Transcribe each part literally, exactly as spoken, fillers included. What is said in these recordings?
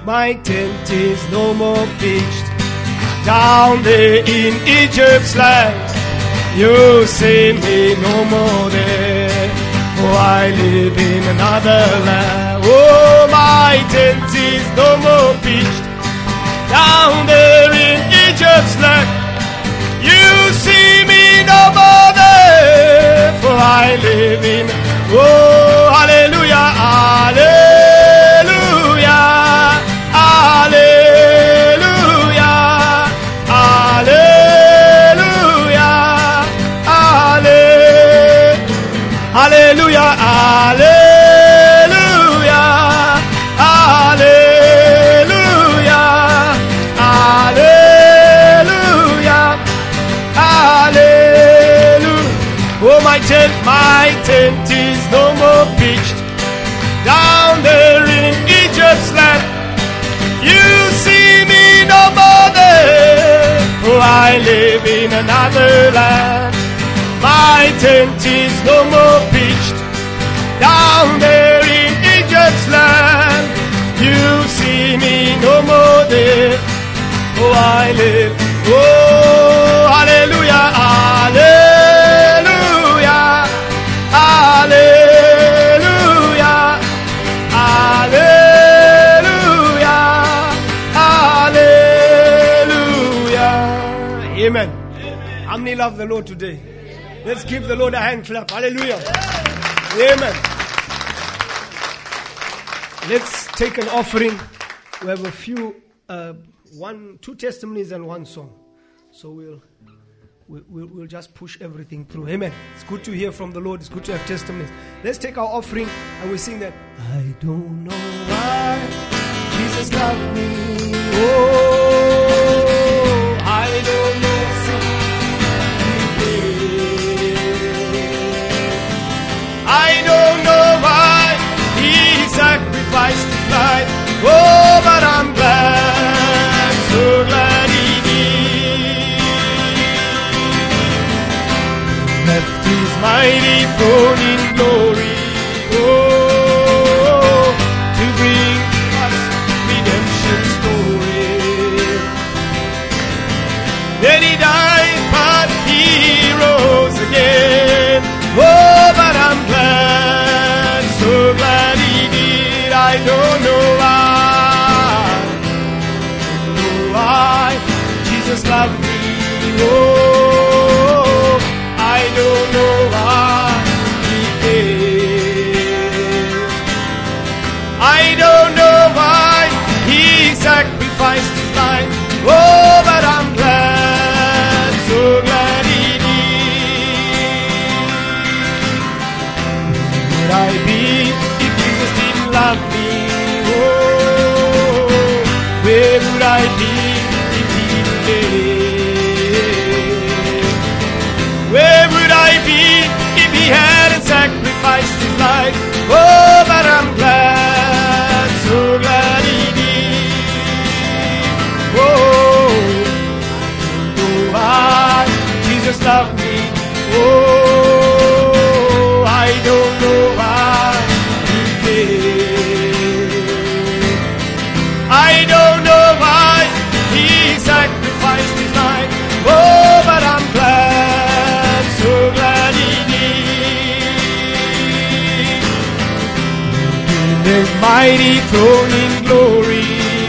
My tent is no more pitched down there in Egypt's land. You see me no more there, for I live in another land. Oh, my tent is no more pitched down there in Egypt's land. You see me no more there, for I live in. Oh, hallelujah, hallelujah, hallelujah, hallelujah, hallelujah, hallelujah, hallelujah, hallelujah, hallelujah. Oh, my tent, my tent is no more pitched down there in Egypt's land. You see me no more there, for I live in another land. My tent is no more pitched down there in Egypt's land. You see me no more there, for I live. Oh, hallelujah, hallelujah, hallelujah, hallelujah, hallelujah. Amen. How many love the Lord today? Let's give the Lord a hand clap. Hallelujah. Amen. Let's take an offering. We have a few, uh, one, two testimonies and one song. So we'll, we'll, we'll just push everything through. Amen. It's good to hear from the Lord. It's good to have testimonies. Let's take our offering and we sing that. I don't know why Jesus loved me. Oh, I don't know. I don't know why he sacrificed his life. Oh, but I'm glad, so glad he did. Left his mighty throne in glory, oh, to bring us redemption story. Then he died, but he rose again. Oh, but I'm glad, so glad he did. I don't know why, don't know why Jesus loved me. Oh, I don't know why he did. I don't know why he sacrificed his life. Oh, but I'm glad, so glad he did. Would I be if Jesus didn't love me? Oh, where would I be if he didn't live? Where would I be if he hadn't sacrificed his life? Oh, but I'm glad, so glad he did. Oh, I don't know why Jesus loved me. Oh, I don't know why he did. I don't know why he sacrificed his life. Oh, but I'm glad, so glad he did. In his mighty throne in glory,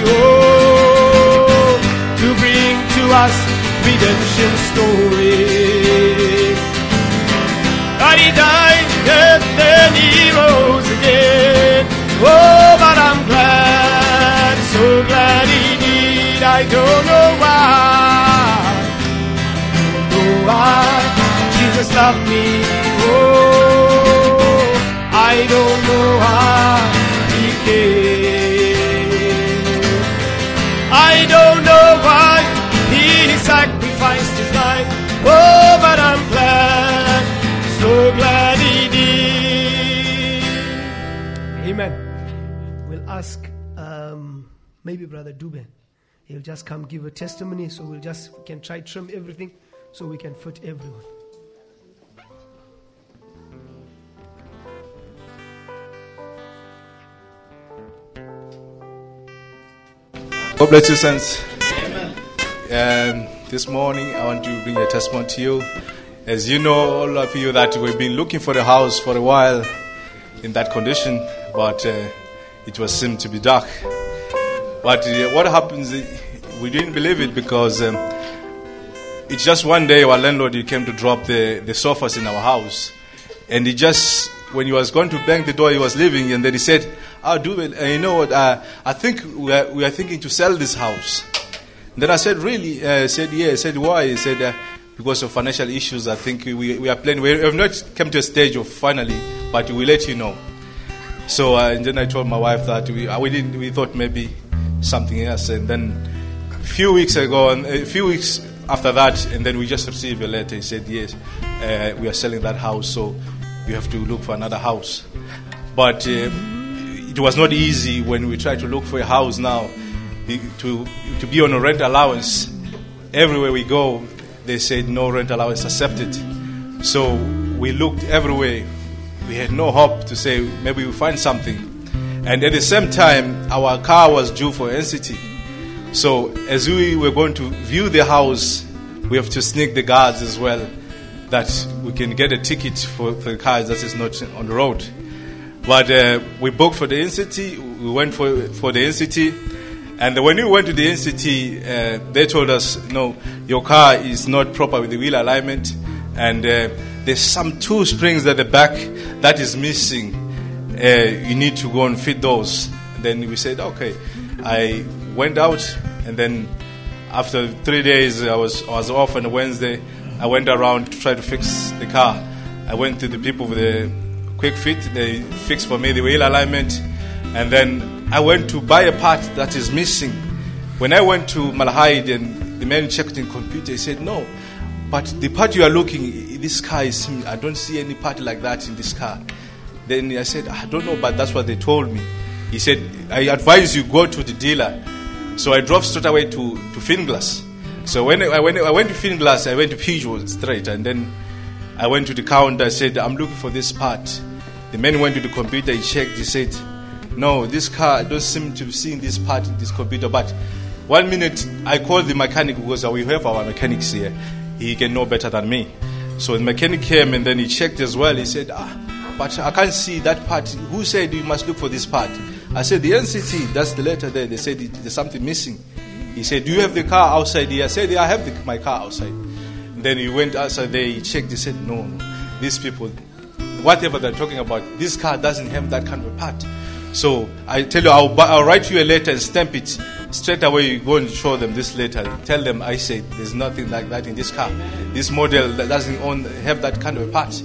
oh, to bring to us redemption story. But he died, and then he rose again. Oh, but I'm glad, so glad he did. I don't know why, don't know why Jesus loved me. Oh, I don't know why he came. I don't know why he sacrificed his life. Oh, but I'm glad, so glad he did. Amen. We'll ask um, maybe Brother Dube. He'll just come give a testimony. So we'll just we can try trim everything so we can fit everyone. God bless you, saints. Um, this morning, I want to bring a testimony to you. As you know, all of you, that we've been looking for a house for a while in that condition, but uh, it was seemed to be dark. But uh, what happens, we didn't believe it because um, it's just one day our landlord he came to drop the, the sofas in our house. And he just, when he was going to bang the door, he was leaving, and then he said, I'll do it. And you know what, uh, I think we are, we are thinking to sell this house. And then I said, really? Uh, he said, yeah. I said, why? He said, uh, because of financial issues, I think we, we are planning. We have not come to a stage of finally, but we'll let you know. So, uh, and then I told my wife that we, uh, we didn't, we thought maybe something else. And then a few weeks ago, and a few weeks after that, and then we just received a letter. He said, yes, uh, we are selling that house, so you have to look for another house. But uh, it was not easy when we tried to look for a house now. To to be on a rent allowance, everywhere we go, they said no rent allowance accepted. So we looked everywhere. We had no hope to say maybe we'll find something. And at the same time, our car was due for N C T. So as we were going to view the house, we have to sneak the guards as well, that we can get a ticket for, for the cars that is not on the road. But uh, we booked for the N C T. We went for for the N C T. And when we went to the N C T, uh, they told us, no, your car is not proper with the wheel alignment. And uh, there's some two springs at the back that is missing. Uh, you need to go and fit those. And then we said, okay. I went out, and then after three days, I was, I was off on a Wednesday. I went around to try to fix the car. I went to the people with the quick fit. They fixed for me the wheel alignment. And then I went to buy a part that is missing. When I went to Malahide and the man checked in computer, he said, no, but the part you are looking, this car is, I don't see any part like that in this car. Then I said, I don't know, but that's what they told me. He said, I advise you go to the dealer. So I drove straight away to, to Finglas. So when I, when I went to Finglas, I went to Peugeot straight. And then I went to the counter. I said, I'm looking for this part. The man went to the computer. He checked. He said, no, this car, I don't seem to be seeing this part in this computer. But one minute, I called the mechanic because we have our mechanics here. He can know better than me. So the mechanic came and then he checked as well. He said, ah, but I can't see that part. Who said you must look for this part? I said, the N C T, that's the letter there. They said there's something missing. He said, do you have the car outside here? I said, yeah, I have the, my car outside. And then he went outside there, he checked, he said, no, no, these people, whatever they're talking about, this car doesn't have that kind of a part. So I tell you, I'll, I'll write you a letter and stamp it. Straight away, you go and show them this letter. Tell them I said there's nothing like that in this car. This model that doesn't own, have that kind of a part.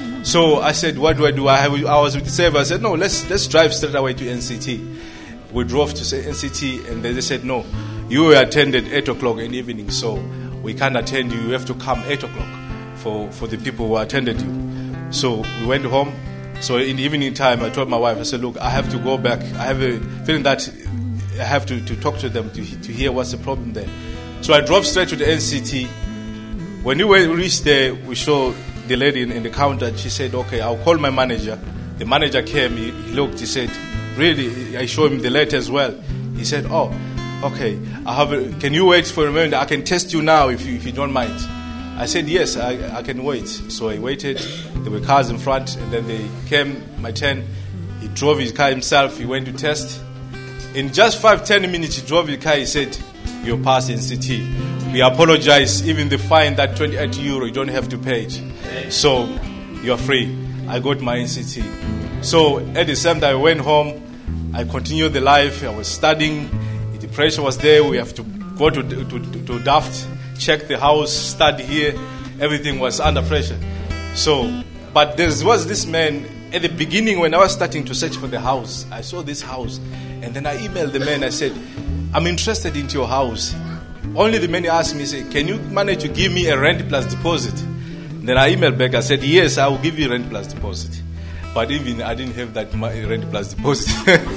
So I said, what do I do? I, have, I was with the server. I said, no, let's let's drive straight away to N C T. We drove to N C T, and they said, no, you attended eight o'clock in the evening, so we can't attend you. You have to come eight o'clock for, for the people who attended you. So we went home. So in the evening time, I told my wife, I said, look, I have to go back. I have a feeling that I have to, to talk to them to, to hear what's the problem there. So I drove straight to the N C T. When we reached there, we saw the lady in, in the counter. She said, okay, I'll call my manager. The manager came, he, he looked, he said, really? I showed him the letter as well. He said, oh, okay, I have a, can you wait for a moment? I can test you now if you, if you don't mind. I said, yes, I, I can wait. So I waited. There were cars in front, and then they came, my turn. He drove his car himself. He went to test. In just five, ten minutes, he drove his car. He said, you're past N C T. We apologize. Even the fine, that twenty-eight euro, you don't have to pay it. So you're free. I got my N C T. So at the same time, I went home. I continued the life. I was studying. The pressure was there. We have to go to, to, to, to Daft, check the house, study here. Everything was under pressure. So, but there was this man at the beginning when I was starting to search for the house. I saw this house, and then I emailed the man. I said, I'm interested in your house. Only the man asked me, say, can you manage to give me a rent plus deposit? Then I emailed back. I said, yes, I will give you rent plus deposit. But even I didn't have that rent plus deposit.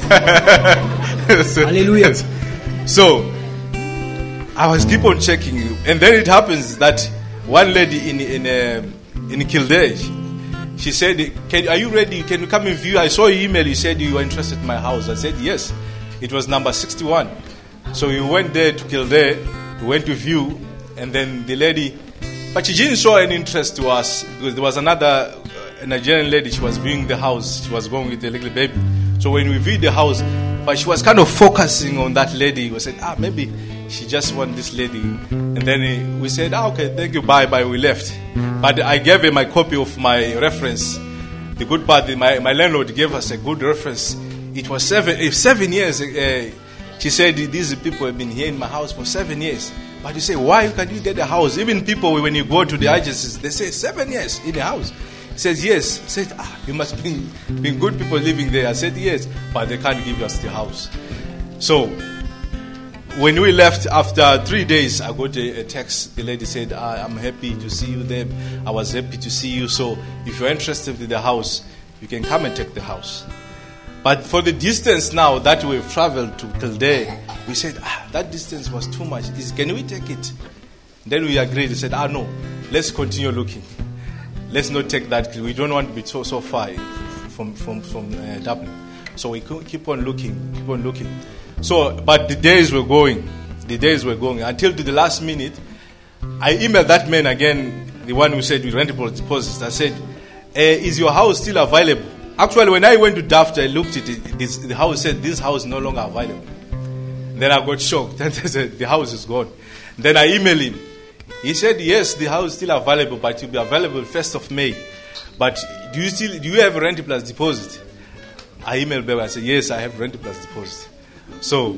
So, hallelujah. So I was keep on checking, and then it happens that one lady in in uh, in Kildare, she said, "Can are you ready? Can you come and view?" I saw your email. You said you were interested in my house. I said yes. It was number sixty-one. So we went there to Kildare. We went to view, and then the lady, but she didn't show any interest to us because there was another uh, Nigerian lady. She was viewing the house. She was going with a little baby. So when we viewed the house, but she was kind of focusing on that lady. We said, ah, maybe she just wants this lady. And then uh, we said, ah, okay, thank you, bye, bye. We left. But I gave her my copy of my reference. The good part, my, my landlord gave us a good reference. It was seven, seven years. Uh, she said, these people have been here in my house for seven years. But you say, why can you get a house? Even people, when you go to the agencies, they say, seven years in a house. He says, yes. He said, ah, you must be been good people living there. I said, yes, but they can't give us the house. So, when we left, after three days, I got a, a text. The lady said, ah, I'm happy to see you there. I was happy to see you. So, if you're interested in the house, you can come and take the house. But for the distance now that we've traveled to Kildare, we said, ah, that distance was too much. Is, can we take it? Then we agreed. We said, ah, no, let's continue looking. Let's not take that. We don't want to be so so far from from from uh, Dublin. So we keep on looking, keep on looking. So, but the days were going, the days were going until to the last minute. I emailed that man again, the one who said we rentable deposits. I said, eh, "Is your house still available?" Actually, when I went to Daft, I looked at it. This, the house said this house is no longer available. Then I got shocked. Then they said the house is gone. Then I emailed him. He said, yes, the house is still available, but it will be available first of May. But do you still do you have rent plus deposit? I emailed them. I said, yes, I have rent plus deposit. So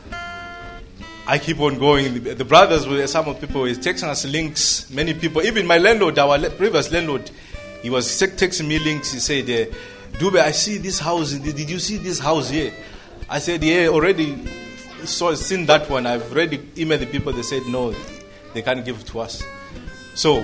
I keep on going. The, the brothers, were some of people, is texting us links. Many people, even my landlord, our previous landlord, he was texting me links. He said, uh, Dube, I see this house. Did, did you see this house here? I said, yeah, already saw seen that one. I've already emailed the people. They said, no, they can't give it to us. So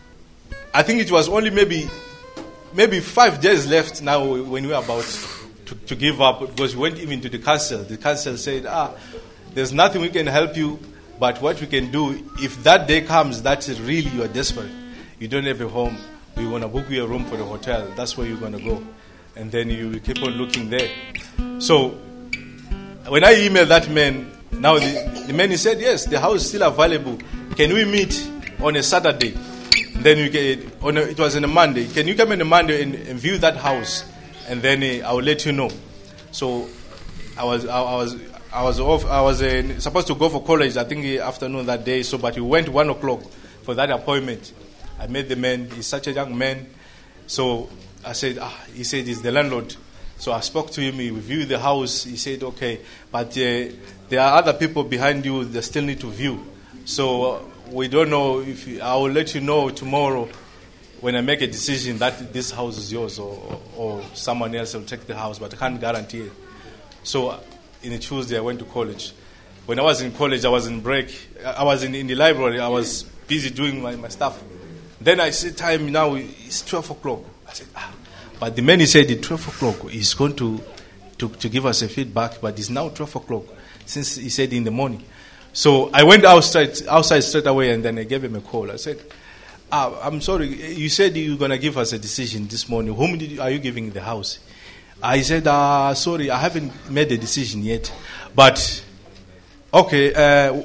I think it was only maybe maybe five days left now when we were about to, to give up, because we went even to the council. The council said, ah, there's nothing we can help you, but what we can do, if that day comes that really you are desperate, you don't have a home, we want to book you a room for the hotel, that's where you're going to go. And then you keep on looking there. So when I emailed that man, now the, the man, he said, yes, the house is still available. Can we meet on a Saturday? Then you can, on a, it was on a Monday. Can you come on a Monday and, and view that house? And then uh, I will let you know. So I was I, I was I was off. I was uh, supposed to go for college. I think uh, afternoon that day. So, but we went one o'clock for that appointment. I met the man. He's such a young man. So I said, ah, he said he's the landlord. So I spoke to him. He reviewed the house. He said, okay, but uh, there are other people behind you that still need to view. So uh, we don't know if you, I will let you know tomorrow when I make a decision that this house is yours, or, or, or someone else will take the house, but I can't guarantee it. So uh, in a Tuesday, I went to college. When I was in college, I was in break. I was in, in the library. I was busy doing my, my stuff. Then I said, time now, it's twelve o'clock. I said, ah. But the man, he said, at twelve o'clock, he's going to, to, to give us a feedback, but it's now twelve o'clock, since he said in the morning. So I went outside, outside straight away, and then I gave him a call. I said, ah, I'm sorry, you said you were going to give us a decision this morning. Whom did you, are you giving the house? I said, ah, sorry, I haven't made a decision yet. But, okay, uh,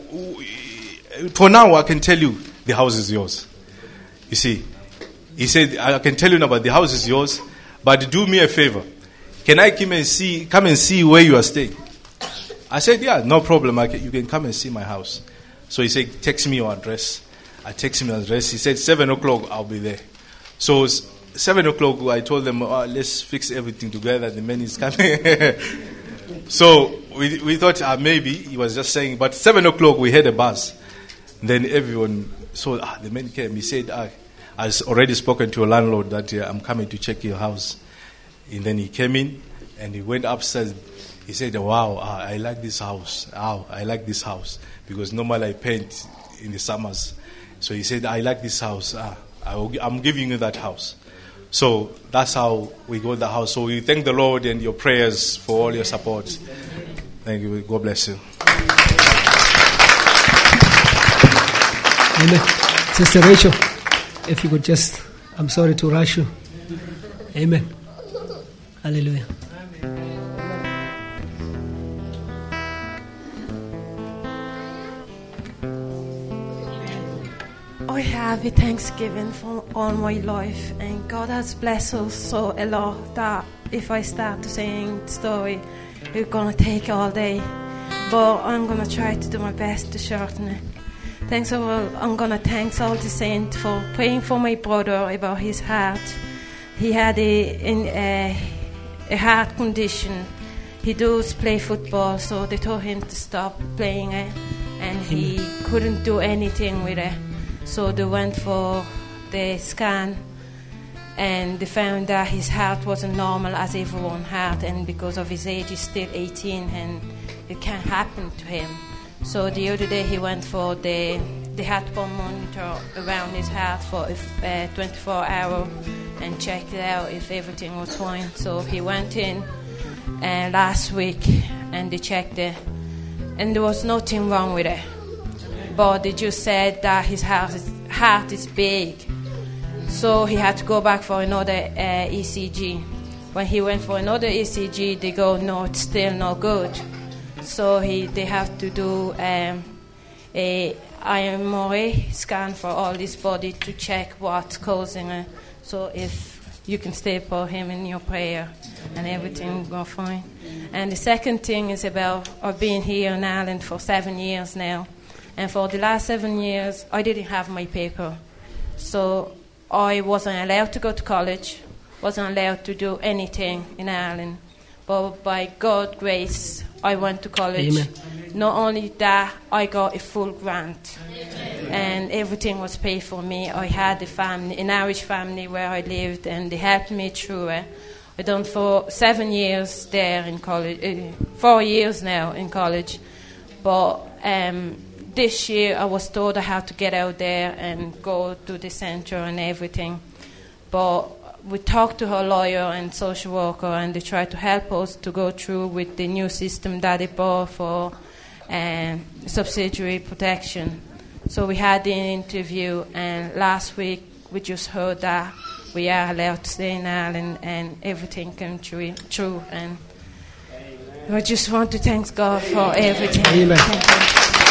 for now, I can tell you the house is yours. You see, he said, I can tell you now, but the house is yours. But do me a favor. Can I come and see, come and see where you are staying? I said, yeah, no problem. I can, you can come and see my house. So he said, text me your address. I text him your address. He said, seven o'clock, I'll be there. So seven o'clock, I told them, oh, let's fix everything together. The man is coming. So we we thought uh, maybe he was just saying, but seven o'clock, we had a buzz. Then everyone saw, ah, the man came. He said, ah, I've already spoken to your landlord that uh, I'm coming to check your house. And then he came in and he went upstairs. He said, wow, uh, I like this house. Wow, I like this house. Because normally I paint in the summers. So he said, I like this house. Ah, I will, I'm giving you that house. So that's how we got the house. So we thank the Lord and your prayers for all your support. Thank you. God bless you. Amen. Sister Rachel, if you could just, I'm sorry to rush you. Amen. Hallelujah. I have a thanksgiving for all my life, and God has blessed us so a lot that if I start to saying the story, it's gonna take all day. But I'm gonna try to do my best to shorten it. Thanks all. I'm gonna thank all the saints for praying for my brother about his heart. He had a in, a, a heart condition. He does play football, so they told him to stop playing it, and he couldn't do anything with it. So they went for the scan, and they found that his heart wasn't normal as everyone's heart, and because of his age, he's still eighteen, and it can't happen to him. So the other day he went for the the heart pump monitor around his heart for uh, twenty-four hours and checked it out if everything was fine. So he went in uh, last week and they checked it, and there was nothing wrong with it. But they just said that his heart is, heart is big. So he had to go back for another uh, E C G. When he went for another E C G, they go, no, it's still not good. So he, they have to do um, a I M R I scan for all his body to check what's causing it. So if you can stay for him in your prayer and everything will go fine. And the second thing is about I've been here in Ireland for seven years now. And for the last seven years, I didn't have my paper. So I wasn't allowed to go to college, wasn't allowed to do anything in Ireland. But by God's grace, I went to college. Amen. Not only that, I got a full grant. Amen. And everything was paid for me. I had a family, an Irish family where I lived, and they helped me through it. I done for seven years there in college, uh, four years now in college. But um, this year I was told I had to get out there and go to the center and everything. But we talked to her lawyer and social worker, and they tried to help us to go through with the new system that they bought for um, subsidiary protection. So we had the interview, and last week we just heard that we are allowed to stay in Ireland, and everything came true. true and I just want to thank God for everything. Amen. Thank you.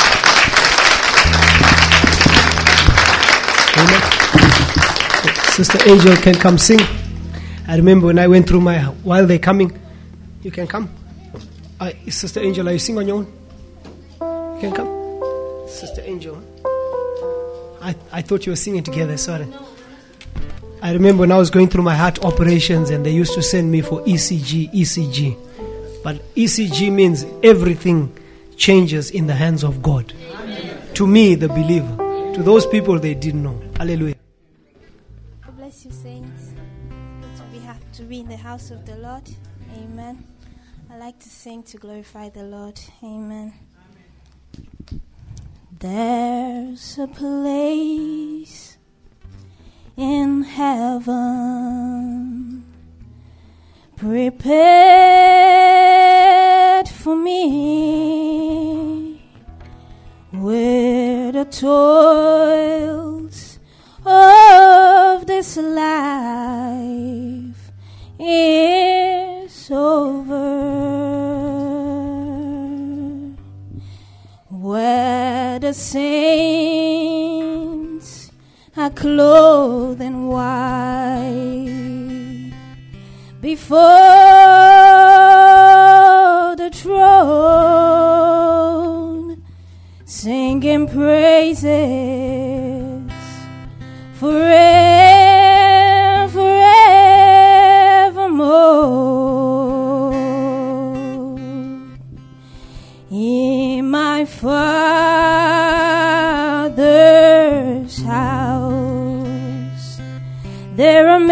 Amen. Sister Angel can come sing. I remember when I went through my, while they're coming, you can come. Uh, Sister Angel, are you sing on your own? You can come. Sister Angel. I, I thought you were singing together, sorry. I remember when I was going through my heart operations and they used to send me for E C G, E C G. But E C G means everything changes in the hands of God. Amen. To me, the believer. To those people, they didn't know. Hallelujah. God bless you, saints. Good to be, happy to be in the house of the Lord. Amen. I like to sing to glorify the Lord. Amen. There's a place in heaven prepared for me, where the toils of this life is over, where the saints are clothed in white before the throne, singing praises forever, forevermore. In my Father's house there are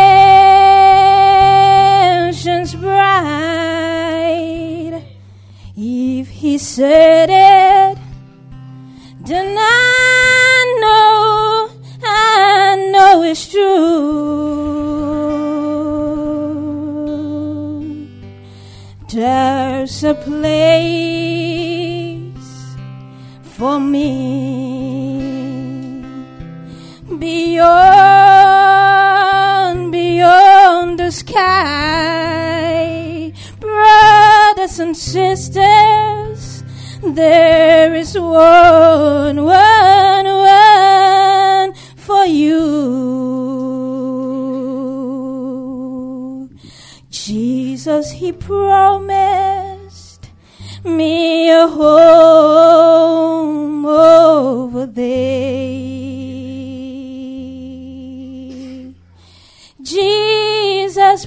mansions bright. If He said it, then I know, I know it's true. There's a place for me beyond, beyond the sky. Brothers and sisters, there is one, one, one Jesus, He promised me a home over there. Jesus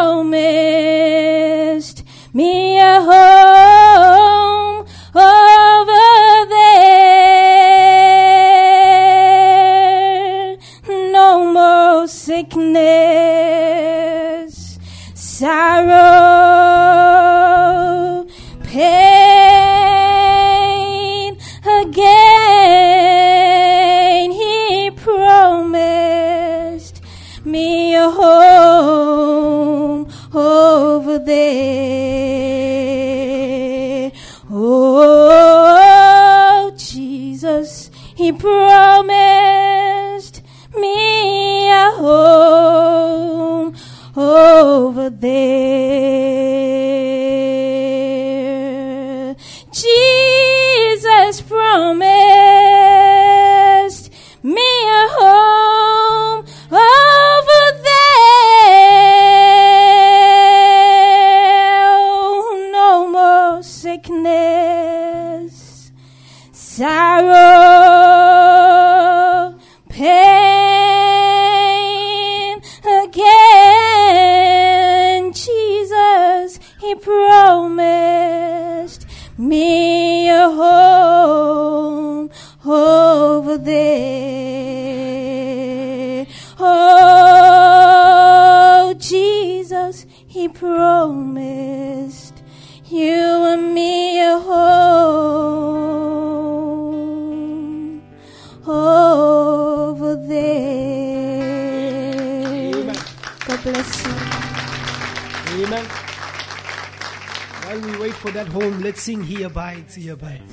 promised me a home over there. No more sickness, sorrow, pain again. He promised me a home over there. Oh, Jesus, He promised me a home over there. Jesus promised me a home over there. No more sickness, sorrow, pain again. Jesus, He promised me a home over there. Oh, Jesus, He promised you and me a home over there. Amen. God bless you. Amen. While we wait for that home, let's sing He Abides, He Abides.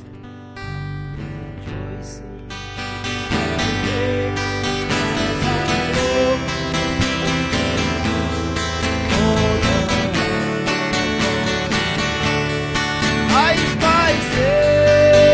Eyes by say,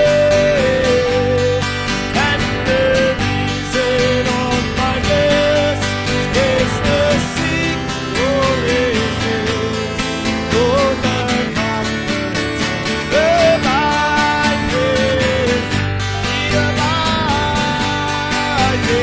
and the reason of my rest is the secret. Oh, the mountains, the light is, the light is.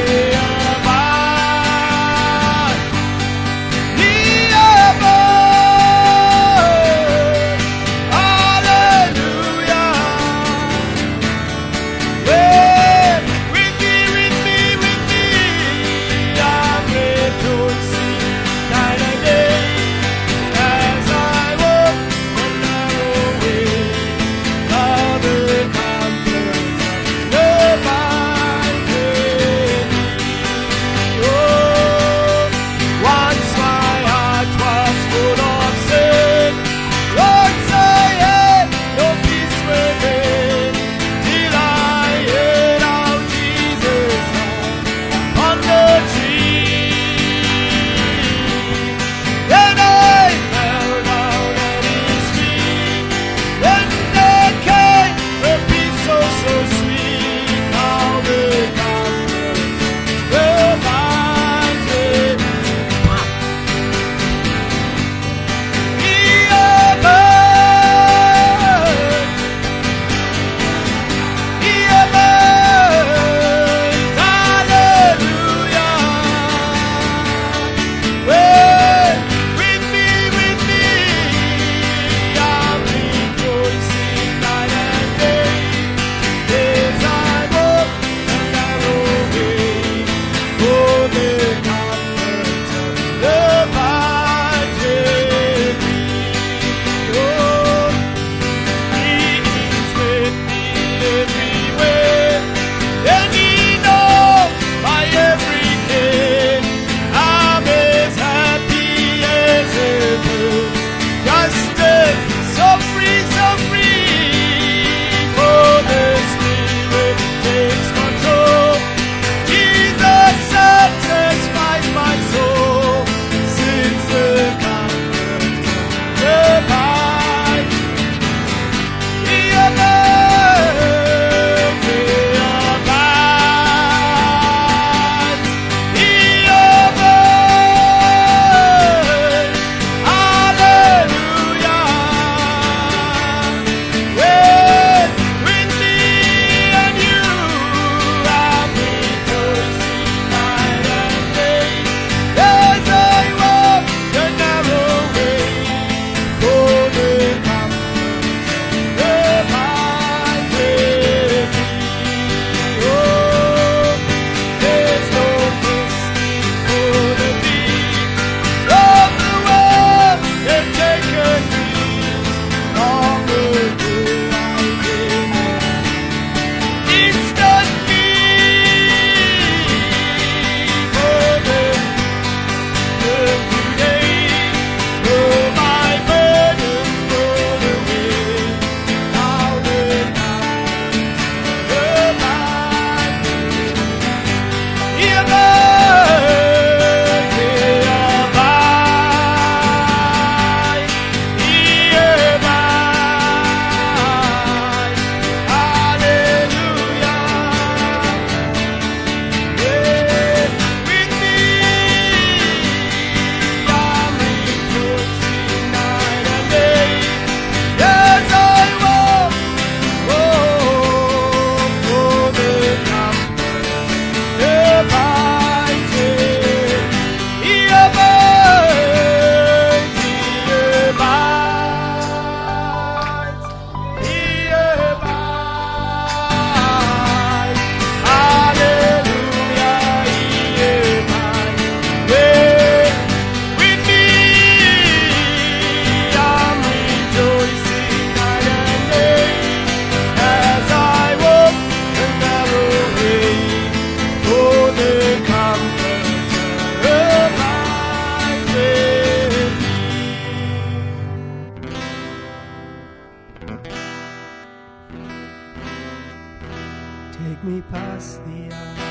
take me past the hour.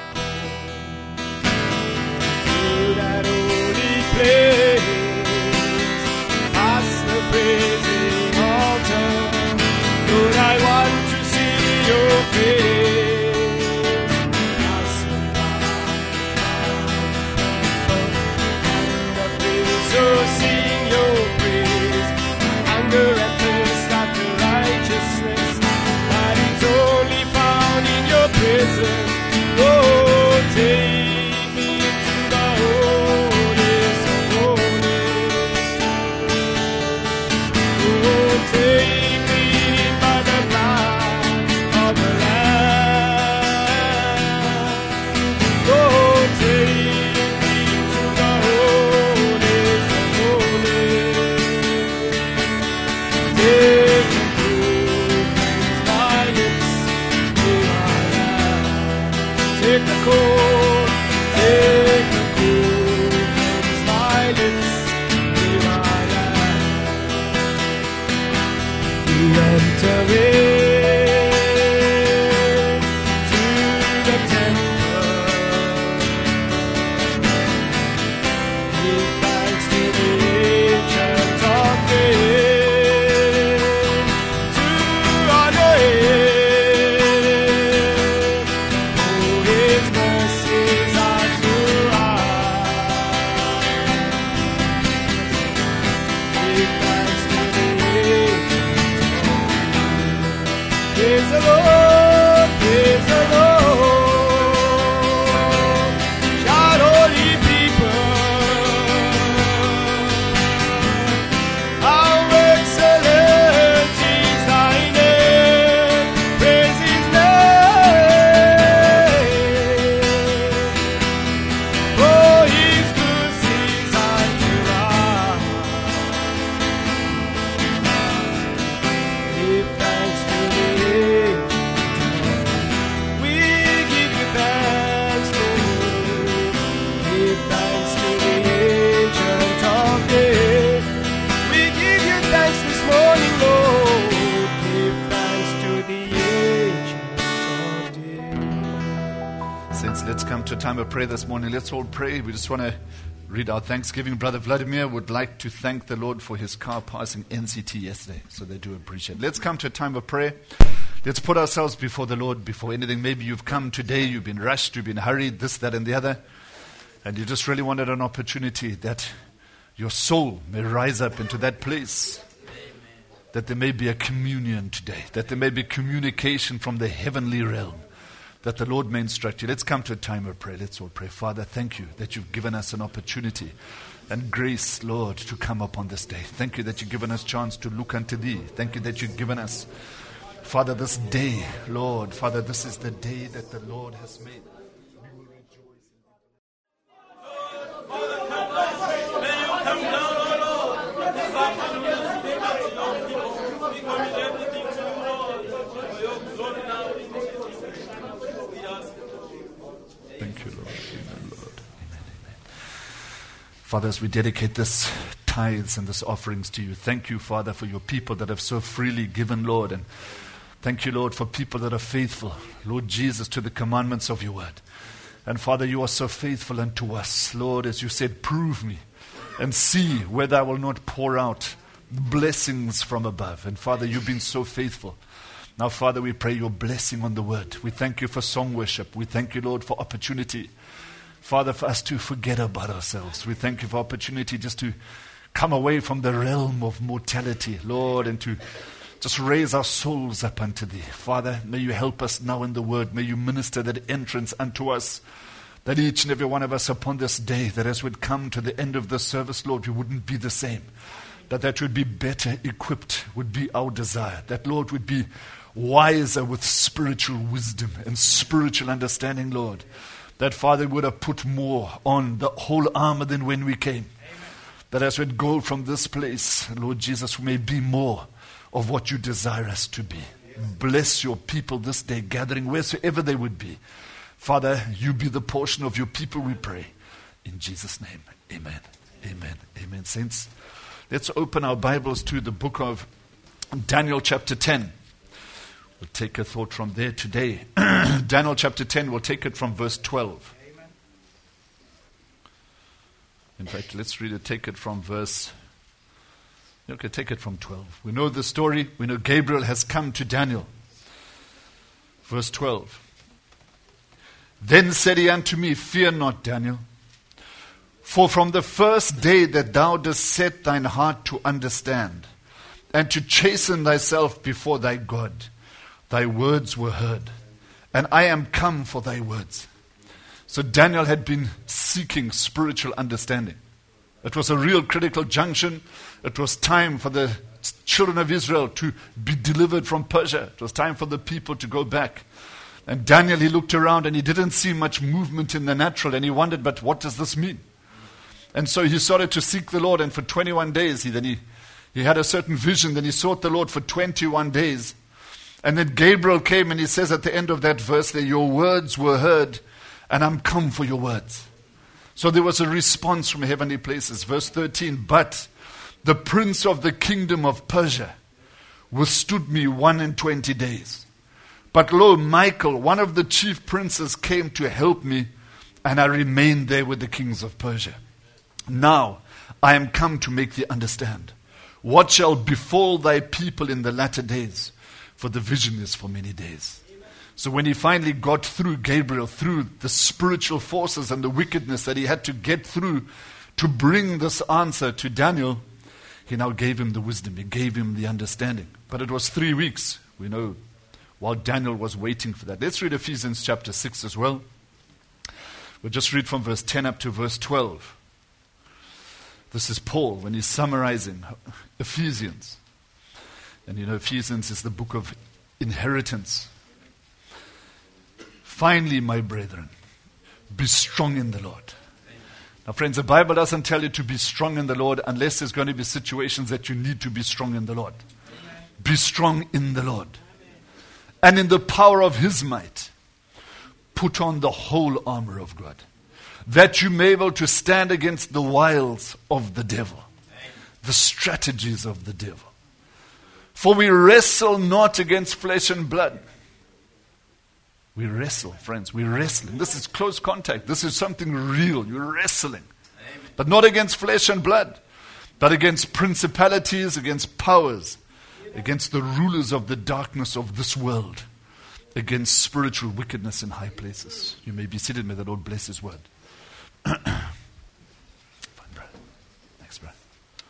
To that holy place, past the praising altar. Lord, I want to see your face. Past the and the place, so sing your praise. Hunger and thirst after righteousness, that is only found in your presence. Oh, take me into the holiest of holies. Oh, take me by the blood of the Lamb. Oh, take me to the holiest of holies. Take the cold, cleanse my lips, here I am. Take the cold, take the cold, cleanse my lips, here I am. We enter in to the temple. Give thanks to the ancient of days, to honor him. Oh, his mercies are throughout. Give thanks to the ancient. Praise the Lord, praise the Lord. Shout, all ye people. How excellent is thy name. Praise his name. For his mercies are throughout. Give thanks to the ancient. We give you thanks, Lord. Give thanks to the ancient of days. We give you thanks this morning, Lord. Give thanks to the ancient of days. Saints, let's come to a time of prayer this morning. Let's all pray. We just want to read our thanksgiving. Brother Vladimir would like to thank the Lord for his car passing N C T yesterday, so they do appreciate it. Let's come to a time of prayer. Let's put ourselves before the Lord before anything. Maybe you've come today, you've been rushed, you've been hurried, this, that, and the other, and you just really wanted an opportunity that your soul may rise up into that place, that there may be a communion today, that there may be communication from the heavenly realm, that the Lord may instruct you. Let's come to a time of prayer. Let's all pray. Father, thank you that you've given us an opportunity and grace, Lord, to come upon this day. Thank you that you've given us chance to look unto thee. Thank you that you've given us, Father, this day, Lord. Father, this is the day that the Lord has made. We will rejoice in Thank you, Lord. Amen, Lord. Amen, amen. Father, as we dedicate this tithes and this offerings to you, thank you, Father, for your people that have so freely given, Lord, and thank you, Lord, for people that are faithful, Lord Jesus, to the commandments of your word. And Father, you are so faithful unto us, Lord, as you said, prove me and see whether I will not pour out blessings from above. And Father, you've been so faithful. Now, Father, we pray your blessing on the word. We thank you for song worship. We thank you, Lord, for opportunity, Father, for us to forget about ourselves. We thank you for opportunity just to come away from the realm of mortality, Lord, and to just raise our souls up unto thee. Father, may you help us now in the word. May you minister that entrance unto us, that each and every one of us upon this day, that as we'd come to the end of the service, Lord, we wouldn't be the same. That that would be better equipped would be our desire. That, Lord, would be wiser with spiritual wisdom and spiritual understanding, Lord. That, Father, would have put more on the whole armor than when we came. That as we go from this place, Lord Jesus, we may be more of what you desire us to be. Bless your people this day, gathering wheresoever they would be. Father, you be the portion of your people, we pray. In Jesus' name, amen. Amen. Amen. Saints, let's open our Bibles to the book of Daniel chapter ten. We'll take a thought from there today. Daniel chapter ten, we'll take it from verse twelve. Amen. In fact, let's read it, take it from verse... Okay, take it from twelve. We know the story. We know Gabriel has come to Daniel. Verse twelve. Then said he unto me, Fear not, Daniel, for from the first day that thou dost set thine heart to understand, and to chasten thyself before thy God, thy words were heard, and I am come for thy words. So Daniel had been seeking spiritual understanding. It was a real critical junction. It was time for the children of Israel to be delivered from Persia. It was time for the people to go back. And Daniel, he looked around and he didn't see much movement in the natural, and he wondered, but what does this mean? And so he started to seek the Lord, and for twenty-one days, he then he, he had a certain vision. Then he sought the Lord for twenty-one days. And then Gabriel came, and he says at the end of that verse there, your words were heard, and I'm come for your words. So there was a response from heavenly places. Verse thirteen, but the prince of the kingdom of Persia withstood me one and twenty days. But lo, Michael, one of the chief princes, came to help me, and I remained there with the kings of Persia. Now I am come to make thee understand what shall befall thy people in the latter days, for the vision is for many days. So when he finally got through, Gabriel, through the spiritual forces and the wickedness that he had to get through to bring this answer to Daniel, he now gave him the wisdom. He gave him the understanding. But it was three weeks, we know, while Daniel was waiting for that. Let's read Ephesians chapter six as well. We'll just read from verse ten up to verse twelve. This is Paul when he's summarizing Ephesians. And you know, Ephesians is the book of inheritance. Finally, my brethren, be strong in the Lord. Now, friends, the Bible doesn't tell you to be strong in the Lord unless there's going to be situations that you need to be strong in the Lord. Amen. Be strong in the Lord. Amen. And in the power of His might, put on the whole armor of God, that you may be able to stand against the wiles of the devil, Amen. The strategies of the devil. For we wrestle not against flesh and blood. We wrestle, friends. We're wrestling. This is close contact. This is something real. You're wrestling. Amen. But not against flesh and blood, but against principalities, against powers, Amen. Against the rulers of the darkness of this world, against spiritual wickedness in high places. You may be seated. May the Lord bless His word. Fine, brother. Thanks, brother.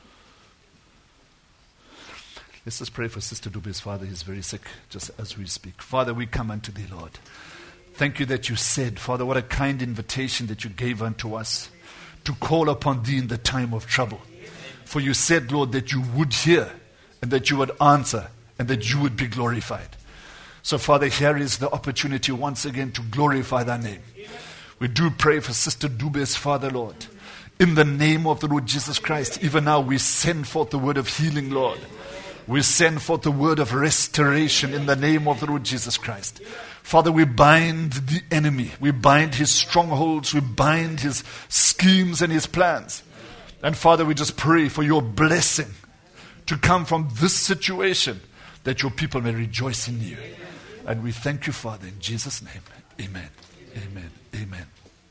Let's just pray for Sister Dube's father. He's very sick just as we speak. Father, we come unto Thee, Lord. Thank You that You said, Father, what a kind invitation that You gave unto us to call upon Thee in the time of trouble. For You said, Lord, that You would hear and that You would answer and that You would be glorified. So, Father, here is the opportunity once again to glorify Thy name. We do pray for Sister Dube's father, Lord. In the name of the Lord Jesus Christ, even now we send forth the word of healing, Lord. We send forth the word of restoration in the name of the Lord Jesus Christ. Father, we bind the enemy. We bind his strongholds. We bind his schemes and his plans. And Father, we just pray for Your blessing to come from this situation, that Your people may rejoice in You. And we thank You, Father, in Jesus' name. Amen. Amen.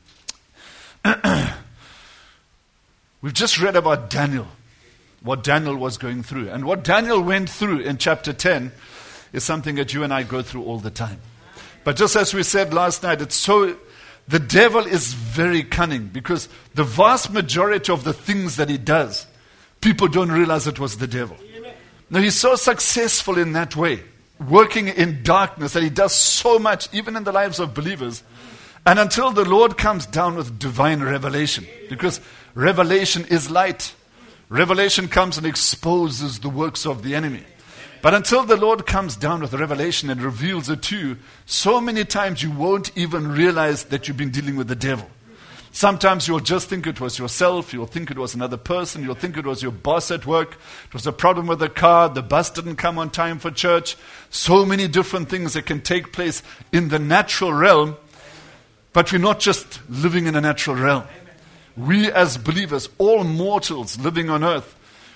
Amen. We've just read about Daniel. What Daniel was going through. And what Daniel went through in chapter ten is something that you and I go through all the time. But just as we said last night, it's so, the devil is very cunning, because the vast majority of the things that he does, people don't realize it was the devil. Now, he's so successful in that way, working in darkness, that he does so much, even in the lives of believers. And until the Lord comes down with divine revelation, because revelation is light. Revelation comes and exposes the works of the enemy. But until the Lord comes down with revelation and reveals it to you, so many times you won't even realize that you've been dealing with the devil. Sometimes you'll just think it was yourself, you'll think it was another person, you'll think it was your boss at work, it was a problem with the car, the bus didn't come on time for church. So many different things that can take place in the natural realm, but we're not just living in a natural realm. We as believers, all mortals living on earth,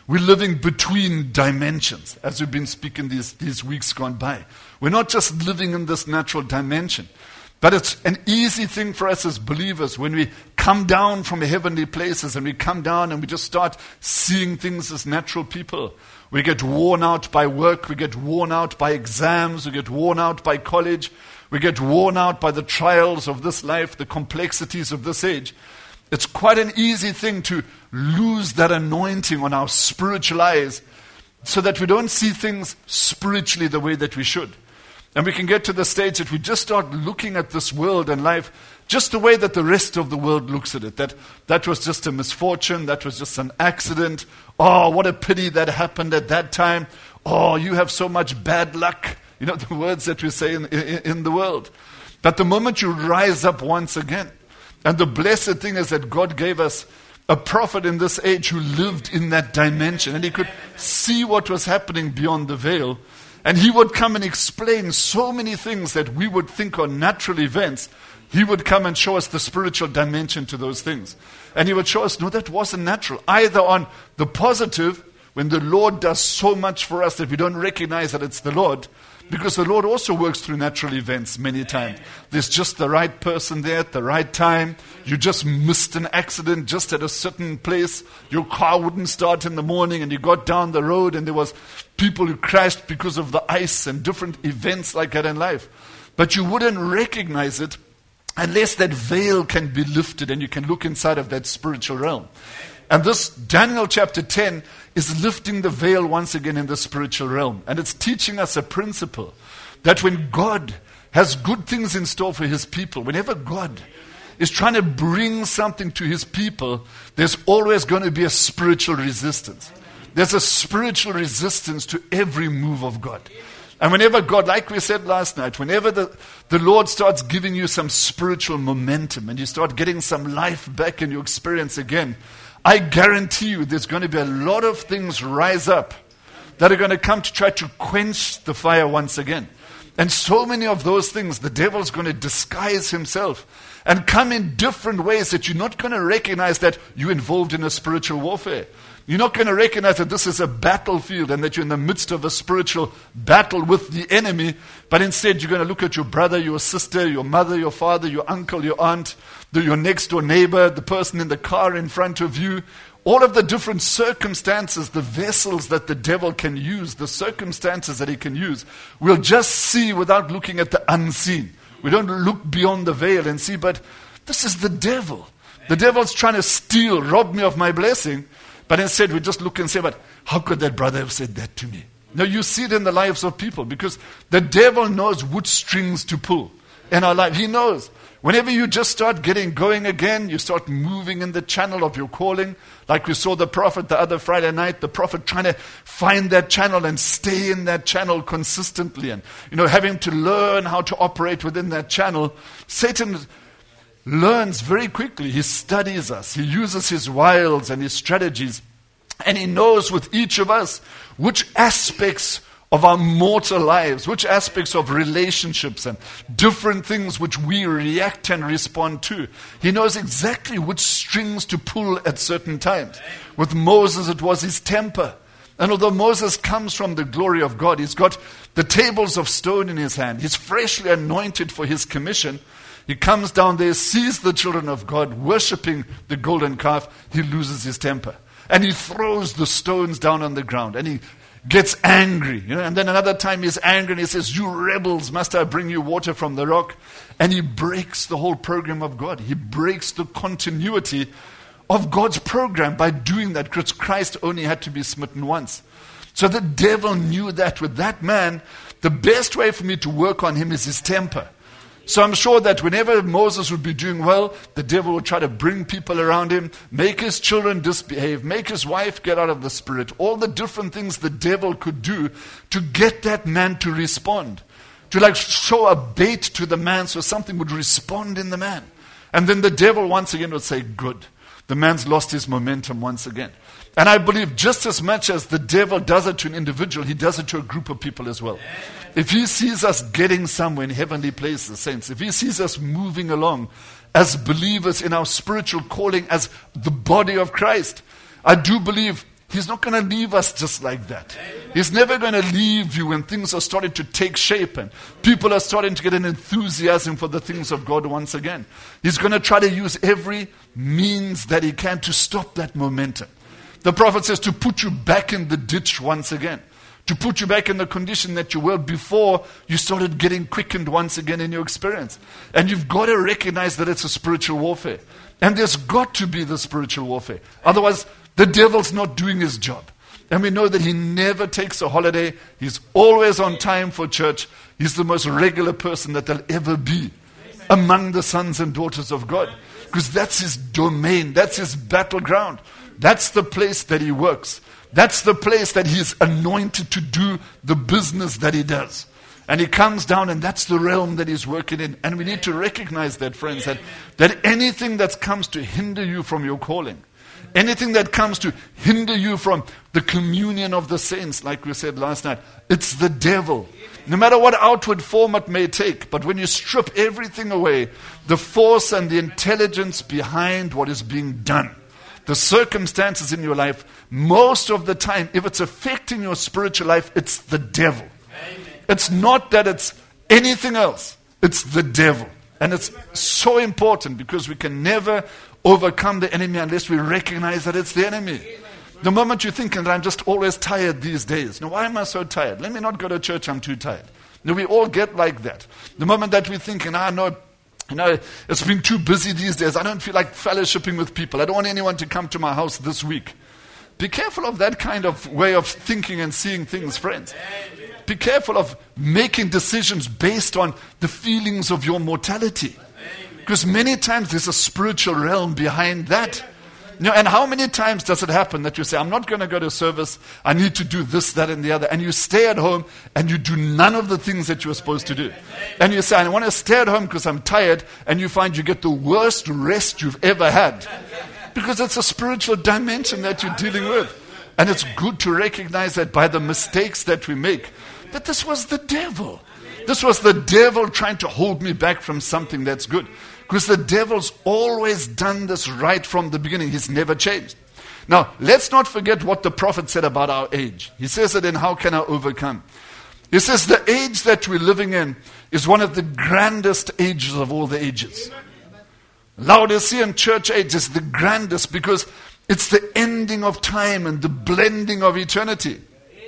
We're living between dimensions, as we've been speaking these, these weeks gone by. We're not just living in this natural dimension, but it's an easy thing for us as believers when we come down from heavenly places and we come down and we just start seeing things as natural people. We get worn out by work, we get worn out by exams, we get worn out by college, we get worn out by the trials of this life, the complexities of this age. It's quite an easy thing to lose that anointing on our spiritual eyes so that we don't see things spiritually the way that we should. And we can get to the stage that we just start looking at this world and life just the way that the rest of the world looks at it. That that was just a misfortune, that was just an accident. Oh, what a pity that happened at that time. Oh, you have so much bad luck. You know, the words that we say in, in, in the world. But the moment you rise up once again, and the blessed thing is that God gave us a prophet in this age who lived in that dimension, and he could see what was happening beyond the veil. And he would come and explain so many things that we would think are natural events. He would come and show us the spiritual dimension to those things. And he would show us, no, that wasn't natural. Either on the positive, when the Lord does so much for us that we don't recognize that it's the Lord, because the Lord also works through natural events many times. There's just the right person there at the right time. You just missed an accident just at a certain place. Your car wouldn't start in the morning and you got down the road and there was people who crashed because of the ice and different events like that in life. But you wouldn't recognize it unless that veil can be lifted and you can look inside of that spiritual realm. And this Daniel chapter ten is lifting the veil once again in the spiritual realm. And it's teaching us a principle that when God has good things in store for his people, whenever God is trying to bring something to his people, there's always going to be a spiritual resistance. There's a spiritual resistance to every move of God. And whenever God, like we said last night, whenever the, the Lord starts giving you some spiritual momentum and you start getting some life back in your experience again, I guarantee you there's going to be a lot of things rise up that are going to come to try to quench the fire once again. And so many of those things, the devil's going to disguise himself and come in different ways that you're not going to recognize that you're involved in a spiritual warfare. You're not going to recognize that this is a battlefield and that you're in the midst of a spiritual battle with the enemy, but instead you're going to look at your brother, your sister, your mother, your father, your uncle, your aunt, the, your next door neighbor, the person in the car in front of you, all of the different circumstances, the vessels that the devil can use, the circumstances that he can use. We'll just see without looking at the unseen. We don't look beyond the veil and see, but this is the devil. The devil's trying to steal, rob me of my blessing. But instead we just look and say, but how could that brother have said that to me? Now you see it in the lives of people because the devil knows which strings to pull in our life. He knows. Whenever you just start getting going again, you start moving in the channel of your calling. Like we saw the prophet the other Friday night, the prophet trying to find that channel and stay in that channel consistently. And, you know, having to learn how to operate within that channel. Satan learns very quickly. He studies us. He uses his wiles and his strategies. And he knows with each of us which aspects of our mortal lives, which aspects of relationships and different things which we react and respond to. He knows exactly which strings to pull at certain times. With Moses, it was his temper. And although Moses comes from the glory of God, he's got the tables of stone in his hand. He's freshly anointed for his commission. He comes down there, sees the children of God worshipping the golden calf. He loses his temper. And he throws the stones down on the ground. And he gets angry. You know, and then another time he's angry and he says, you rebels, must I bring you water from the rock? And he breaks the whole program of God. He breaks the continuity of God's program by doing that, because Christ only had to be smitten once. So the devil knew that with that man, the best way for me to work on him is his temper. So I'm sure that whenever Moses would be doing well, the devil would try to bring people around him, make his children misbehave, make his wife get out of the spirit, all the different things the devil could do to get that man to respond, to like show a bait to the man so something would respond in the man. And then the devil once again would say, good, the man's lost his momentum once again. And I believe just as much as the devil does it to an individual, he does it to a group of people as well. If he sees us getting somewhere in heavenly places, saints, if he sees us moving along as believers in our spiritual calling as the body of Christ, I do believe He's not going to leave us just like that. He's never going to leave you when things are starting to take shape and people are starting to get an enthusiasm for the things of God once again. He's going to try to use every means that he can to stop that momentum. The prophet says to put you back in the ditch once again. To put you back in the condition that you were before you started getting quickened once again in your experience. And you've got to recognize that it's a spiritual warfare. And there's got to be the spiritual warfare. Otherwise, the devil's not doing his job. And we know that he never takes a holiday. He's always on time for church. He's the most regular person that there'll ever be among the sons and daughters of God. Because that's his domain. That's his battleground. That's the place that he works. That's the place that he's anointed to do the business that he does. And he comes down and that's the realm that he's working in. And we need to recognize that, friends, that, that anything that comes to hinder you from your calling, anything that comes to hinder you from the communion of the saints, like we said last night, it's the devil. No matter what outward form it may take, but when you strip everything away, the force and the intelligence behind what is being done, the circumstances in your life, most of the time, if it's affecting your spiritual life, it's the devil. Amen. It's not that it's anything else. It's the devil. And it's so important because we can never overcome the enemy unless we recognize that it's the enemy. The moment you're thinking that I'm just always tired these days. Now, why am I so tired? Let me not go to church, I'm too tired. Now, we all get like that. The moment that we're thinking, ah, no, You know, it's been too busy these days. I don't feel like fellowshipping with people. I don't want anyone to come to my house this week. Be careful of that kind of way of thinking and seeing things, friends. Be careful of making decisions based on the feelings of your mortality. Because many times there's a spiritual realm behind that. You know, and how many times does it happen that you say, I'm not going to go to service, I need to do this, that, and the other. And you stay at home and you do none of the things that you're supposed to do. And you say, I want to stay at home because I'm tired. And you find you get the worst rest you've ever had. Because it's a spiritual dimension that you're dealing with. And it's good to recognize that by the mistakes that we make, that this was the devil. This was the devil trying to hold me back from something that's good. Because the devil's always done this right from the beginning. He's never changed. Now, let's not forget what the prophet said about our age. He says it in How Can I Overcome? He says the age that we're living in is one of the grandest ages of all the ages. Laodicean church age is the grandest because it's the ending of time and the blending of eternity.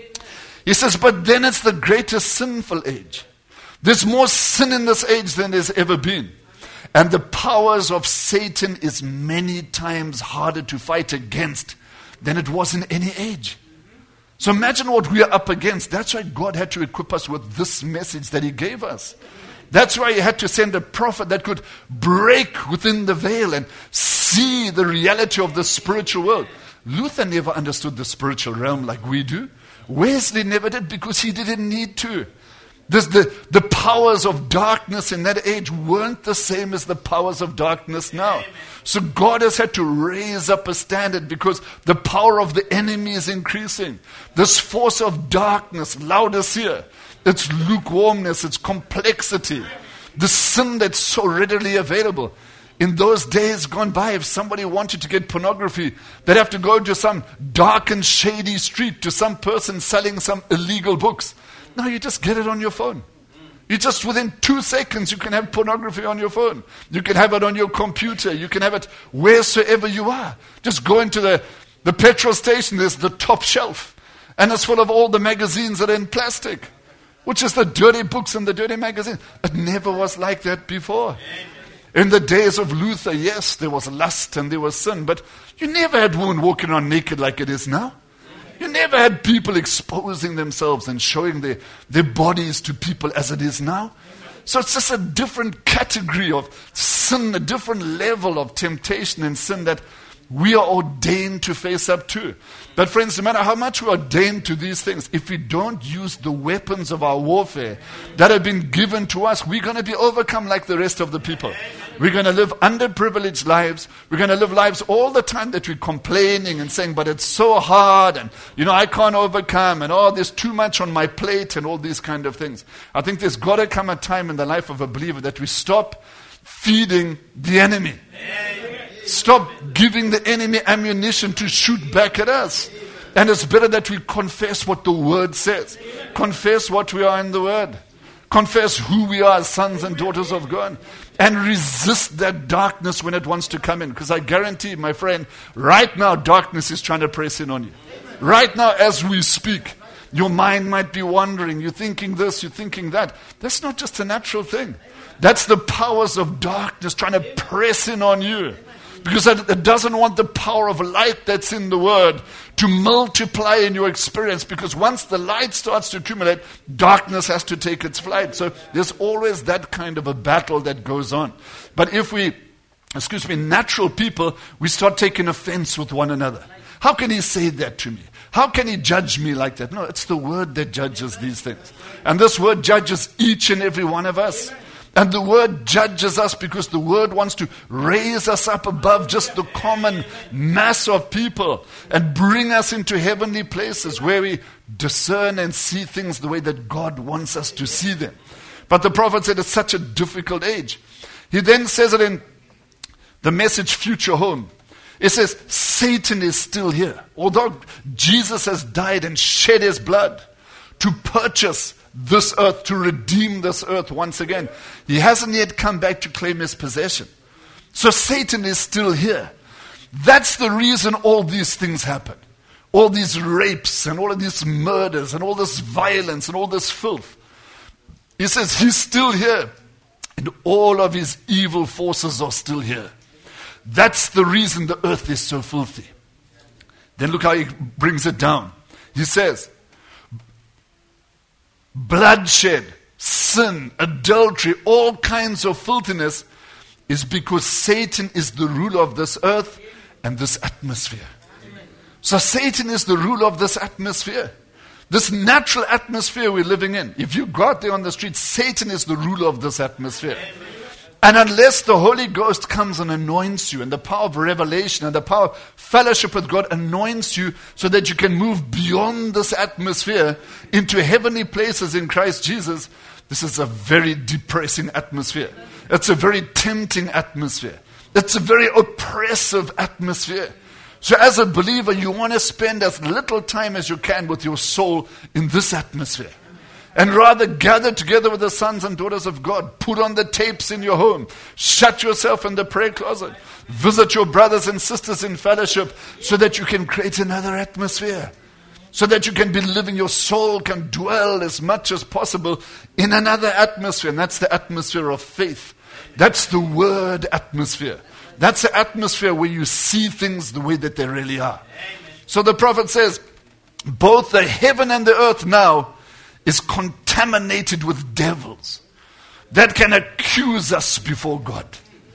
He says, but then it's the greatest sinful age. There's more sin in this age than there's ever been. And the powers of Satan is many times harder to fight against than it was in any age. So imagine what we are up against. That's why God had to equip us with this message that He gave us. That's why He had to send a prophet that could break within the veil and see the reality of the spiritual world. Luther never understood the spiritual realm like we do. Wesley never did because he didn't need to. This, the, the powers of darkness in that age weren't the same as the powers of darkness now. Amen. So God has had to raise up a standard because the power of the enemy is increasing. This force of darkness, Laodicea, its lukewarmness, its complexity, the sin that's so readily available. In those days gone by, if somebody wanted to get pornography, they'd have to go to some dark and shady street to some person selling some illegal books. Now you just get it on your phone. You just within two seconds you can have pornography on your phone. You can have it on your computer. You can have it wheresoever you are. Just go into the, the petrol station. There's the top shelf. And it's full of all the magazines that are in plastic. Which is the dirty books and the dirty magazines. It never was like that before. In the days of Luther, yes, there was lust and there was sin. But you never had women walking around naked like it is now. You never had people exposing themselves and showing their, their bodies to people as it is now. So it's just a different category of sin, a different level of temptation and sin that we are ordained to face up to. But friends, no matter how much we are ordained to these things, if we don't use the weapons of our warfare that have been given to us, we're going to be overcome like the rest of the people. We're going to live underprivileged lives. We're going to live lives all the time that we're complaining and saying, but it's so hard and, you know, I can't overcome and, oh, there's too much on my plate and all these kind of things. I think there's got to come a time in the life of a believer that we stop feeding the enemy. Stop giving the enemy ammunition to shoot back at us. And it's better that we confess what the Word says. Confess what we are in the Word. Confess who we are as sons and daughters of God. And resist that darkness when it wants to come in. Because I guarantee, my friend, right now darkness is trying to press in on you. Right now as we speak, your mind might be wandering. You're thinking this, you're thinking that. That's not just a natural thing. That's the powers of darkness trying to press in on you. Because it doesn't want the power of light that's in the Word to multiply in your experience. Because once the light starts to accumulate, darkness has to take its flight. So there's always that kind of a battle that goes on. But if we, excuse me, natural people, we start taking offense with one another. How can he say that to me? How can he judge me like that? No, it's the Word that judges these things. And this Word judges each and every one of us. And the Word judges us because the Word wants to raise us up above just the common mass of people and bring us into heavenly places where we discern and see things the way that God wants us to see them. But the prophet said it's such a difficult age. He then says it in the Message Future Home. It says, Satan is still here. Although Jesus has died and shed his blood to purchase this earth, to redeem this earth once again, he hasn't yet come back to claim his possession. So Satan is still here. That's the reason all these things happen. All these rapes and all of these murders and all this violence and all this filth. He says he's still here. And all of his evil forces are still here. That's the reason the earth is so filthy. Then look how he brings it down. He says, bloodshed, sin, adultery, all kinds of filthiness is because Satan is the ruler of this earth and this atmosphere. So Satan is the ruler of this atmosphere. This natural atmosphere we're living in. If you go out there on the street, Satan is the ruler of this atmosphere. And unless the Holy Ghost comes and anoints you, and the power of revelation and the power of fellowship with God anoints you so that you can move beyond this atmosphere into heavenly places in Christ Jesus, this is a very depressing atmosphere. It's a very tempting atmosphere. It's a very oppressive atmosphere. So as a believer, you want to spend as little time as you can with your soul in this atmosphere. And rather gather together with the sons and daughters of God. Put on the tapes in your home. Shut yourself in the prayer closet. Visit your brothers and sisters in fellowship so that you can create another atmosphere. So that you can be living, your soul can dwell as much as possible in another atmosphere. And that's the atmosphere of faith. That's the Word atmosphere. That's the atmosphere where you see things the way that they really are. So the prophet says, both the heaven and the earth now is contaminated with devils that can accuse us before God.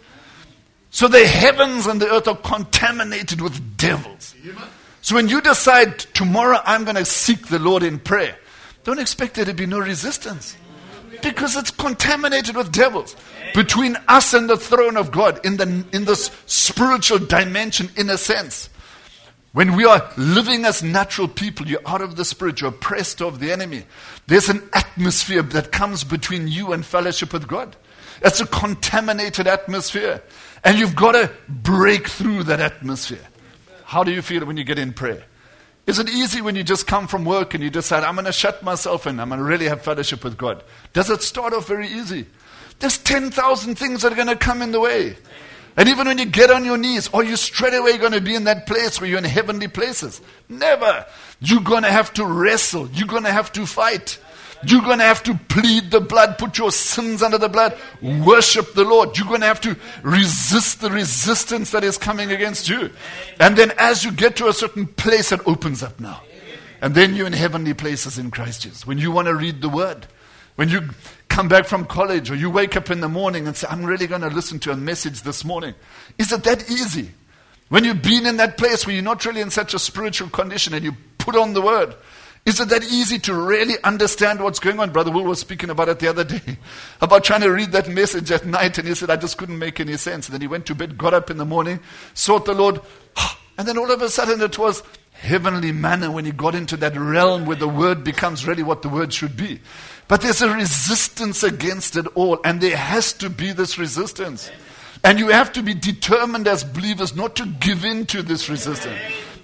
So the heavens and the earth are contaminated with devils. So when you decide, tomorrow I'm going to seek the Lord in prayer, don't expect there to be no resistance. Because it's contaminated with devils. Between us and the throne of God, in the in this spiritual dimension, in a sense. When we are living as natural people, you're out of the Spirit, you're oppressed of the enemy. There's an atmosphere that comes between you and fellowship with God. It's a contaminated atmosphere. And you've got to break through that atmosphere. How do you feel when you get in prayer? Is it easy when you just come from work and you decide, I'm going to shut myself in, I'm going to really have fellowship with God? Does it start off very easy? There's ten thousand things that are going to come in the way. And even when you get on your knees, are you straight away going to be in that place where you're in heavenly places? Never. You're going to have to wrestle. You're going to have to fight. You're going to have to plead the blood, put your sins under the blood, worship the Lord. You're going to have to resist the resistance that is coming against you. And then as you get to a certain place, it opens up now. And then you're in heavenly places in Christ Jesus. When you want to read the Word, when you come back from college, or you wake up in the morning and say, I'm really going to listen to a message this morning. Is it that easy? When you've been in that place where you're not really in such a spiritual condition and you put on the Word, is it that easy to really understand what's going on? Brother Will was speaking about it the other day, about trying to read that message at night, and he said, I just couldn't make any sense. And then he went to bed, got up in the morning, sought the Lord, and then all of a sudden it was heavenly manna when he got into that realm where the Word becomes really what the Word should be. But there's a resistance against it all, and there has to be this resistance. And you have to be determined as believers not to give in to this resistance.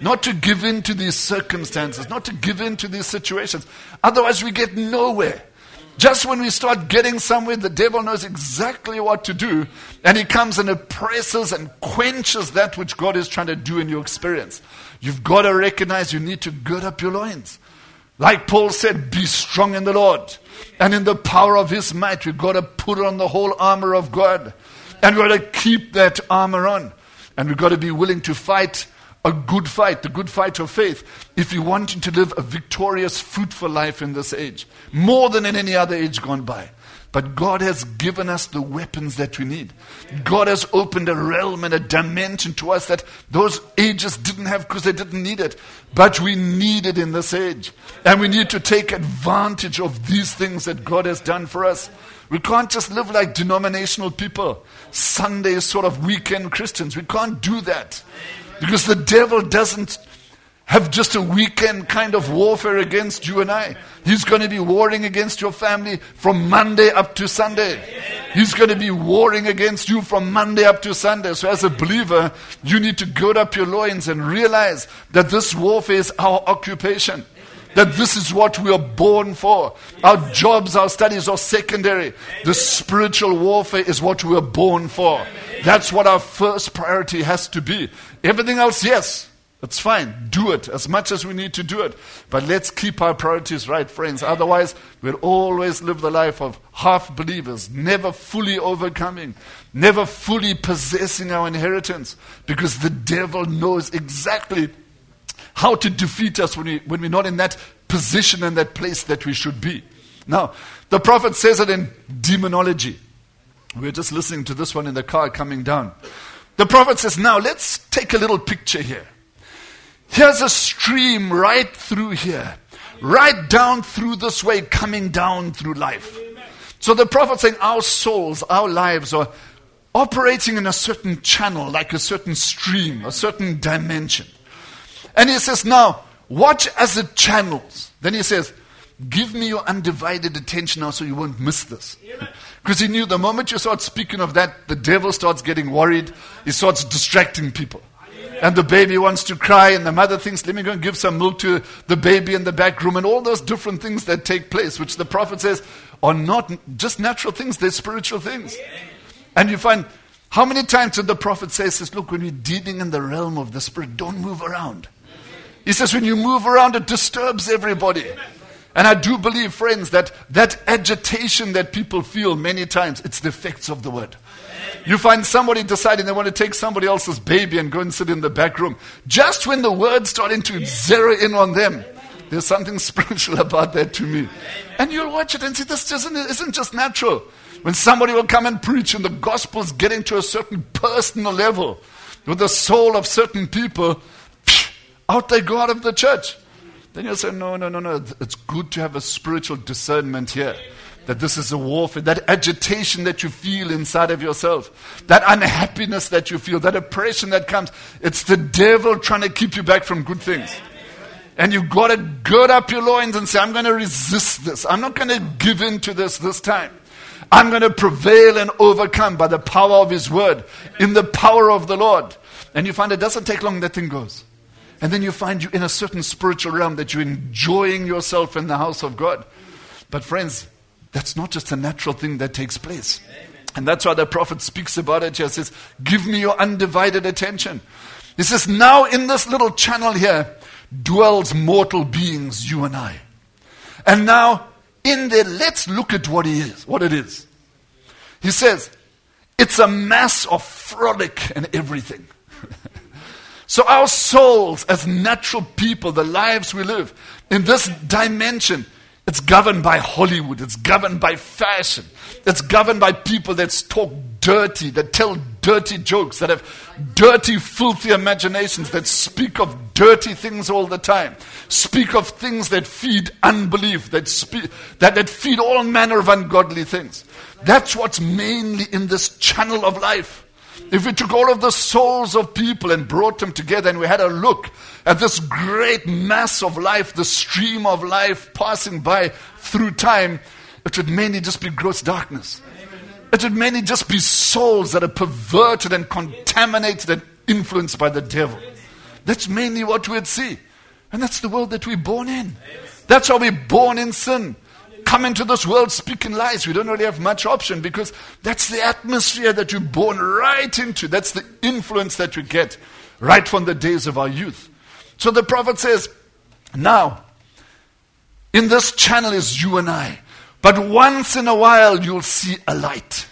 Not to give in to these circumstances, not to give in to these situations. Otherwise we get nowhere. Just when we start getting somewhere, the devil knows exactly what to do, and he comes and oppresses and quenches that which God is trying to do in your experience. You've got to recognize you need to gird up your loins. Like Paul said, be strong in the Lord. And in the power of his might, we've got to put on the whole armor of God. And we've got to keep that armor on. And we've got to be willing to fight a good fight, the good fight of faith, if you want to live a victorious, fruitful life in this age, more than in any other age gone by. But God has given us the weapons that we need. God has opened a realm and a dimension to us that those ages didn't have because they didn't need it. But we need it in this age. And we need to take advantage of these things that God has done for us. We can't just live like denominational people, Sunday sort of weekend Christians. We can't do that. Because the devil doesn't have just a weekend kind of warfare against you and I. He's going to be warring against your family from Monday up to Sunday. He's going to be warring against you from Monday up to Sunday. So as a believer, you need to gird up your loins and realize that this warfare is our occupation. That this is what we are born for. Our jobs, our studies are secondary. The spiritual warfare is what we are born for. That's what our first priority has to be. Everything else, yes, it's fine. Do it as much as we need to do it. But let's keep our priorities right, friends. Otherwise, we'll always live the life of half believers, never fully overcoming, never fully possessing our inheritance. Because the devil knows exactly how to defeat us when, we, when we're not in that position and that place that we should be. Now, the prophet says it in demonology. We were just listening to this one in the car coming down. The prophet says, now let's take a little picture here. Here's a stream right through here, right down through this way, coming down through life. So the prophet's saying our souls, our lives are operating in a certain channel, like a certain stream, a certain dimension. And he says, now, watch as it channels. Then he says, give me your undivided attention now so you won't miss this. Because he knew the moment you start speaking of that, the devil starts getting worried. He starts distracting people. And the baby wants to cry, and the mother thinks, let me go and give some milk to the baby in the back room, and all those different things that take place, which the prophet says are not just natural things, they're spiritual things. And you find, how many times did the prophet say, says, look, when you're dealing in the realm of the spirit, don't move around. He says, when you move around, it disturbs everybody. And I do believe, friends, that that agitation that people feel many times, it's the effects of the word. You find somebody deciding they want to take somebody else's baby and go and sit in the back room. Just when the word's starting to zero in on them, there's something spiritual about that to me. And you'll watch it and see, this isn't, isn't just natural. When somebody will come and preach and the gospel's getting to a certain personal level with the soul of certain people, out they go out of the church. Then you'll say, no, no, no, no. It's good to have a spiritual discernment here. That this is a warfare. That agitation that you feel inside of yourself. That unhappiness that you feel. That oppression that comes. It's the devil trying to keep you back from good things. And you've got to gird up your loins and say, I'm going to resist this. I'm not going to give in to this this time. I'm going to prevail and overcome by the power of His word. In the power of the Lord. And you find it doesn't take long, that thing goes. And then you find you in a certain spiritual realm that you're enjoying yourself in the house of God. But friends, that's not just a natural thing that takes place. And that's why the prophet speaks about it here. He says, give me your undivided attention. He says, now in this little channel here dwells mortal beings, you and I. And now in there, let's look at what he is, what it is. He says, it's a mass of frolic and everything. So our souls as natural people, the lives we live in this dimension, it's governed by Hollywood. It's governed by fashion. It's governed by people that talk dirty, that tell dirty jokes, that have dirty, filthy imaginations, that speak of dirty things all the time. Speak of things that feed unbelief, that, speak, that, that feed all manner of ungodly things. That's what's mainly in this channel of life. If we took all of the souls of people and brought them together and we had a look at this great mass of life, the stream of life passing by through time, it would mainly just be gross darkness. It would mainly just be souls that are perverted and contaminated and influenced by the devil. That's mainly what we'd see. And that's the world that we're born in. That's how we're born in sin. Come into this world speaking lies. We don't really have much option because that's the atmosphere that you're born right into. That's the influence that we get right from the days of our youth. So the prophet says, now, in this channel is you and I. But once in a while you'll see a light.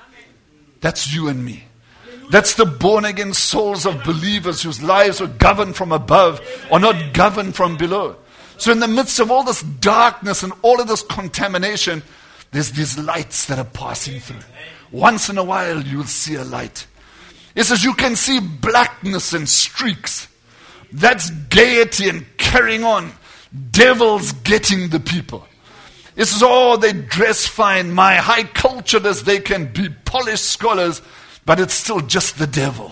That's you and me. That's the born again souls of believers whose lives are governed from above or not governed from below. So in the midst of all this darkness and all of this contamination, there's these lights that are passing through. Once in a while you'll see a light. He says you can see blackness and streaks. That's gaiety and carrying on. Devils getting the people. He says, oh, they dress fine, my high cultured as they can be, polished scholars, but it's still just the devil.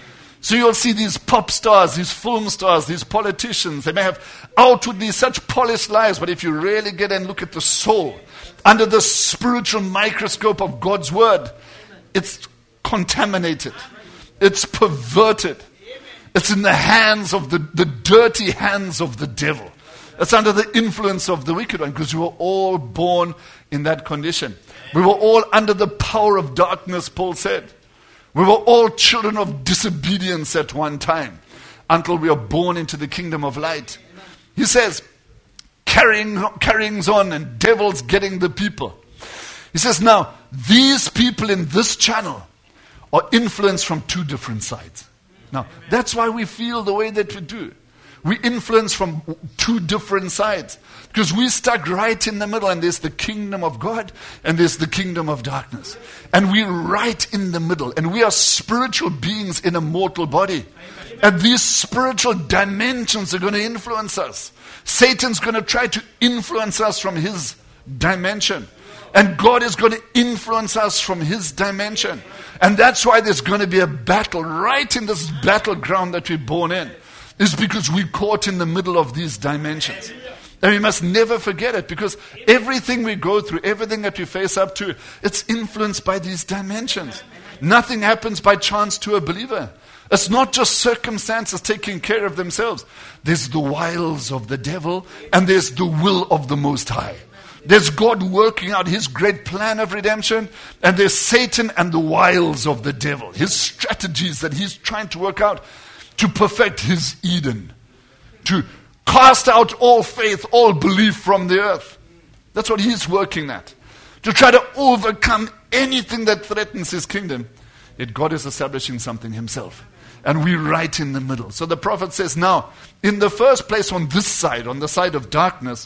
So you'll see these pop stars, these film stars, these politicians. They may have outwardly such polished lives, but if you really get and look at the soul, under the spiritual microscope of God's word, it's contaminated. It's perverted. It's in the hands of the, the dirty hands of the devil. It's under the influence of the wicked one, because we were all born in that condition. We were all under the power of darkness, Paul said. We were all children of disobedience at one time, until we are born into the kingdom of light. He says, carrying, carryings on and devils getting the people. He says, now, these people in this channel are influenced from two different sides. Now, that's why we feel the way that we do. We influence from two different sides. Because we're stuck right in the middle, and there's the kingdom of God and there's the kingdom of darkness. And we're right in the middle. And we are spiritual beings in a mortal body. And these spiritual dimensions are going to influence us. Satan's going to try to influence us from his dimension. And God is going to influence us from his dimension. And that's why there's going to be a battle right in this battleground that we're born in. Is because we're caught in the middle of these dimensions. And we must never forget it, because everything we go through, everything that we face up to, it's influenced by these dimensions. Nothing happens by chance to a believer. It's not just circumstances taking care of themselves. There's the wiles of the devil, and there's the will of the Most High. There's God working out his great plan of redemption, and there's Satan and the wiles of the devil, his strategies that he's trying to work out to perfect his Eden, to cast out all faith, all belief from the earth. That's what he's working at. To try to overcome anything that threatens his kingdom. Yet God is establishing something himself. And we're right in the middle. So the prophet says, now, in the first place on this side, on the side of darkness,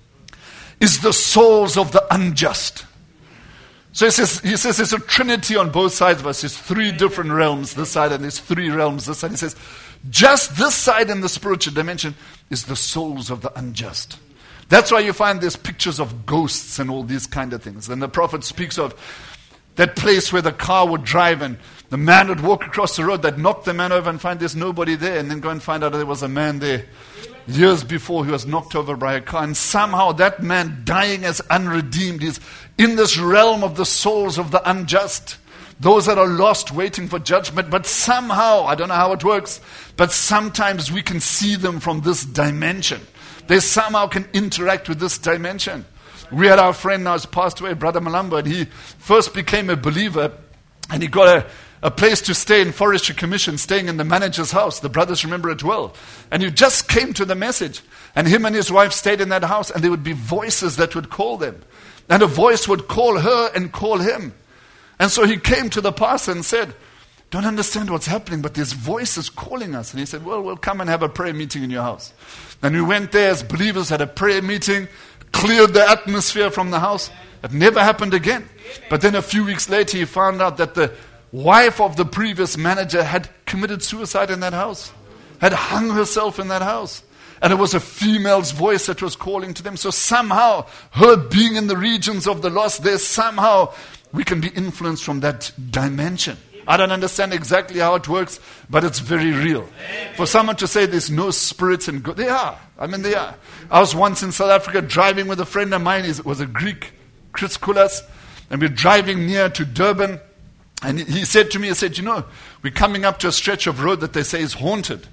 is the souls of the unjust. So he says, he says there's a trinity on both sides of us. There's three different realms this side, and there's three realms this side. He says, just this side in the spiritual dimension is the souls of the unjust. That's why you find there's pictures of ghosts and all these kind of things. And the prophet speaks of that place where the car would drive and the man would walk across the road, that knock the man over and find there's nobody there, and then go and find out there was a man there years before he was knocked over by a car. And somehow that man dying as unredeemed is in this realm of the souls of the unjust. Those that are lost waiting for judgment. But somehow, I don't know how it works, but sometimes we can see them from this dimension. They somehow can interact with this dimension. We had our friend now who's passed away, Brother Malamba, and he first became a believer, and he got a, a place to stay in Forestry Commission, staying in the manager's house. The brothers remember it well. And he just came to the message, and him and his wife stayed in that house, and there would be voices that would call them. And a voice would call her and call him. And so he came to the pastor and said, don't understand what's happening, but there's voices calling us. And he said, well, we'll come and have a prayer meeting in your house. And we went there as believers, had a prayer meeting, cleared the atmosphere from the house. It never happened again. But then a few weeks later, he found out that the wife of the previous manager had committed suicide in that house, had hung herself in that house. And it was a female's voice that was calling to them. So somehow, her being in the regions of the lost, there's somehow we can be influenced from that dimension. I don't understand exactly how it works, but it's very real. For someone to say there's no spirits in God, they are. I mean, they are. I was once in South Africa driving with a friend of mine. He was a Greek, Chris Koulas, and we're driving near to Durban. And he said to me, he said, you know, we're coming up to a stretch of road that they say is haunted.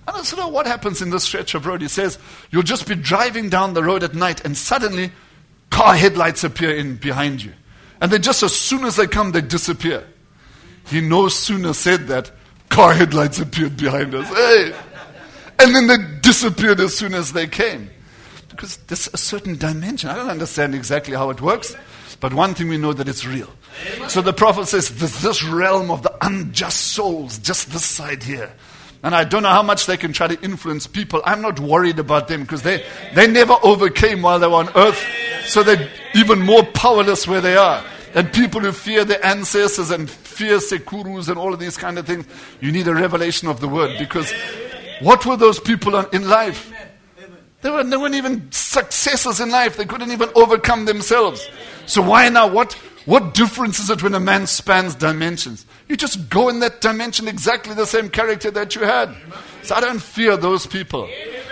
And I said, oh, what happens in this stretch of road? He says, you'll just be driving down the road at night and suddenly car headlights appear in behind you. And then just as soon as they come, they disappear. He no sooner said that, car headlights appeared behind us. Hey! And then they disappeared as soon as they came. Because there's a certain dimension. I don't understand exactly how it works, but one thing we know that it's real. So the prophet says, there's this realm of the unjust souls, just this side here. And I don't know how much they can try to influence people. I'm not worried about them because they, they never overcame while they were on earth. So they're even more powerless where they are. And people who fear their ancestors and fear sekurus and all of these kind of things, you need a revelation of the word. Because what were those people on, in life? They, were, they weren't even successes in life. They couldn't even overcome themselves. So why now? What, what difference is it when a man spans dimensions? You just go in that dimension exactly the same character that you had. So I don't fear those people.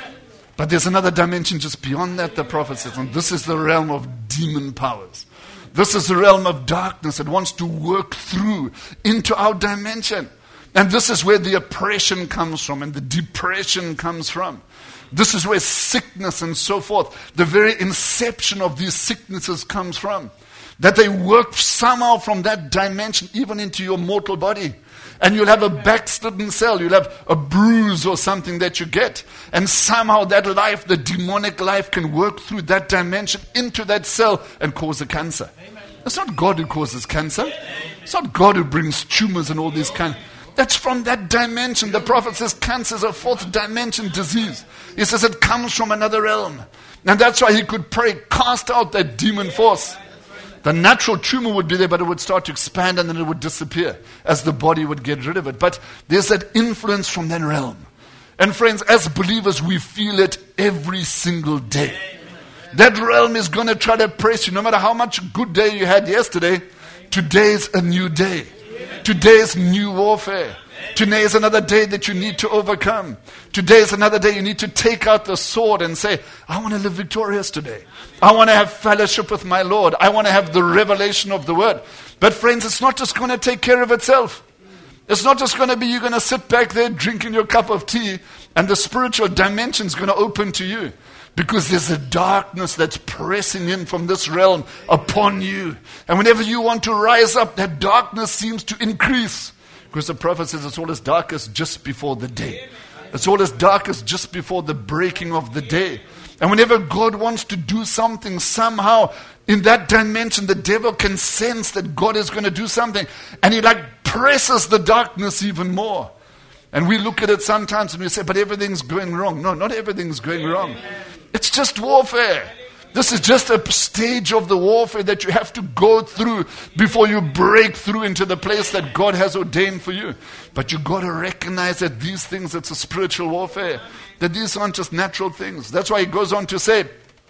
But there's another dimension just beyond that, the prophet says. And this is the realm of demon powers. This is the realm of darkness that wants to work through into our dimension. And this is where the oppression comes from and the depression comes from. This is where sickness and so forth, the very inception of these sicknesses comes from. That they work somehow from that dimension even into your mortal body. And you'll have a backslidden cell, you'll have a bruise or something that you get. And somehow that life, the demonic life, can work through that dimension into that cell and cause a cancer. Amen. It's not God who causes cancer. Amen. It's not God who brings tumors and all these kind. That's from that dimension. The prophet says cancer is a fourth dimension disease. He says it comes from another realm. And that's why he could pray, cast out that demon force. The natural tumor would be there, but it would start to expand and then it would disappear as the body would get rid of it. But there's that influence from that realm. And friends, as believers, we feel it every single day. That realm is going to try to press you. No matter how much good day you had yesterday, today's a new day. Today's new warfare. Today is another day that you need to overcome. Today is another day you need to take out the sword and say, I want to live victorious today. I want to have fellowship with my Lord. I want to have the revelation of the word. But friends, it's not just going to take care of itself. It's not just going to be you're going to sit back there drinking your cup of tea and the spiritual dimension is going to open to you. Because there's a darkness that's pressing in from this realm upon you. And whenever you want to rise up, that darkness seems to increase. Because the prophet says it's all as darkest just before the day. It's all as darkest just before the breaking of the day. And whenever God wants to do something, somehow in that dimension, the devil can sense that God is going to do something. And he like presses the darkness even more. And we look at it sometimes and we say, but everything's going wrong. No, not everything's going wrong. It's just warfare. This is just a stage of the warfare that you have to go through before you break through into the place that God has ordained for you. But you got to recognize that these things, it's a spiritual warfare. That these aren't just natural things. That's why he goes on to say,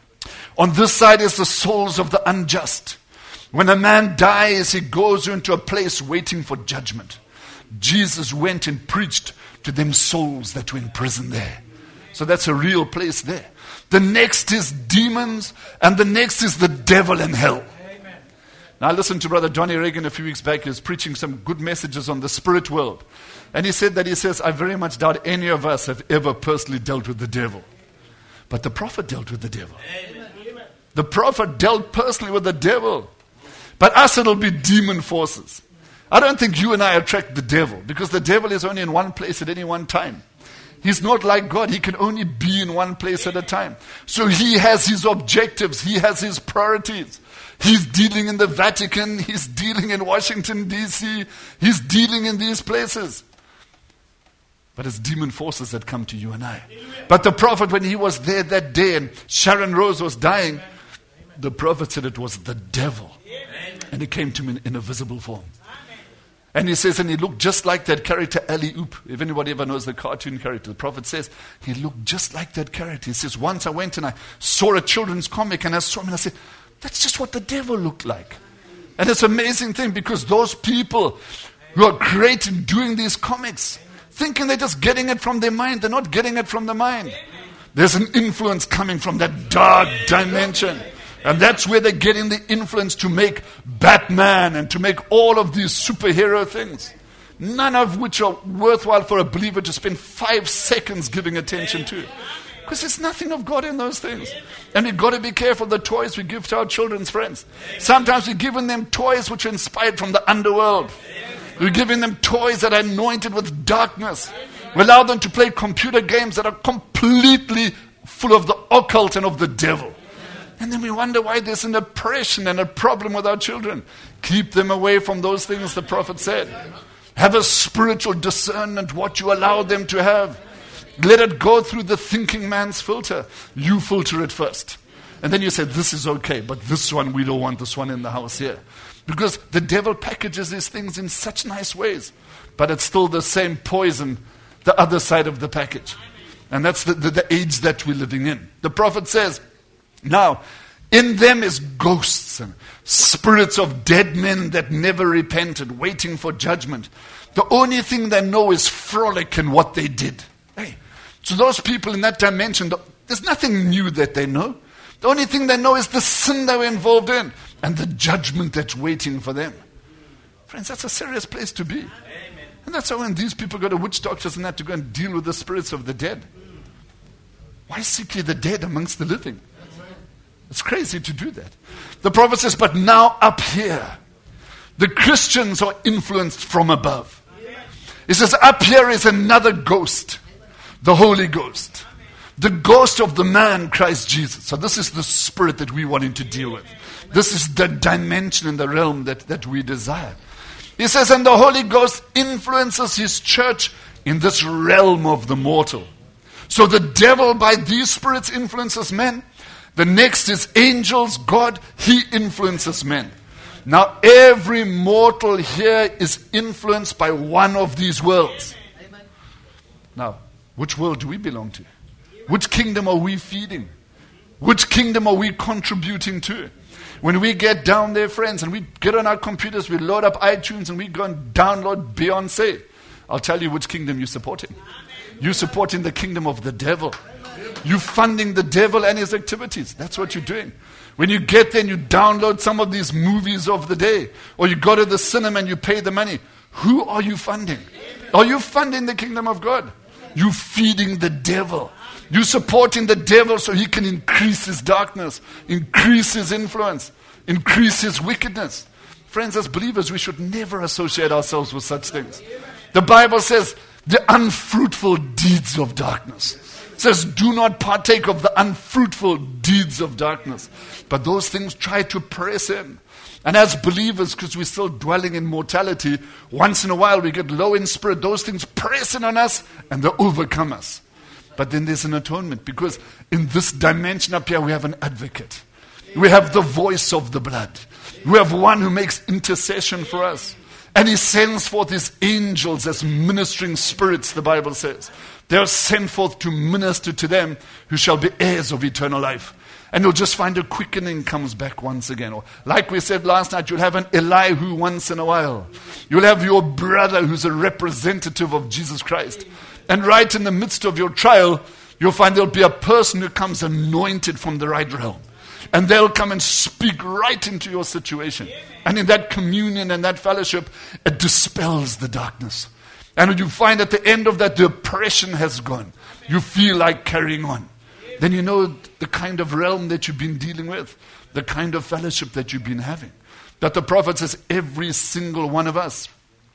on this side is the souls of the unjust. When a man dies, he goes into a place waiting for judgment. Jesus went and preached to them souls that were in prison there. So that's a real place there. The next is demons, and the next is the devil and hell. Amen. Now I listened to Brother Donnie Reagan a few weeks back. He was preaching some good messages on the spirit world. And he said that, he says, I very much doubt any of us have ever personally dealt with the devil. But the prophet dealt with the devil. Amen. The prophet dealt personally with the devil. But us, it'll be demon forces. I don't think you and I attract the devil, because the devil is only in one place at any one time. He's not like God. He can only be in one place at a time. So he has his objectives. He has his priorities. He's dealing in the Vatican. He's dealing in Washington, D C He's dealing in these places. But it's demon forces that come to you and I. But the prophet, when he was there that day and Sharon Rose was dying, the prophet said it was the devil. And he came to him in, in a visible form. And he says, and he looked just like that character, Ali Oop. If anybody ever knows the cartoon character, the prophet says, he looked just like that character. He says, once I went and I saw a children's comic and I saw him and I said, that's just what the devil looked like. And it's an amazing thing, because those people who are great in doing these comics, thinking they're just getting it from their mind, they're not getting it from the mind. There's an influence coming from that dark dimension. And that's where they're getting the influence to make Batman and to make all of these superhero things. none of which are worthwhile for a believer to spend five seconds giving attention to. Because there's nothing of God in those things. And we've got to be careful the toys we give to our children's friends. Sometimes we're giving them toys which are inspired from the underworld. We're giving them toys that are anointed with darkness. We allow them to play computer games that are completely full of the occult and of the devil. And then we wonder why there's an oppression and a problem with our children. Keep them away from those things the prophet said. Have a spiritual discernment what you allow them to have. Let it go through the thinking man's filter. You filter it first. And then you say, this is okay, but this one, we don't want this one in the house here. Because the devil packages these things in such nice ways. But it's still the same poison, the other side of the package. And that's the, the, the age that we're living in. The prophet says, now, in them is ghosts and spirits of dead men that never repented, waiting for judgment. The only thing they know is frolic in what they did. Hey, so those people in that dimension, there's nothing new that they know. The only thing they know is the sin they were involved in and the judgment that's waiting for them. Friends, that's a serious place to be. Amen. And that's why when these people go to witch doctors and that to go and deal with the spirits of the dead. Why seek ye the dead amongst the living? It's crazy to do that. The prophet says, but now up here, the Christians are influenced from above. He says, up here is another ghost, the Holy Ghost. The ghost of the man, Christ Jesus. So this is the spirit that we want to deal with. This is the dimension in the realm that, that we desire. He says, and the Holy Ghost influences his church in this realm of the mortal. So the devil by these spirits influences men. The next is angels, God, he influences men. Now every mortal here is influenced by one of these worlds. Now, which world do we belong to? Which kingdom are we feeding? Which kingdom are we contributing to? When we get down there, friends, and we get on our computers, we load up iTunes and we go and download Beyonce, I'll tell you which kingdom you're supporting. You're supporting the kingdom of the devil. You're funding the devil and his activities. That's what you're doing. When you get there and you download some of these movies of the day, or you go to the cinema and you pay the money, who are you funding? Are you funding the kingdom of God? You're feeding the devil. You're supporting the devil so he can increase his darkness, increase his influence, increase his wickedness. Friends, as believers, we should never associate ourselves with such things. The Bible says, the unfruitful deeds of darkness. It says, do not partake of the unfruitful deeds of darkness. But those things try to press in. And as believers, because we're still dwelling in mortality, once in a while we get low in spirit, those things press in on us and they overcome us. But then there's an atonement, because in this dimension up here we have an advocate. We have the voice of the blood. We have one who makes intercession for us. And he sends forth his angels as ministering spirits, the Bible says. They are sent forth to minister to them who shall be heirs of eternal life. And you'll just find a quickening comes back once again. Or like we said last night, you'll have an Elihu once in a while. You'll have your brother who's a representative of Jesus Christ. And right in the midst of your trial, you'll find there'll be a person who comes anointed from the right realm. And they'll come and speak right into your situation. And in that communion and that fellowship, it dispels the darkness. And when you find at the end of that, the oppression has gone. You feel like carrying on. Then you know the kind of realm that you've been dealing with. The kind of fellowship that you've been having. That the prophet says every single one of us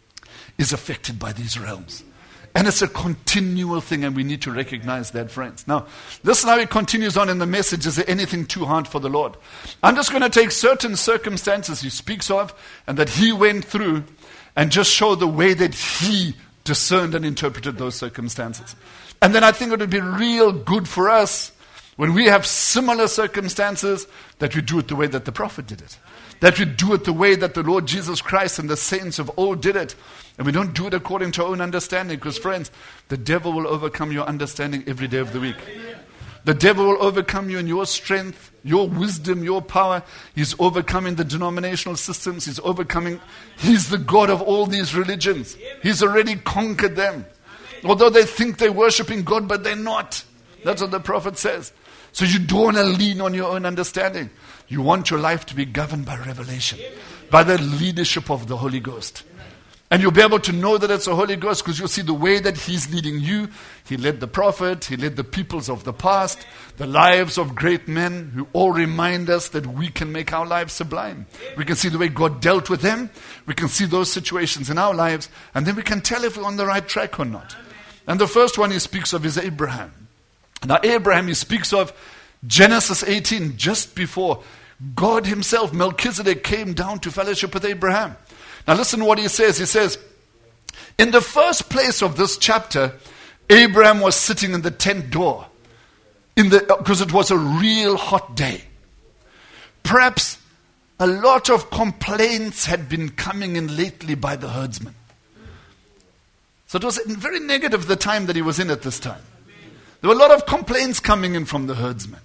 is affected by these realms. And it's a continual thing, and we need to recognize that, friends. Now, listen how he continues on in the message. Is there anything too hard for the Lord? I'm just going to take certain circumstances he speaks of and that he went through and just show the way that he discerned and interpreted those circumstances. And then I think it would be real good for us when we have similar circumstances that we do it the way that the prophet did it. That we do it the way that the Lord Jesus Christ and the saints of old did it. And we don't do it according to our own understanding. Because friends, the devil will overcome your understanding every day of the week. The devil will overcome you in your strength, your wisdom, your power. He's overcoming the denominational systems. He's overcoming, he's the God of all these religions. He's already conquered them. Although they think they're worshiping God, but they're not. That's what the prophet says. So you don't want to lean on your own understanding. You want your life to be governed by revelation, by the leadership of the Holy Ghost. And you'll be able to know that it's the Holy Ghost because you'll see the way that He's leading you. He led the prophet, He led the peoples of the past, the lives of great men who all remind us that we can make our lives sublime. We can see the way God dealt with them. We can see those situations in our lives. And then we can tell if we're on the right track or not. And the first one He speaks of is Abraham. Now Abraham He speaks of Genesis eighteen, just before God Himself, Melchizedek, came down to fellowship with Abraham. Now listen what he says. He says, in the first place of this chapter, Abraham was sitting in the tent door in the because it was a real hot day. Perhaps a lot of complaints had been coming in lately by the herdsmen. So it was very negative the time that he was in at this time. There were a lot of complaints coming in from the herdsmen.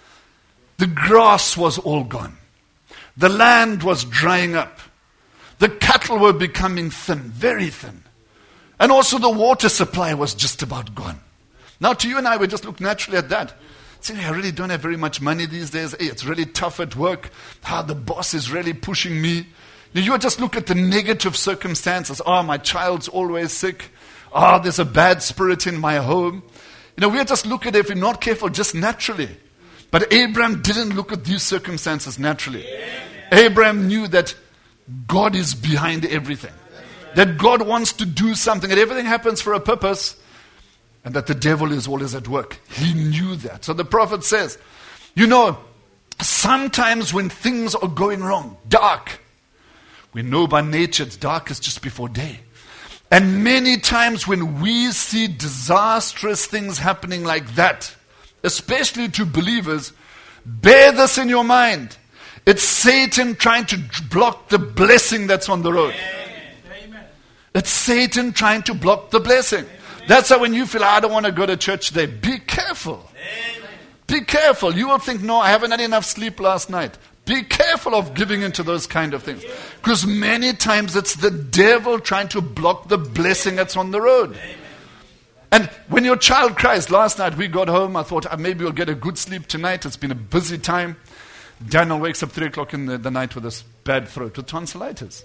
The grass was all gone. The land was drying up. The cattle were becoming thin, very thin. And also the water supply was just about gone. Now to you and I, we just look naturally at that. Say, I really don't have very much money these days. Hey, it's really tough at work. Ah, the boss is really pushing me. You just look at the negative circumstances. Oh, my child's always sick. Oh, there's a bad spirit in my home. You know, we just look at it, if we're not careful, just naturally. But Abraham didn't look at these circumstances naturally. Abraham knew that God is behind everything. That God wants to do something. That everything happens for a purpose. And that the devil is always at work. He knew that. So the prophet says, you know, sometimes when things are going wrong, dark. We know by nature it's darkest just before day. And many times when we see disastrous things happening like that, especially to believers, bear this in your mind. It's Satan trying to block the blessing that's on the road. Amen. It's Satan trying to block the blessing. That's why when you feel, I don't want to go to church today, be careful. Amen. Be careful. You will think, no, I haven't had enough sleep last night. Be careful of giving into those kind of things. Because many times it's the devil trying to block the blessing that's on the road. Amen. And when your child cries, last night we got home, I thought ah, maybe we'll get a good sleep tonight. It's been a busy time. Daniel wakes up three o'clock in the, the night with this bad throat, with tonsillitis.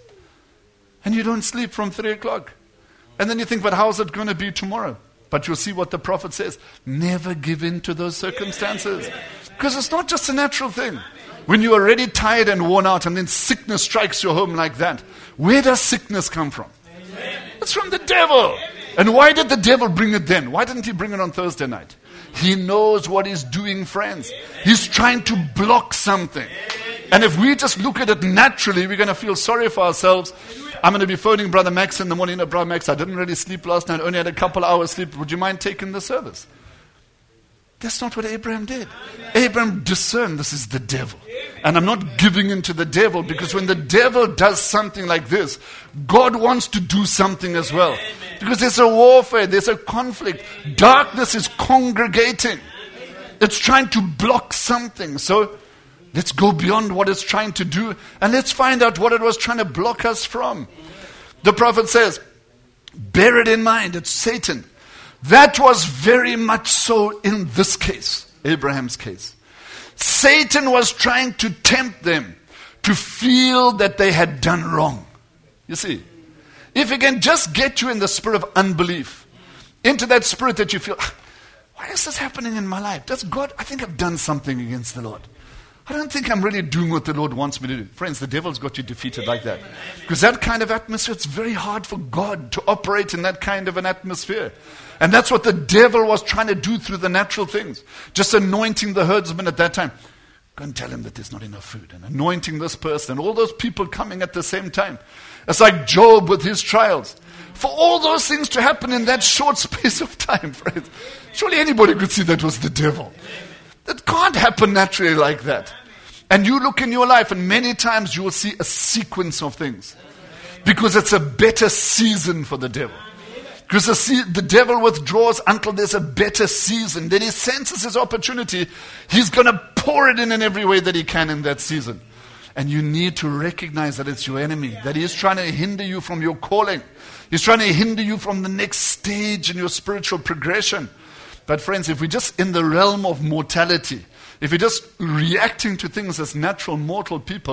And you don't sleep from three o'clock. And then you think, but how's it going to be tomorrow? But you'll see what the prophet says. Never give in to those circumstances. Because it's not just a natural thing. When you're already tired and worn out and then sickness strikes your home like that, where does sickness come from? It's from the devil. And why did the devil bring it then? Why didn't he bring it on Thursday night? He knows what he's doing, friends. He's trying to block something. And if we just look at it naturally, we're going to feel sorry for ourselves. I'm going to be phoning Brother Max in the morning. Brother Max, I didn't really sleep last night. Only had a couple hours sleep. Would you mind taking the service? That's not what Abraham did. Abraham discerned this is the devil. And I'm not giving in to the devil, because when the devil does something like this, God wants to do something as well. Because there's a warfare, there's a conflict. Darkness is congregating. It's trying to block something. So let's go beyond what it's trying to do and let's find out what it was trying to block us from. The prophet says, bear it in mind, it's Satan. That was very much so in this case, Abraham's case. Satan was trying to tempt them to feel that they had done wrong. You see, if he can just get you in the spirit of unbelief, into that spirit that you feel, why is this happening in my life? Does God, I think I've done something against the Lord. I don't think I'm really doing what the Lord wants me to do. Friends, the devil's got you defeated like that. Because that kind of atmosphere, it's very hard for God to operate in that kind of an atmosphere. And that's what the devil was trying to do through the natural things. Just anointing the herdsman at that time. Go and tell him that there's not enough food. And anointing this person. All those people coming at the same time. It's like Job with his trials. For all those things to happen in that short space of time, friends. Surely anybody could see that was the devil. That can't happen naturally like that. And you look in your life and many times you will see a sequence of things. Because it's a better season for the devil. Because the, se- the devil withdraws until there's a better season. Then he senses his opportunity. He's going to pour it in in every way that he can in that season. And you need to recognize that it's your enemy. That he is trying to hinder you from your calling. He's trying to hinder you from the next stage in your spiritual progression. But friends, if we're just in the realm of mortality, if we're just reacting to things as natural mortal people,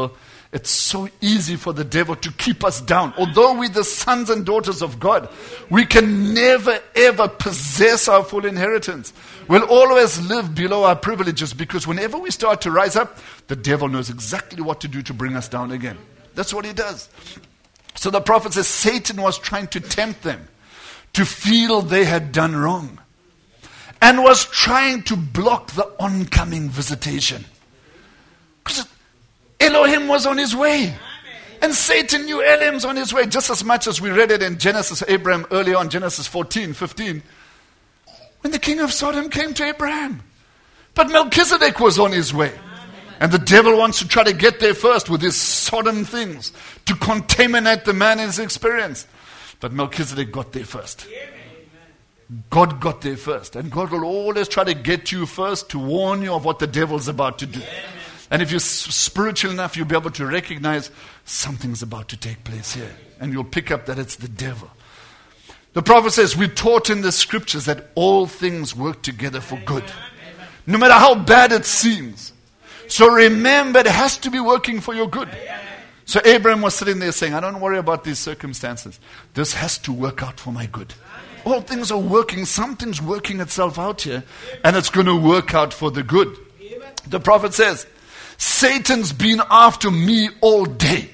It's so easy for the devil to keep us down. Although we're the sons and daughters of God, we can never ever possess our full inheritance. We'll always live below our privileges, because whenever we start to rise up, the devil knows exactly what to do to bring us down again. That's what he does. So the prophet says Satan was trying to tempt them to feel they had done wrong, and was trying to block the oncoming visitation. Because Elohim was on his way. And Satan knew Elohim's on his way, just as much as we read it in Genesis, Abraham, early on, Genesis fourteen, fifteen. When the king of Sodom came to Abraham. But Melchizedek was on his way. And the devil wants to try to get there first with his Sodom things, to contaminate the man in his experience. But Melchizedek got there first. God got there first. And God will always try to get you first to warn you of what the devil's about to do. And if you're spiritual enough, you'll be able to recognize something's about to take place here. And you'll pick up that it's the devil. The prophet says, we're taught in the scriptures that all things work together for good. No matter how bad it seems. So remember, it has to be working for your good. So Abraham was sitting there saying, I don't worry about these circumstances. This has to work out for my good. All things are working. Something's working itself out here. And it's going to work out for the good. The prophet says, Satan's been after me all day.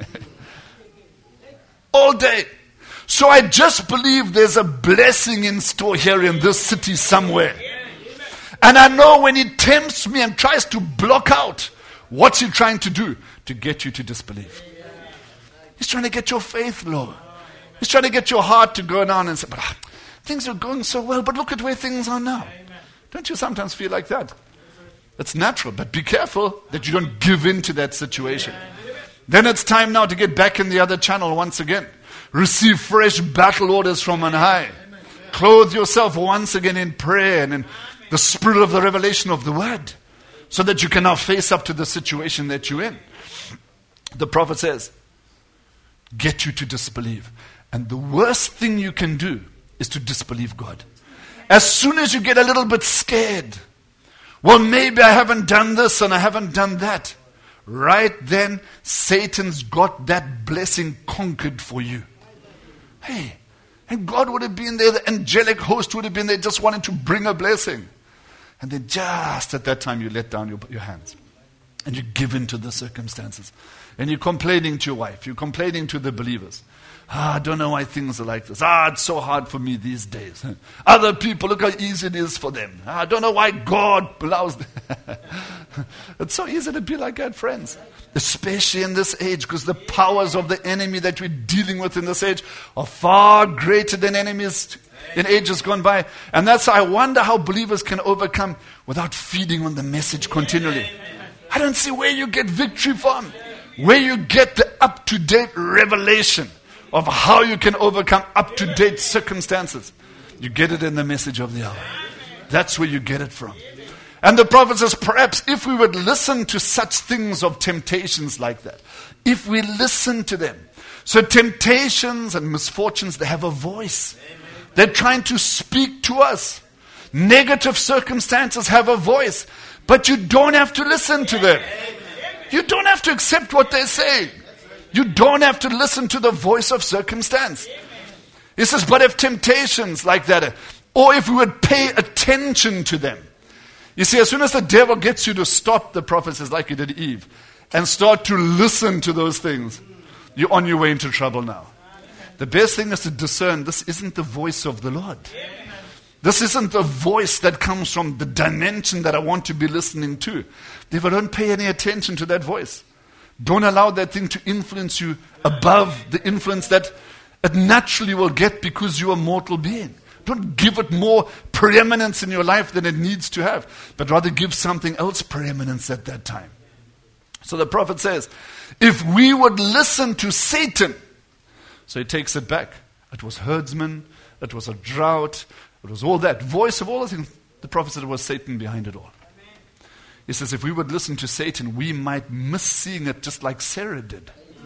All day. So I just believe there's a blessing in store here in this city somewhere. And I know when he tempts me and tries to block out, what's he trying to do? To get you to disbelieve. He's trying to get your faith low. He's trying to get your heart to go down and say, but ah, things are going so well, but look at where things are now. Don't you sometimes feel like that? It's natural, but be careful that you don't give in to that situation. Then it's time now to get back in the other channel once again. Receive fresh battle orders from on high. Clothe yourself once again in prayer and in the spirit of the revelation of the word, so that you can now face up to the situation that you're in. The prophet says, get you to disbelieve. And the worst thing you can do is to disbelieve God. As soon as you get a little bit scared, well, maybe I haven't done this and I haven't done that. Right then, Satan's got that blessing conquered for you. Hey, and God would have been there, the angelic host would have been there just wanting to bring a blessing. And then just at that time you let down your, your hands. And you give in to the circumstances. And you're complaining to your wife. You're complaining to the believers. Ah, I don't know why things are like this. Ah, it's so hard for me these days. Other people, look how easy it is for them. Ah, I don't know why God allows them. It's so easy to be like that, friends. Especially in this age, because the powers of the enemy that we're dealing with in this age are far greater than enemies in ages gone by. And that's why I wonder how believers can overcome without feeding on the message continually. I don't see where you get victory from. Where you get the up-to-date revelation of how you can overcome up-to-date circumstances. You get it in the message of the hour. That's where you get it from. And the prophet says, perhaps if we would listen to such things of temptations like that, if we listen to them. So temptations and misfortunes, they have a voice. They're trying to speak to us. Negative circumstances have a voice. But you don't have to listen to them. You don't have to accept what they say. You don't have to listen to the voice of circumstance. He says, but if temptations like that, or if we would pay attention to them. You see, as soon as the devil gets you to stop, the prophet says, like he did Eve, and start to listen to those things, you're on your way into trouble now. The best thing is to discern, this isn't the voice of the Lord. This isn't the voice that comes from the dimension that I want to be listening to. Therefore, don't pay any attention to that voice. Don't allow that thing to influence you above the influence that it naturally will get because you're a mortal being. Don't give it more preeminence in your life than it needs to have, but rather give something else preeminence at that time. So the prophet says, if we would listen to Satan, so he takes it back. It was herdsmen, it was a drought, it was all that. Voice of all the things. The prophet said it was Satan behind it all. He says if we would listen to Satan, we might miss seeing it just like Sarah did.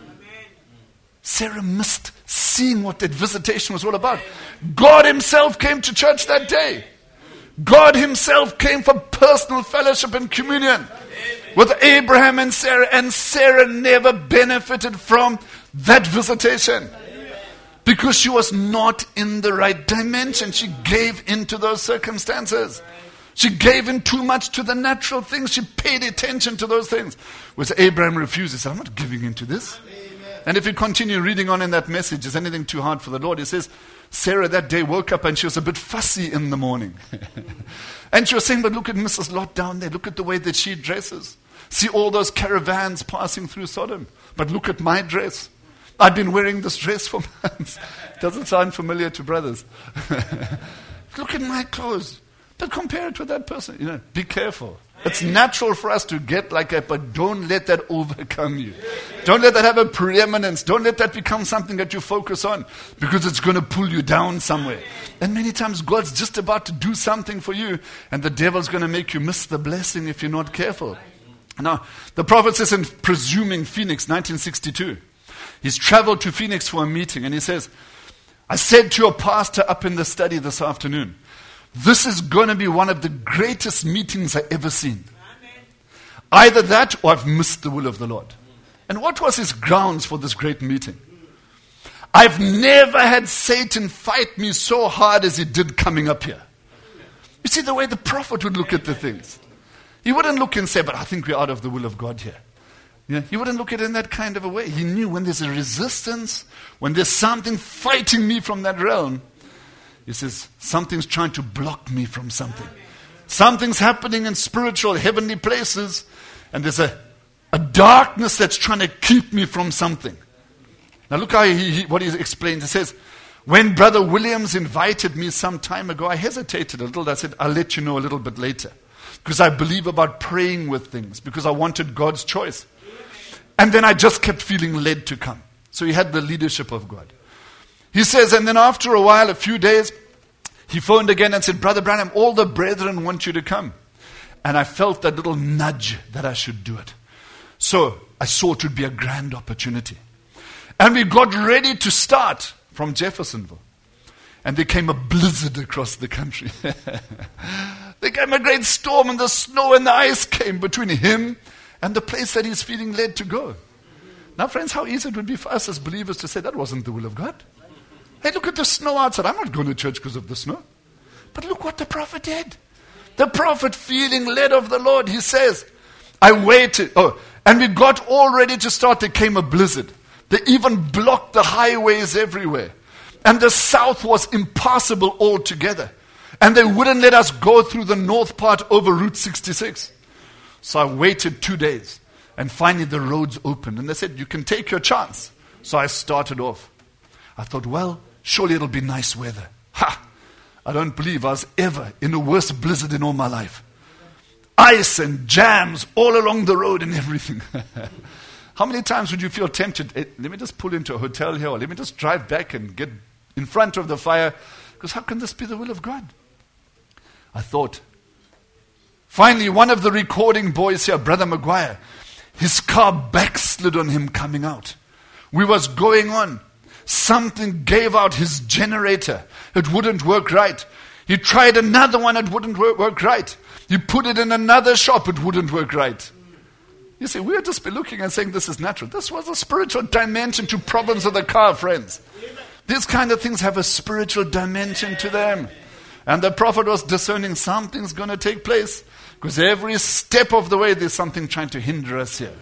Sarah missed seeing what that visitation was all about. God himself came to church that day. God himself came for personal fellowship and communion. with Abraham and Sarah, and Sarah never benefited from that visitation because she was not in the right dimension. She gave into those circumstances. She gave in too much to the natural things. She paid attention to those things. Whereas Abraham refused. He said, I'm not giving into this. Amen. And if you continue reading on in that message, is anything too hard for the Lord? He says, Sarah that day woke up and she was a bit fussy in the morning. And she was saying, but look at Missus Lot down there. Look at the way that she dresses. See all those caravans passing through Sodom. But look at my dress. I've been wearing this dress for months. Doesn't sound familiar to brothers. Look at my clothes. But compare it to that person. You know, be careful. It's natural for us to get like that, but don't let that overcome you. Don't let that have a preeminence. Don't let that become something that you focus on, because it's going to pull you down somewhere. And many times God's just about to do something for you, and the devil's going to make you miss the blessing if you're not careful. Now, the prophet says in Presuming Phoenix, nineteen sixty-two, he's traveled to Phoenix for a meeting, and he says, I said to your pastor up in the study this afternoon, this is going to be one of the greatest meetings I've ever seen. Amen. Either that or I've missed the will of the Lord. And what was his grounds for this great meeting? I've never had Satan fight me so hard as he did coming up here. You see the way the prophet would look at the things. He wouldn't look and say, but I think we're out of the will of God here. Yeah, he wouldn't look at it in that kind of a way. He knew when there's a resistance, when there's something fighting me from that realm, he says, something's trying to block me from something. Something's happening in spiritual, heavenly places, and there's a, a darkness that's trying to keep me from something. Now look how he, he, what he explains. He says, when Brother Williams invited me some time ago, I hesitated a little. I said, I'll let you know a little bit later. Because I believe about praying with things, because I wanted God's choice. And then I just kept feeling led to come. So he had the leadership of God. He says, and then after a while, a few days, he phoned again and said, Brother Branham, all the brethren want you to come. And I felt that little nudge that I should do it. So I saw it would be a grand opportunity. And we got ready to start from Jeffersonville. And there came a blizzard across the country. There came a great storm, and the snow and the ice came between him and the place that he's feeling led to go. Now, friends, how easy it would be for us as believers to say that wasn't the will of God. Hey, look at the snow outside. I'm not going to church because of the snow. But look what the prophet did. The prophet, feeling led of the Lord, he says, I waited. Oh, and we got all ready to start. There came a blizzard. They even blocked the highways everywhere. And the south was impassable altogether. And they wouldn't let us go through the north part over Route sixty-six. So I waited two days. And finally the roads opened. And they said, you can take your chance. So I started off. I thought, well, surely it'll be nice weather. Ha! I don't believe I was ever in a worse blizzard in all my life. Ice and jams all along the road and everything. How many times would you feel tempted, hey, let me just pull into a hotel here, or let me just drive back and get in front of the fire, because how can this be the will of God? I thought. Finally, one of the recording boys here, Brother Maguire, his car backslid on him coming out. We was going on. Something gave out his generator. It wouldn't work right. He tried another one, it wouldn't work, work right. He put it in another shop, it wouldn't work right. You see, we would just be looking and saying this is natural. This was a spiritual dimension to problems of the car, friends. These kind of things have a spiritual dimension to them. And the prophet was discerning something's going to take place, because every step of the way there's something trying to hinder us here.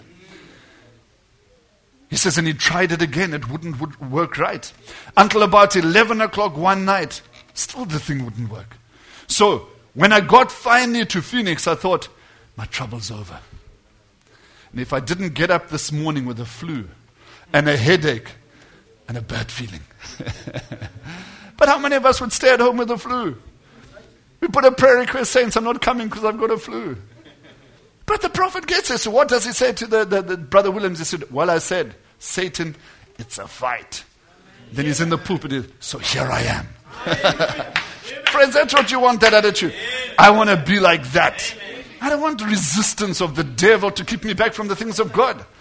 He says, and he tried it again. It wouldn't would work right. Until about eleven o'clock one night, still the thing wouldn't work. So, when I got finally to Phoenix, I thought, my trouble's over. And if I didn't get up this morning with a flu and a headache and a bad feeling. But how many of us would stay at home with the flu? We put a prayer request saying, I'm not coming because I've got a flu. But the prophet gets it. So what does he say to the, the, the Brother Williams? He said, well, I said, Satan, it's a fight. Then he's in the pulpit. So here I am. Friends, that's what you want, that attitude. I want to be like that. I don't want the resistance of the devil to keep me back from the things of God.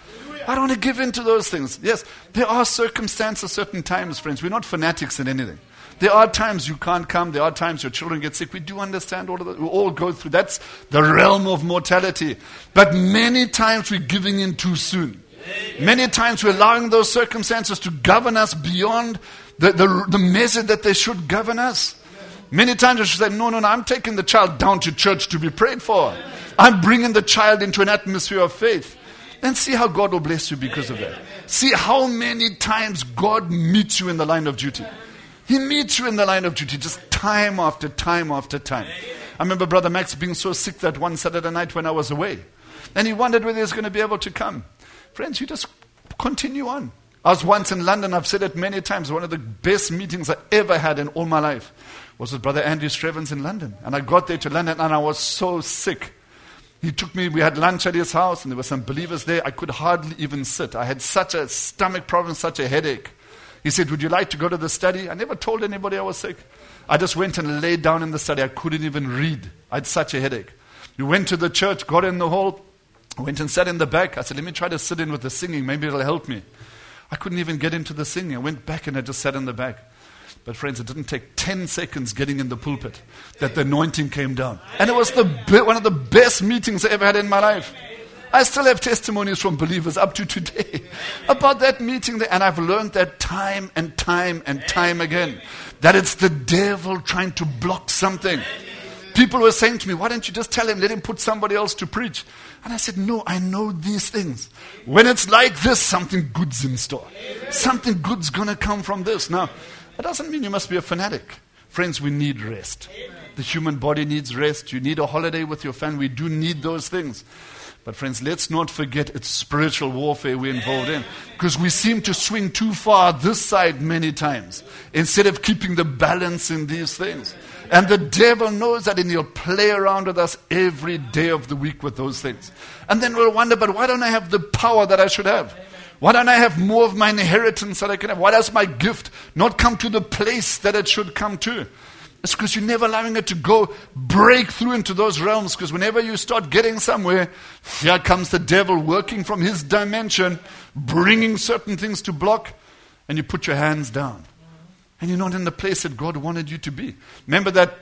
I don't want to give in to those things. Yes, there are circumstances, certain times, friends. We're not fanatics in anything. There are times you can't come. There are times your children get sick. We do understand all of that. We all go through. That's the realm of mortality. But many times we're giving in too soon. Many times we're allowing those circumstances to govern us beyond the, the, the measure that they should govern us. Many times we should say, no, no, no, I'm taking the child down to church to be prayed for. I'm bringing the child into an atmosphere of faith. Then see how God will bless you because of that. See how many times God meets you in the line of duty. He meets you in the line of duty just time after time after time. I remember Brother Max being so sick that one Saturday night when I was away. And he wondered whether he was going to be able to come. Friends, you just continue on. I was once in London, I've said it many times, one of the best meetings I ever had in all my life was with Brother Andrew Strevens in London. And I got there to London and I was so sick. He took me, we had lunch at his house and there were some believers there. I could hardly even sit. I had such a stomach problem, such a headache. He said, would you like to go to the study? I never told anybody I was sick. I just went and laid down in the study. I couldn't even read. I had such a headache. We went to the church, got in the hall, went and sat in the back. I said, let me try to sit in with the singing. Maybe it'll help me. I couldn't even get into the singing. I went back and I just sat in the back. But friends, it didn't take ten seconds getting in the pulpit that the anointing came down. And it was the be- one of the best meetings I ever had in my life. I still have testimonies from believers up to today about that meeting there. And I've learned that time and time and time again, that it's the devil trying to block something. People were saying to me, why don't you just tell him, let him put somebody else to preach? And I said, no, I know these things. When it's like this, something good's in store. Something good's going to come from this. Now, that doesn't mean you must be a fanatic. Friends, we need rest. The human body needs rest. You need a holiday with your family. We do need those things. But friends, let's not forget it's spiritual warfare we're involved in. Because we seem to swing too far this side many times instead of keeping the balance in these things. And the devil knows that and he'll play around with us every day of the week with those things. And then we'll wonder, but why don't I have the power that I should have? Why don't I have more of my inheritance that I can have? Why does my gift not come to the place that it should come to? It's because you're never allowing it to go break through into those realms. Because whenever you start getting somewhere, here comes the devil working from his dimension, bringing certain things to block, and you put your hands down. And you're not in the place that God wanted you to be. Remember that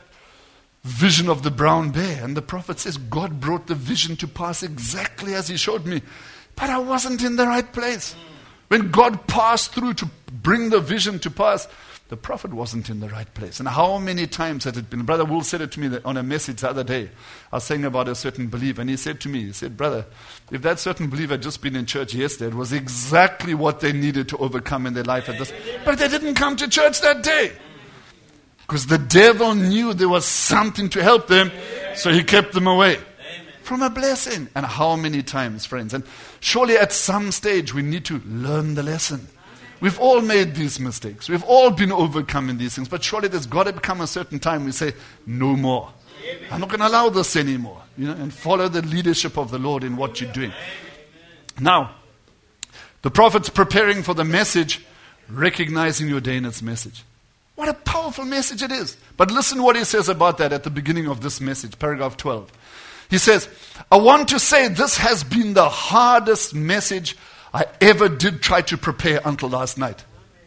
vision of the brown bear? And the prophet says, God brought the vision to pass exactly as he showed me. But I wasn't in the right place. When God passed through to bring the vision to pass, the prophet wasn't in the right place. And how many times had it been? Brother Will said it to me on a message the other day. I was saying about a certain believer, and he said to me, he said, brother, if that certain believer had just been in church yesterday, it was exactly what they needed to overcome in their life at this. But they didn't come to church that day. Because the devil knew there was something to help them, so he kept them away from a blessing. And how many times, friends? And surely at some stage we need to learn the lesson. We've all made these mistakes. We've all been overcoming these things. But surely there's got to become a certain time we say, no more. I'm not going to allow this anymore. You know, and follow the leadership of the Lord in what you're doing. Now, the prophet's preparing for the message, recognizing your day in its message. What a powerful message it is. But listen what he says about that at the beginning of this message, paragraph twelve. He says, I want to say this has been the hardest message I ever did try to prepare until last night.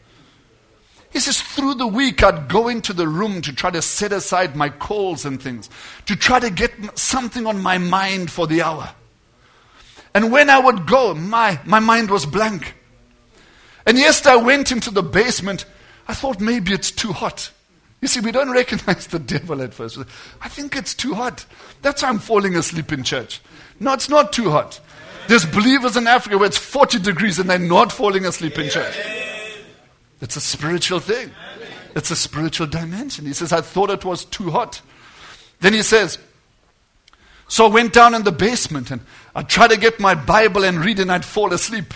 He says, through the week I'd go into the room to try to set aside my calls and things, to try to get something on my mind for the hour. And when I would go, my, my mind was blank. And yesterday I went into the basement. I thought maybe it's too hot. You see, we don't recognize the devil at first. I think it's too hot. That's why I'm falling asleep in church. No, it's not too hot. There's believers in Africa where it's forty degrees and they're not falling asleep in church. It's a spiritual thing. It's a spiritual dimension. He says, I thought it was too hot. Then he says, so I went down in the basement and I'd try to get my Bible and read and I'd fall asleep.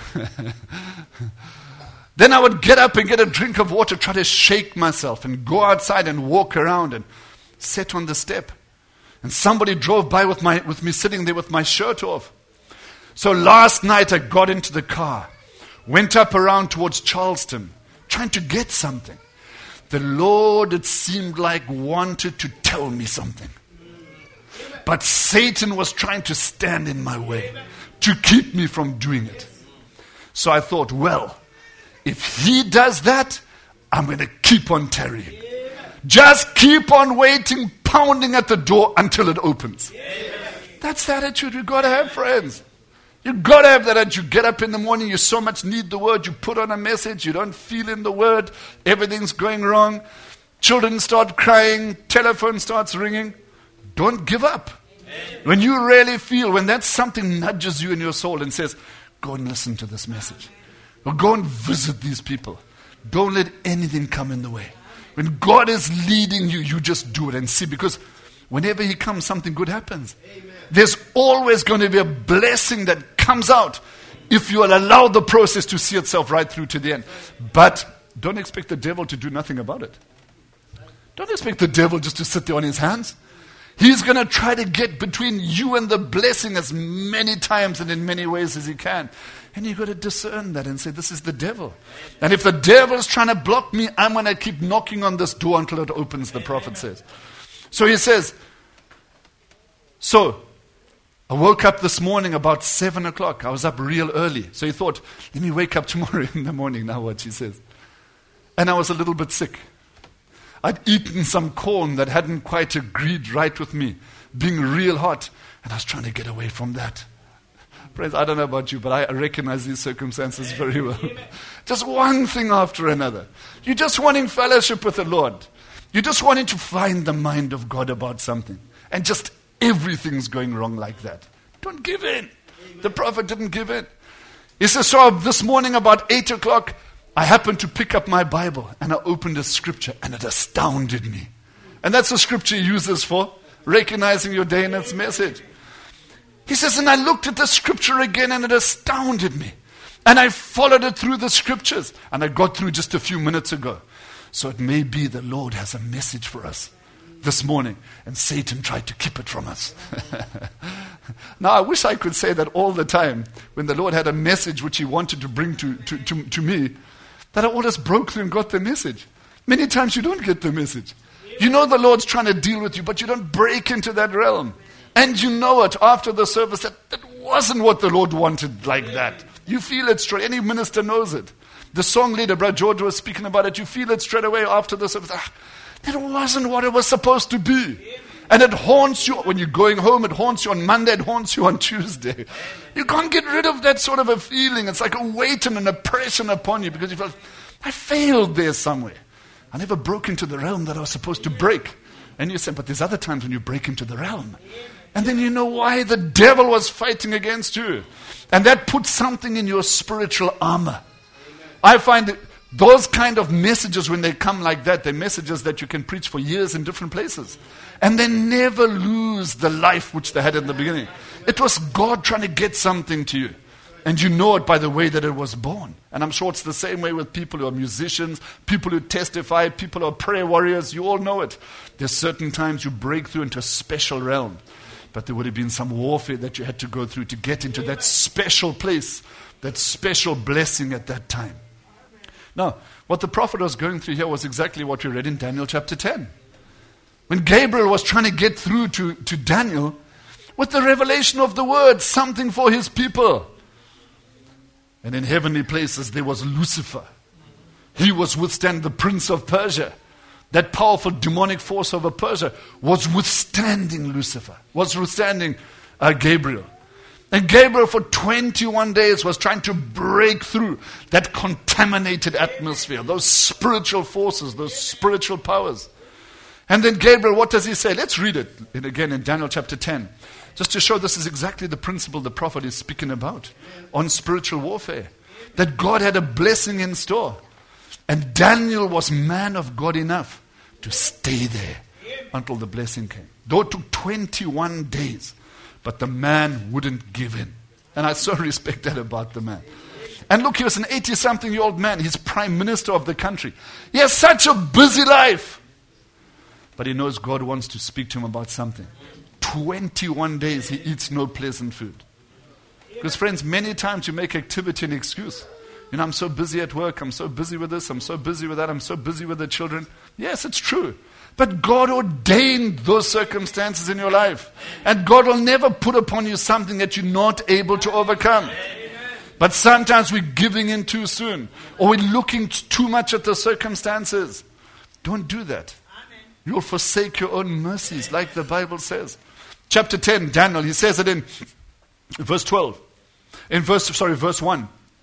Then I would get up and get a drink of water, try to shake myself and go outside and walk around and sit on the step. And somebody drove by with my with me sitting there with my shirt off. So last night I got into the car, went up around towards Charleston, trying to get something. The Lord, it seemed like, wanted to tell me something. But Satan was trying to stand in my way to keep me from doing it. So I thought, well, if he does that, I'm going to keep on tarrying. Just keep on waiting, pounding at the door until it opens. That's the attitude we've got to have, friends. You've got to have that attitude. You get up in the morning, you so much need the word, you put on a message, you don't feel in the word, everything's going wrong. Children start crying, telephone starts ringing. Don't give up. When you really feel, when that something nudges you in your soul and says, go and listen to this message. Or go and visit these people. Don't let anything come in the way. When God is leading you, you just do it and see. Because whenever he comes, something good happens. Amen. There's always going to be a blessing that comes out if you will allow the process to see itself right through to the end. But don't expect the devil to do nothing about it. Don't expect the devil just to sit there on his hands. He's going to try to get between you and the blessing as many times and in many ways as he can. And you've got to discern that and say, this is the devil. And if the devil is trying to block me, I'm going to keep knocking on this door until it opens, the prophet says. So he says, so I woke up this morning about seven o'clock. I was up real early. So he thought, let me wake up tomorrow in the morning, now what he says. And I was a little bit sick. I'd eaten some corn that hadn't quite agreed right with me, being real hot, and I was trying to get away from that. Friends, I don't know about you, but I recognize these circumstances very well. Just one thing after another. You're just wanting fellowship with the Lord. You're just wanting to find the mind of God about something. And just everything's going wrong like that. Don't give in. The prophet didn't give in. He says, so this morning about eight o'clock, I happened to pick up my Bible and I opened a scripture and it astounded me. And that's the scripture he uses for recognizing your day and its message. He says, and I looked at the scripture again and it astounded me. And I followed it through the scriptures. And I got through just a few minutes ago. So it may be the Lord has a message for us this morning. And Satan tried to keep it from us. Now I wish I could say that all the time. When the Lord had a message which he wanted to bring to, to, to, to me. That I always broke through and got the message. Many times you don't get the message. You know the Lord's trying to deal with you. But you don't break into that realm. And you know it after the service that that wasn't what the Lord wanted like that. You feel it straight. Any minister knows it. The song leader, Brother George, was speaking about it. You feel it straight away after the service. Ah, that wasn't what it was supposed to be. And it haunts you. When you're going home, it haunts you on Monday, it haunts you on Tuesday. You can't get rid of that sort of a feeling. It's like a weight and an oppression upon you because you feel, I failed there somewhere. I never broke into the realm that I was supposed to break. And you say, but there's other times when you break into the realm. And then you know why the devil was fighting against you. And that puts something in your spiritual armor. I find that those kind of messages, when they come like that, they're messages that you can preach for years in different places. And they never lose the life which they had in the beginning. It was God trying to get something to you. And you know it by the way that it was born. And I'm sure it's the same way with people who are musicians, people who testify, people who are prayer warriors. You all know it. There's certain times you break through into a special realm. But there would have been some warfare that you had to go through to get into that special place, that special blessing at that time. Now, what the prophet was going through here was exactly what we read in Daniel chapter ten. When Gabriel was trying to get through to, to Daniel with the revelation of the word, something for his people. And in heavenly places there was Lucifer. He was withstanding the prince of Persia. That powerful demonic force over Persia was withstanding Lucifer, was withstanding uh, Gabriel. And Gabriel for twenty-one days was trying to break through that contaminated atmosphere, those spiritual forces, those spiritual powers. And then Gabriel, what does he say? Let's read it and again in Daniel chapter ten. Just to show this is exactly the principle the prophet is speaking about on spiritual warfare. That God had a blessing in store. And Daniel was man of God enough to stay there until the blessing came. Though it took twenty-one days, but the man wouldn't give in. And I so respect that about the man. And look, he was an eighty-something-year-old man. He's prime minister of the country. He has such a busy life. But he knows God wants to speak to him about something. twenty-one days he eats no pleasant food. Because friends, many times you make activity an excuse. You know, I'm so busy at work, I'm so busy with this, I'm so busy with that, I'm so busy with the children. Yes, it's true. But God ordained those circumstances in your life. And God will never put upon you something that you're not able to overcome. But sometimes we're giving in too soon. Or we're looking too much at the circumstances. Don't do that. Amen. You'll forsake your own mercies, like the Bible says. Chapter ten, Daniel, he says it in verse twelve. In verse, sorry, verse one.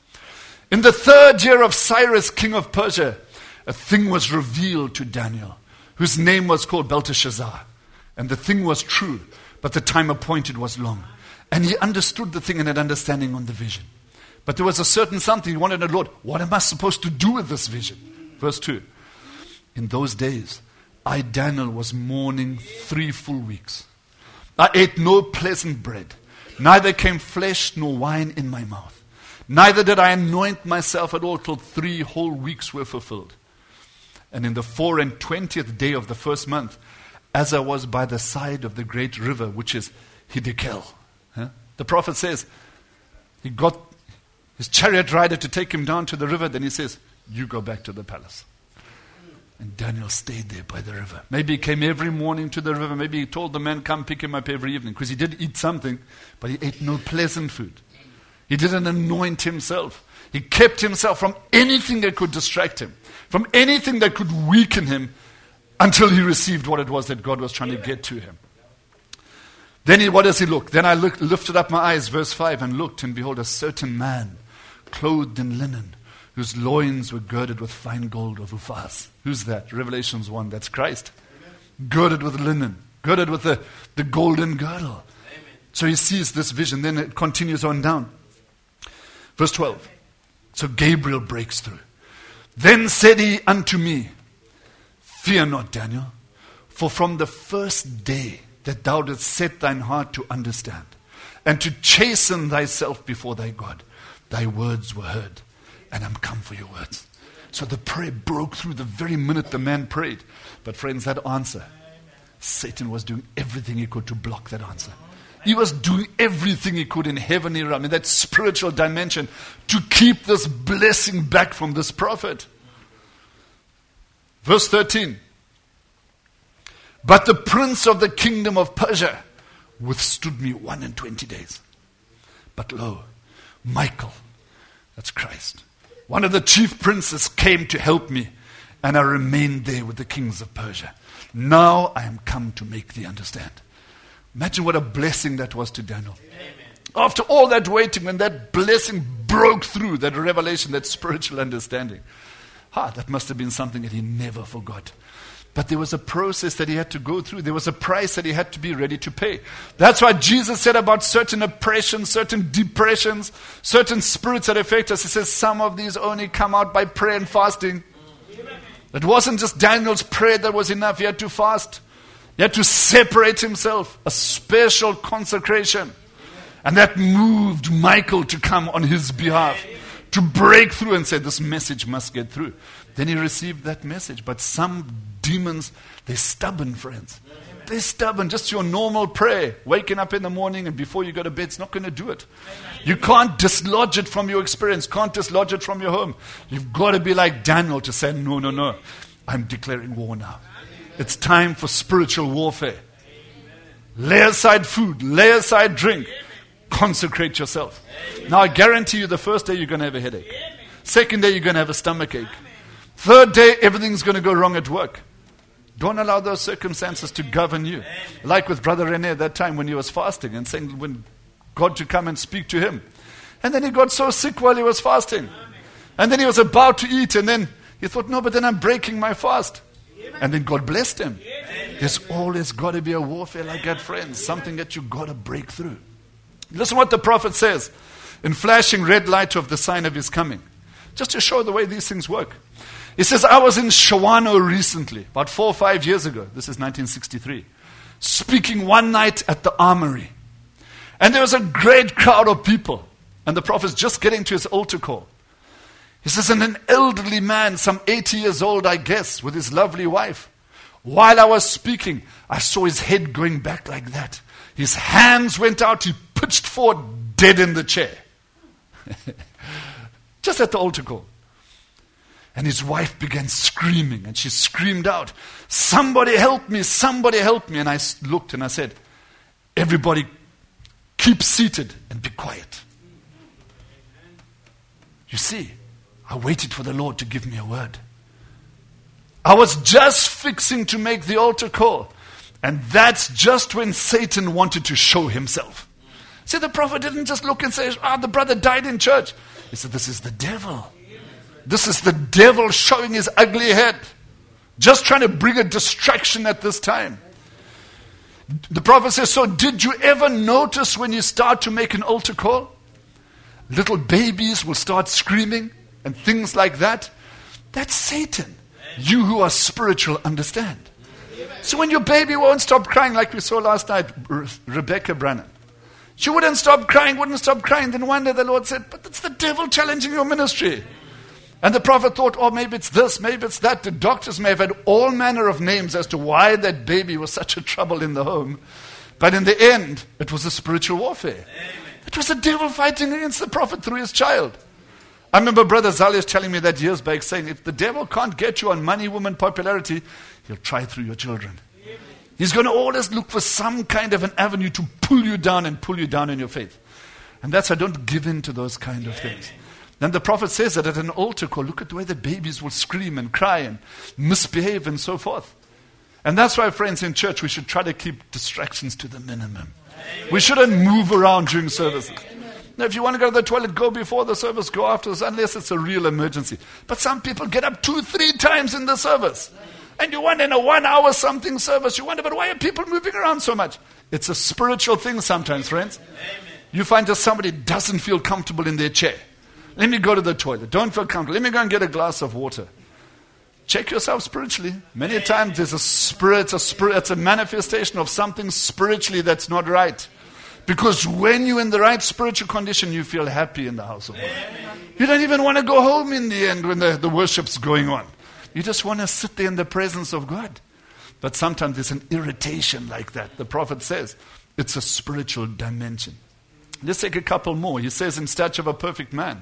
In the third year of Cyrus, king of Persia, a thing was revealed to Daniel, whose name was called Belteshazzar. And the thing was true, but the time appointed was long. And he understood the thing and had understanding on the vision. But there was a certain something he wanted to know, Lord, what am I supposed to do with this vision? Verse two. In those days, I, Daniel, was mourning three full weeks. I ate no pleasant bread, neither came flesh nor wine in my mouth. Neither did I anoint myself at all till three whole weeks were fulfilled. And in the four and twentieth day of the first month, as I was by the side of the great river, which is Hiddekel. Huh? The prophet says, he got his chariot rider to take him down to the river, then he says, you go back to the palace. And Daniel stayed there by the river. Maybe he came every morning to the river. Maybe he told the man, come pick him up every evening. Because he did eat something, but he ate no pleasant food. He didn't anoint himself. He kept himself from anything that could distract him, from anything that could weaken him, until he received what it was that God was trying to get to him. Then he, what does he look? Then I looked, lifted up my eyes, verse five, and looked, and behold, a certain man, clothed in linen, whose loins were girded with fine gold of Uphaz. Who's that? Revelations one, that's Christ. Amen. Girded with linen, girded with the, the golden girdle. Amen. So he sees this vision, then it continues on down. Verse twelve. So Gabriel breaks through. Then said he unto me, fear not, Daniel, for from the first day that thou didst set thine heart to understand, and to chasten thyself before thy God, thy words were heard, and I'm come for your words. So the prayer broke through the very minute the man prayed. But friends, that answer, Satan was doing everything he could to block that answer. He was doing everything he could in heavenly realm, in that spiritual dimension, to keep this blessing back from this prophet. Verse thirteen. But the prince of the kingdom of Persia withstood me one and twenty days. But lo, Michael, that's Christ, one of the chief princes, came to help me, and I remained there with the kings of Persia. Now I am come to make thee understand. Imagine what a blessing that was to Daniel. Amen. After all that waiting, when that blessing broke through, that revelation, that spiritual understanding, ah, that must have been something that he never forgot. But there was a process that he had to go through. There was a price that he had to be ready to pay. That's why Jesus said about certain oppressions, certain depressions, certain spirits that affect us. He says some of these only come out by prayer and fasting. It wasn't just Daniel's prayer that was enough. He had to fast. He had to separate himself. A special consecration. And that moved Michael to come on his behalf, to break through and say, this message must get through. Then he received that message. But some demons, they're stubborn, friends. They're stubborn. Just your normal prayer, waking up in the morning and before you go to bed, it's not going to do it. You can't dislodge it from your experience, can't dislodge it from your home. You've got to be like Daniel to say, no, no, no. I'm declaring war now. It's time for spiritual warfare. Lay aside food, lay aside drink. Consecrate yourself. Now I guarantee you the first day you're going to have a headache. Second day you're going to have a stomach ache. Third day everything's going to go wrong at work. Don't allow those circumstances to govern you. Like with Brother Rene at that time when he was fasting and saying when God to come and speak to him. And then he got so sick while he was fasting. And then he was about to eat and then he thought, no, but then I'm breaking my fast. And then God blessed him. There's always got to be a warfare like that, friends. Something that you got to break through. Listen what the prophet says in flashing red light of the sign of his coming. Just to show the way these things work. He says, I was in Shawano recently, about four or five years ago. This is nineteen sixty-three. Speaking one night at the armory. And there was a great crowd of people. And the prophet's just getting to his altar call. He says, and an elderly man, some eighty years old, I guess, with his lovely wife. While I was speaking, I saw his head going back like that. His hands went out, he pitched forward, dead in the chair. Just at the altar call. And his wife began screaming, and she screamed out, somebody help me, somebody help me. And I looked and I said, everybody keep seated and be quiet. You see, I waited for the Lord to give me a word. I was just fixing to make the altar call. And that's just when Satan wanted to show himself. See, the prophet didn't just look and say, ah, oh, the brother died in church. He said, this is the devil. This is the devil showing his ugly head. Just trying to bring a distraction at this time. The prophet says, so did you ever notice when you start to make an altar call? Little babies will start screaming and things like that. That's Satan. You who are spiritual understand. So when your baby won't stop crying, like we saw last night, Re- Rebecca Brannan. She wouldn't stop crying, wouldn't stop crying. Then one day the Lord said, but it's the devil challenging your ministry. And the prophet thought, oh, maybe it's this, maybe it's that. The doctors may have had all manner of names as to why that baby was such a trouble in the home. But in the end, it was a spiritual warfare. Amen. It was the devil fighting against the prophet through his child. I remember Brother Zalius telling me that years back, saying, if the devil can't get you on money, woman, popularity, he'll try through your children. He's going to always look for some kind of an avenue to pull you down and pull you down in your faith. And that's why I don't give in to those kind of things. Then the prophet says that at an altar call, look at the way the babies will scream and cry and misbehave and so forth. And that's why, friends, in church, we should try to keep distractions to the minimum. We shouldn't move around during services. Now, if you want to go to the toilet, go before the service, go afterwards, unless it's a real emergency. But some people get up two, three times in the service. And you wonder in a one-hour something service, you wonder, but why are people moving around so much? It's a spiritual thing sometimes, friends. You find that somebody doesn't feel comfortable in their chair. Let me go to the toilet. Don't feel comfortable. Let me go and get a glass of water. Check yourself spiritually. Many times there's a spirit, it's a spirit, it's a manifestation of something spiritually that's not right. Because when you're in the right spiritual condition, you feel happy in the house of God. You don't even want to go home in the end when the, the worship's going on. You just want to sit there in the presence of God. But sometimes there's an irritation like that. The prophet says it's a spiritual dimension. Let's take a couple more. He says in Stature of a Perfect Man.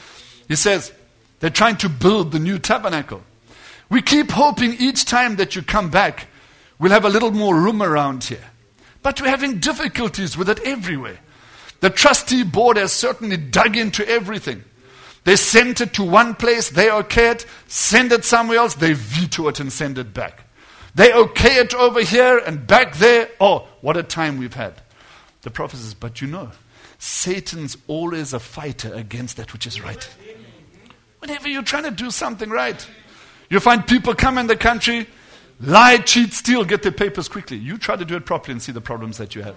He says they're trying to build the new tabernacle. We keep hoping each time that you come back, we'll have a little more room around here. But we're having difficulties with it everywhere. The trustee board has certainly dug into everything. They sent it to one place, they okay it, send it somewhere else, they veto it and send it back. They okay it over here and back there. Oh, what a time we've had. The prophet says, but you know, Satan's always a fighter against that which is right. Whenever you're trying to do something right, you find people come in the country, lie, cheat, steal, get their papers quickly. You try to do it properly and see the problems that you have.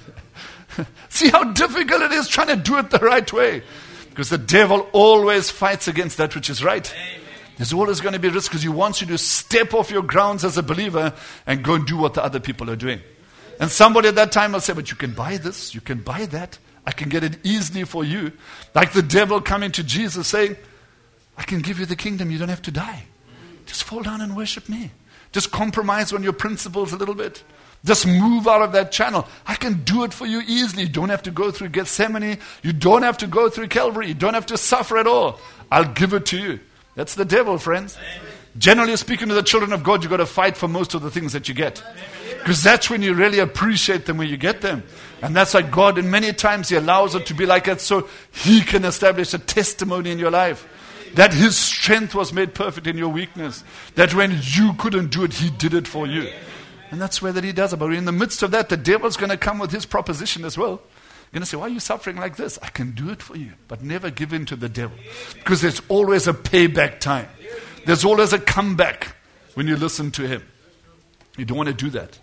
See how difficult it is trying to do it the right way. Because the devil always fights against that which is right. Amen. There's always going to be risk because he wants you to step off your grounds as a believer and go and do what the other people are doing. And somebody at that time will say, but you can buy this, you can buy that. I can get it easily for you. Like the devil coming to Jesus saying, I can give you the kingdom, you don't have to die. Just fall down and worship me. Just compromise on your principles a little bit. Just move out of that channel. I can do it for you easily. You don't have to go through Gethsemane. You don't have to go through Calvary. You don't have to suffer at all. I'll give it to you. That's the devil, friends. Amen. Generally speaking, to the children of God, you've got to fight for most of the things that you get. Because that's when you really appreciate them when you get them. And that's why God, in many times, He allows it to be like that so He can establish a testimony in your life. That His strength was made perfect in your weakness. That when you couldn't do it, He did it for you. And that's where that He does it. But in the midst of that, the devil's going to come with his proposition as well. You're going to say, why are you suffering like this? I can do it for you. But never give in to the devil. Because there's always a payback time. There's always a comeback when you listen to him. You don't want to do that.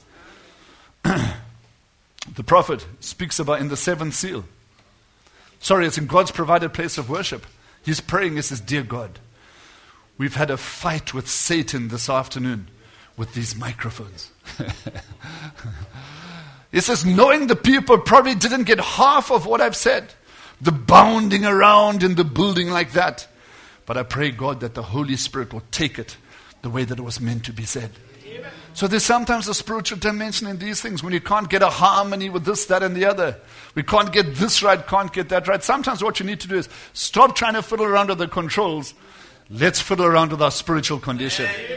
The prophet speaks about in the seventh seal. Sorry, it's in God's provided place of worship. He's praying, he says, dear God, we've had a fight with Satan this afternoon with these microphones. He says, knowing the people probably didn't get half of what I've said, the bounding around in the building like that. But I pray, God, that the Holy Spirit will take it the way that it was meant to be said. Amen. So there's sometimes a spiritual dimension in these things when you can't get a harmony with this, that, and the other. We can't get this right, can't get that right. Sometimes what you need to do is stop trying to fiddle around with the controls. Let's fiddle around with our spiritual condition. Amen.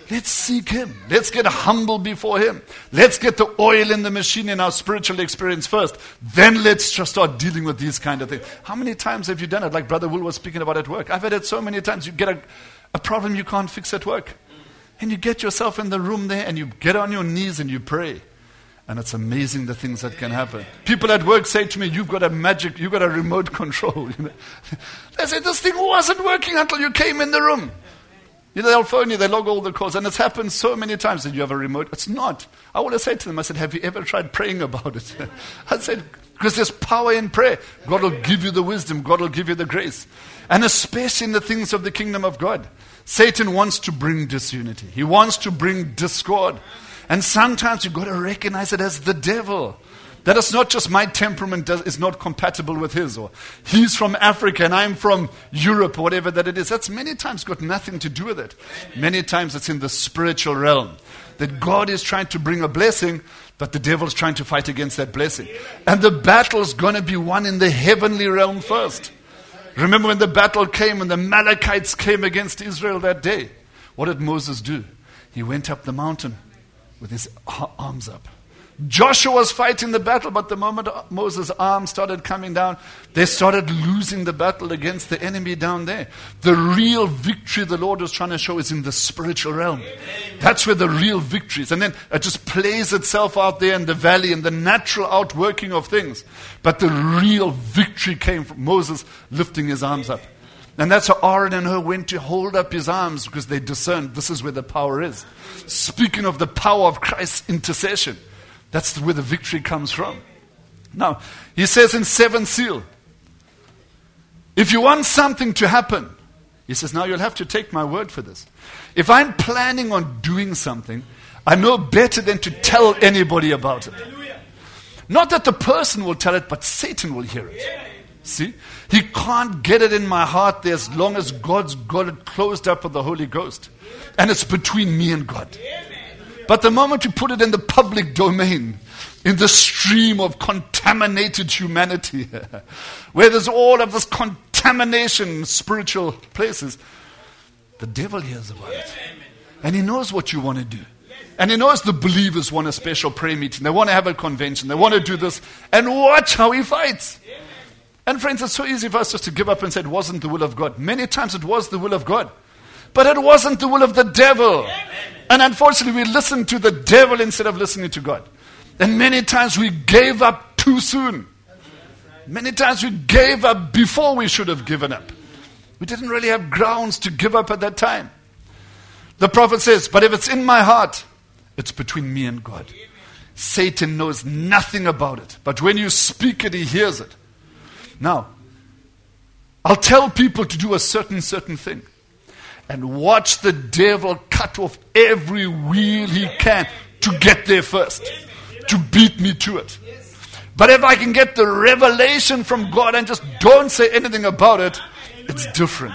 Let's seek Him. Let's get humble before Him. Let's get the oil in the machine in our spiritual experience first. Then let's just start dealing with these kind of things. How many times have you done it? Like Brother Will was speaking about at work. I've had it so many times. You get a, a problem you can't fix at work. And you get yourself in the room there and you get on your knees and you pray. And it's amazing the things that can happen. People at work say to me, you've got a magic, you've got a remote control. You know? They say, this thing wasn't working until you came in the room. You know, they'll phone you, they log all the calls, and it's happened so many times that you have a remote. It's not. I want to say to them, I said, have you ever tried praying about it? I said, because there's power in prayer. God will give you the wisdom. God will give you the grace. And especially in the things of the kingdom of God. Satan wants to bring disunity. He wants to bring discord. And sometimes you've got to recognize it as the devil. That is not just my temperament does, is not compatible with his, or he's from Africa and I'm from Europe, or whatever that it is. That's many times got nothing to do with it. Many times it's in the spiritual realm. That God is trying to bring a blessing, but the devil's trying to fight against that blessing. And the battle's going to be won in the heavenly realm first. Remember when the battle came and the Amalekites came against Israel that day? What did Moses do? He went up the mountain with his arms up. Joshua was fighting the battle, but the moment Moses' arms started coming down, they started losing the battle against the enemy down there. The real victory the Lord was trying to show is in the spiritual realm. That's where the real victory is. And then it just plays itself out there in the valley, in the natural outworking of things. But the real victory came from Moses lifting his arms up. And that's how Aaron and Hur went to hold up his arms, because they discerned this is where the power is. Speaking of the power of Christ's intercession, that's where the victory comes from. Now, he says in seventh seal, if you want something to happen, he says, now you'll have to take my word for this. If I'm planning on doing something, I know better than to tell anybody about it. Not that the person will tell it, but Satan will hear it. See? He can't get it in my heart there as long as God's got it closed up with the Holy Ghost. And it's between me and God. But the moment you put it in the public domain, in the stream of contaminated humanity, where there's all of this contamination in spiritual places, the devil hears about it. And he knows what you want to do. And he knows the believers want a special prayer meeting. They want to have a convention. They want to do this. And watch how he fights. And friends, it's so easy for us just to give up and say it wasn't the will of God. Many times it was the will of God. But it wasn't the will of the devil. And unfortunately, we listened to the devil instead of listening to God. And many times we gave up too soon. Many times we gave up before we should have given up. We didn't really have grounds to give up at that time. The prophet says, but if it's in my heart, it's between me and God. Satan knows nothing about it. But when you speak it, he hears it. Now, I'll tell people to do a certain, certain thing. And watch the devil cut off every wheel he can to get there first. To beat me to it. But if I can get the revelation from God and just don't say anything about it, it's different.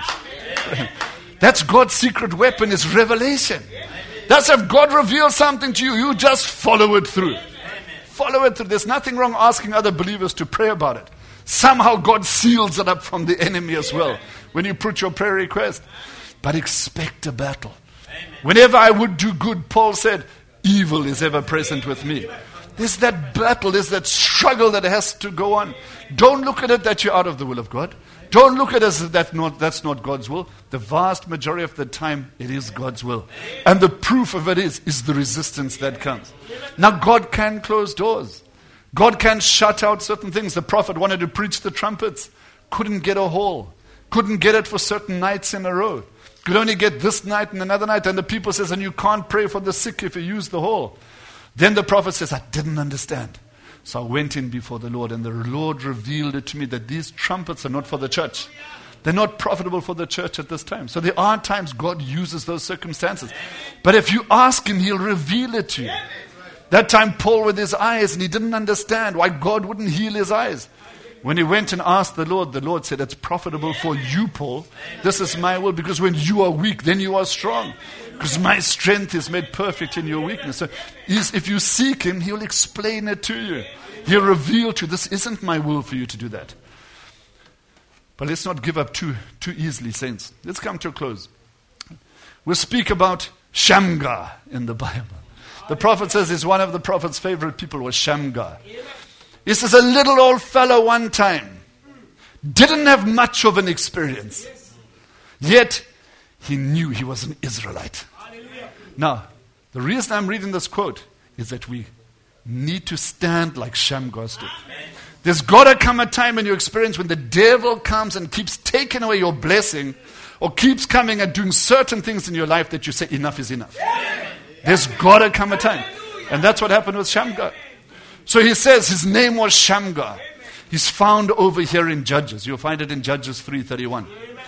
That's God's secret weapon, is revelation. That's if God reveals something to you, you just follow it through. Follow it through. There's nothing wrong asking other believers to pray about it. Somehow God seals it up from the enemy as well when you put your prayer request. But expect a battle. Whenever I would do good, Paul said, evil is ever present with me. There's that battle, there's that struggle that has to go on. Don't look at it that you're out of the will of God. Don't look at it as that not, that's not God's will. The vast majority of the time, it is God's will. And the proof of it is, is the resistance that comes. Now, God can close doors. God can shut out certain things. The prophet wanted to preach the trumpets. Couldn't get a hall. Couldn't get it for certain nights in a row. Could only get this night and another night. And the people says, and you can't pray for the sick if you use the hall. Then the prophet says, I didn't understand. So I went in before the Lord, and the Lord revealed it to me that these trumpets are not for the church. They're not profitable for the church at this time. So there are times God uses those circumstances. But if you ask him, he'll reveal it to you. That time Paul with his eyes, and he didn't understand why God wouldn't heal his eyes. When he went and asked the Lord, the Lord said, it's profitable for you, Paul. This is my will, because when you are weak, then you are strong. Because my strength is made perfect in your weakness. So if you seek him, he'll explain it to you. He'll reveal to you, this isn't my will for you to do that. But let's not give up too, too easily, saints. Let's come to a close. We'll speak about Shamgar in the Bible. The prophet says he's one of the prophet's favorite people was Shamgar. He says a little old fellow one time didn't have much of an experience. Yet he knew he was an Israelite. Now, the reason I'm reading this quote is that we need to stand like Shamgar stood. There's got to come a time in your experience when the devil comes and keeps taking away your blessing or keeps coming and doing certain things in your life that you say enough is enough. There's got to come a time. And that's what happened with Shamgar. So he says his name was Shamgar. He's found over here in Judges. You'll find it in Judges three thirty-one.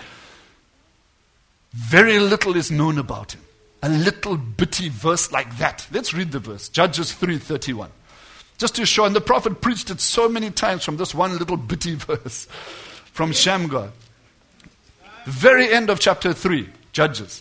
Very little is known about him. A little bitty verse like that. Let's read the verse. Judges three thirty-one. Just to show, and the prophet preached it so many times from this one little bitty verse from Shamgar. The very end of chapter three, Judges.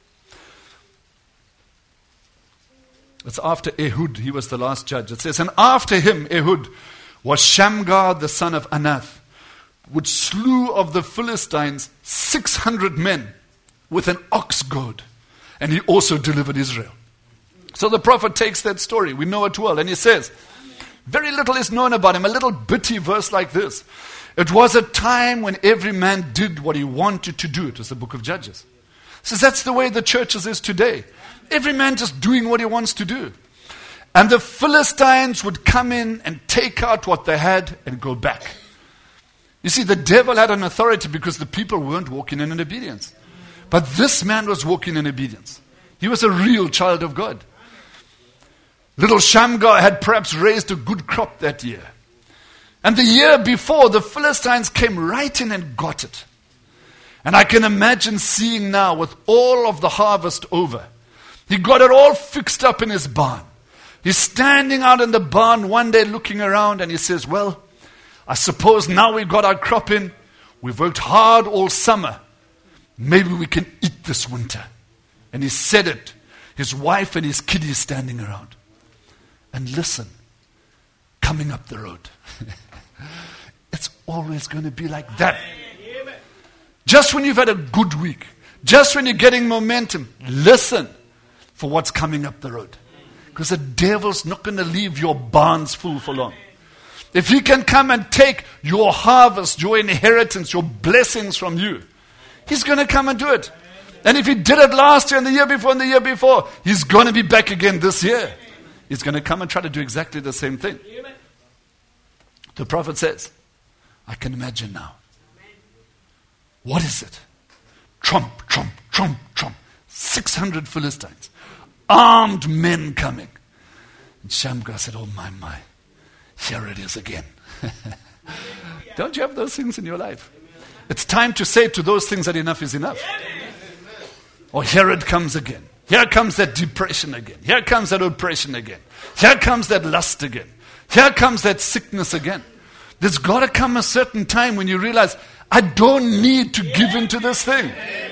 It's after Ehud, he was the last judge. It says, and after him, Ehud, was Shamgar the son of Anath, which slew of the Philistines six hundred men with an ox goad. And he also delivered Israel. So the prophet takes that story, we know it well, and he says, very little is known about him, a little bitty verse like this. It was a time when every man did what he wanted to do. It was the book of Judges. It says that's the way the churches is today. Every man just doing what he wants to do. And the Philistines would come in and take out what they had and go back. You see, the devil had an authority because the people weren't walking in obedience. But this man was walking in obedience. He was a real child of God. Little Shamgar had perhaps raised a good crop that year. And the year before, the Philistines came right in and got it. And I can imagine seeing now with all of the harvest over, he got it all fixed up in his barn. He's standing out in the barn one day looking around and he says, well, I suppose now we've got our crop in. We've worked hard all summer. Maybe we can eat this winter. And he said it. His wife and his kiddies standing around. And listen, coming up the road. It's always going to be like that. Just when you've had a good week, just when you're getting momentum, listen for what's coming up the road. Because the devil's not going to leave your barns full for long. If he can come and take your harvest, your inheritance, your blessings from you, he's going to come and do it. And if he did it last year and the year before and the year before, he's going to be back again this year. He's going to come and try to do exactly the same thing. The prophet says, I can imagine now. What is it? Trump, trump, trump, trump. six hundred Philistines. Armed men coming. And Shamgar said, oh my, my. Here it is again. Don't you have those things in your life? It's time to say to those things that enough is enough. Or here it comes again. Here comes that depression again. Here comes that oppression again. Here comes that lust again. Here comes that sickness again. There's got to come a certain time when you realize, I don't need to give into this thing.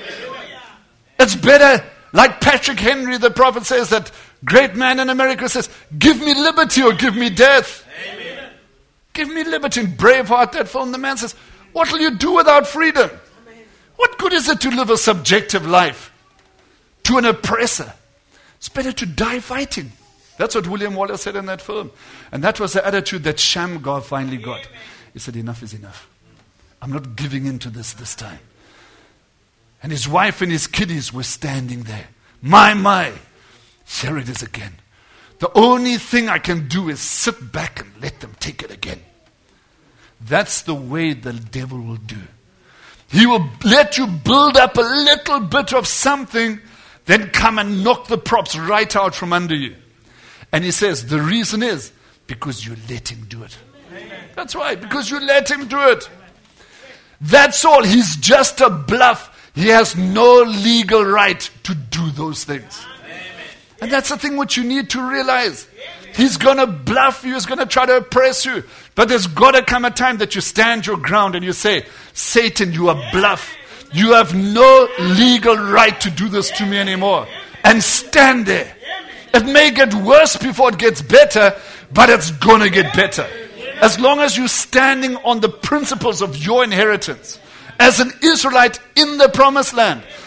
It's better, like Patrick Henry, the prophet says, that great man in America says, give me liberty or give me death. Amen. Give me liberty. In Braveheart, that film, the man says, what will you do without freedom? Amen. What good is it to live a subjective life to an oppressor? It's better to die fighting. That's what William Wallace said in that film. And that was the attitude that Shamgar finally got. He said, enough is enough. I'm not giving in to this this time. And his wife and his kiddies were standing there. My, my. Here it is again. The only thing I can do is sit back and let them take it again. That's the way the devil will do. He will let you build up a little bit of something, then come and knock the props right out from under you. And he says, the reason is because you let him do it. Amen. That's right, because you let him do it. That's all. He's just a bluff. He has no legal right to do those things. And that's the thing what you need to realize. He's going to bluff you. He's going to try to oppress you. But there's got to come a time that you stand your ground and you say, Satan, you are bluff. You have no legal right to do this to me anymore. And stand there. It may get worse before it gets better, but it's going to get better. As long as you're standing on the principles of your inheritance. As an Israelite in the promised land,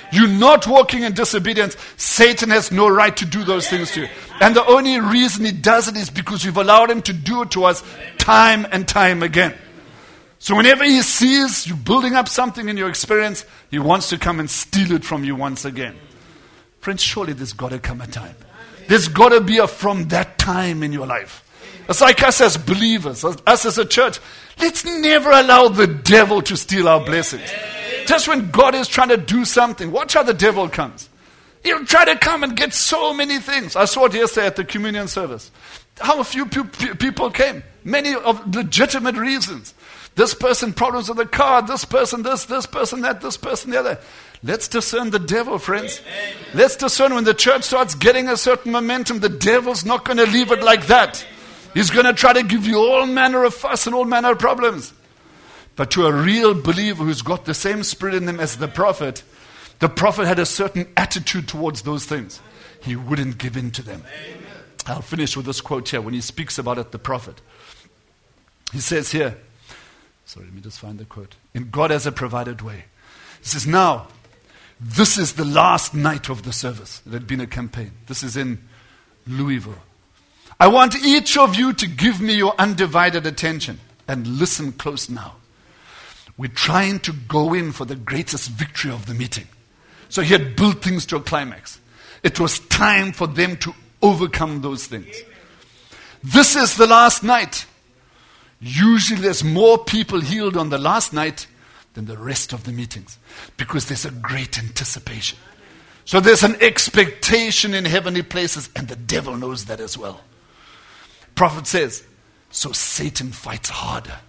You're not walking in disobedience. Satan has no right to do those things to you. And the only reason he does it is because you've allowed him to do it to us time and time again. So whenever he sees you building up something in your experience, he wants to come and steal it from you once again. Friends, surely there's got to come a time. There's got to be a from that time in your life. It's like us as believers, us as a church. Let's never allow the devil to steal our blessings. Just when God is trying to do something, watch how the devil comes. He'll try to come and get so many things. I saw it yesterday at the communion service. How a few pe- people came. Many of legitimate reasons. This person, problems with the car. This person, this, this person, that, this person, the other. Let's discern the devil, friends. Let's discern when the church starts getting a certain momentum. The devil's not going to leave it like that. He's going to try to give you all manner of fuss and all manner of problems. But to a real believer who's got the same spirit in them as the prophet, the prophet had a certain attitude towards those things. He wouldn't give in to them. I'll finish with this quote here when he speaks about it, the prophet. He says here, sorry, let me just find the quote. In God has a provided way. He says, now, this is the last night of the service. It had been a campaign. This is in Louisville. I want each of you to give me your undivided attention and listen close now. We're trying to go in for the greatest victory of the meeting. So he had built things to a climax. It was time for them to overcome those things. This is the last night. Usually there's more people healed on the last night than the rest of the meetings because there's a great anticipation. So there's an expectation in heavenly places, and the devil knows that as well. Prophet says, so Satan fights harder.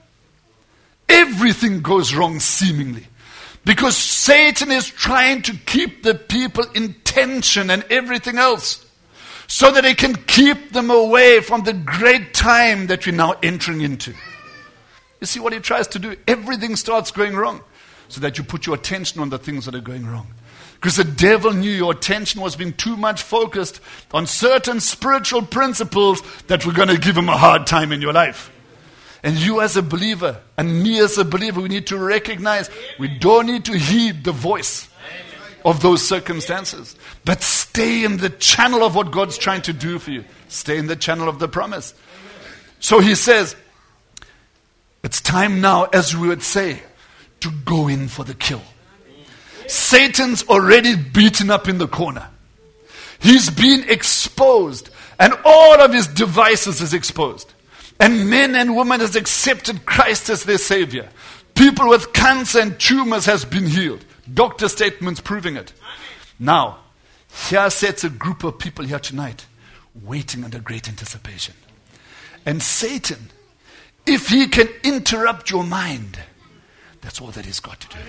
Everything goes wrong seemingly because Satan is trying to keep the people in tension and everything else so that he can keep them away from the great time that we're now entering into. You see what he tries to do? Everything starts going wrong so that you put your attention on the things that are going wrong. Because the devil knew your attention was being too much focused on certain spiritual principles that were going to give him a hard time in your life. And you as a believer, and me as a believer, we need to recognize we don't need to heed the voice of those circumstances. But stay in the channel of what God's trying to do for you. Stay in the channel of the promise. So he says, it's time now, as we would say, to go in for the kill. Satan's already beaten up in the corner. He's been exposed, and all of his devices is exposed. And men and women has accepted Christ as their Savior. People with cancer and tumors has been healed. Doctor statements proving it. Now, here sits a group of people here tonight waiting under great anticipation. And Satan, if he can interrupt your mind, that's all that he's got to do.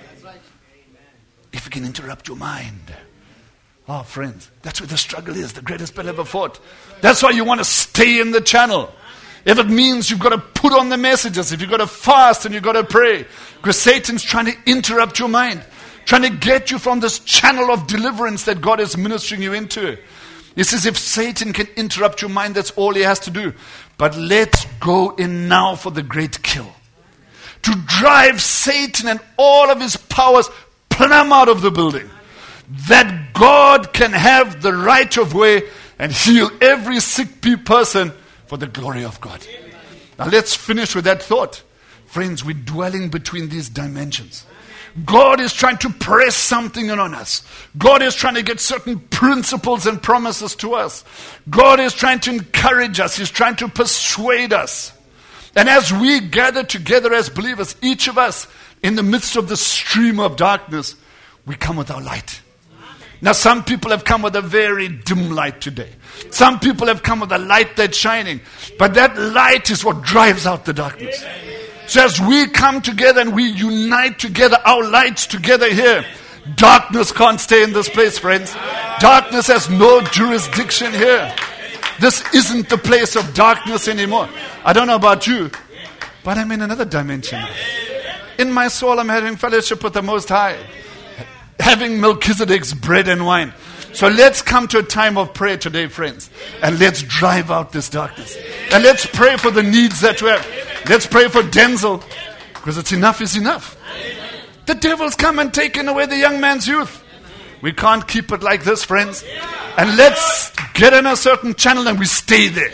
If he can interrupt your mind. Oh, friends, that's where the struggle is. The greatest battle ever fought. That's why you want to stay in the channel. If it means you've got to put on the messages, if you've got to fast and you've got to pray, because Satan's trying to interrupt your mind, trying to get you from this channel of deliverance that God is ministering you into. He says if Satan can interrupt your mind, that's all he has to do. But let's go in now for the great kill. To drive Satan and all of his powers plumb out of the building. That God can have the right of way and heal every sick person for the glory of God. Now let's finish with that thought. Friends, we're dwelling between these dimensions. God is trying to press something in on us. God is trying to get certain principles and promises to us. God is trying to encourage us. He's trying to persuade us. And as we gather together as believers, each of us in the midst of the stream of darkness, we come with our light. Now some people have come with a very dim light today. Some people have come with a light that's shining. But that light is what drives out the darkness. So as we come together and we unite together, our lights together here, darkness can't stay in this place, friends. Darkness has no jurisdiction here. This isn't the place of darkness anymore. I don't know about you, but I'm in another dimension. In my soul, I'm having fellowship with the Most High. Having Melchizedek's bread and wine. So let's come to a time of prayer today, friends. And let's drive out this darkness. And let's pray for the needs that we have. Let's pray for Denzel. Because it's enough is enough. The devil's come and taken away the young man's youth. We can't keep it like this, friends. And let's get in a certain channel and we stay there.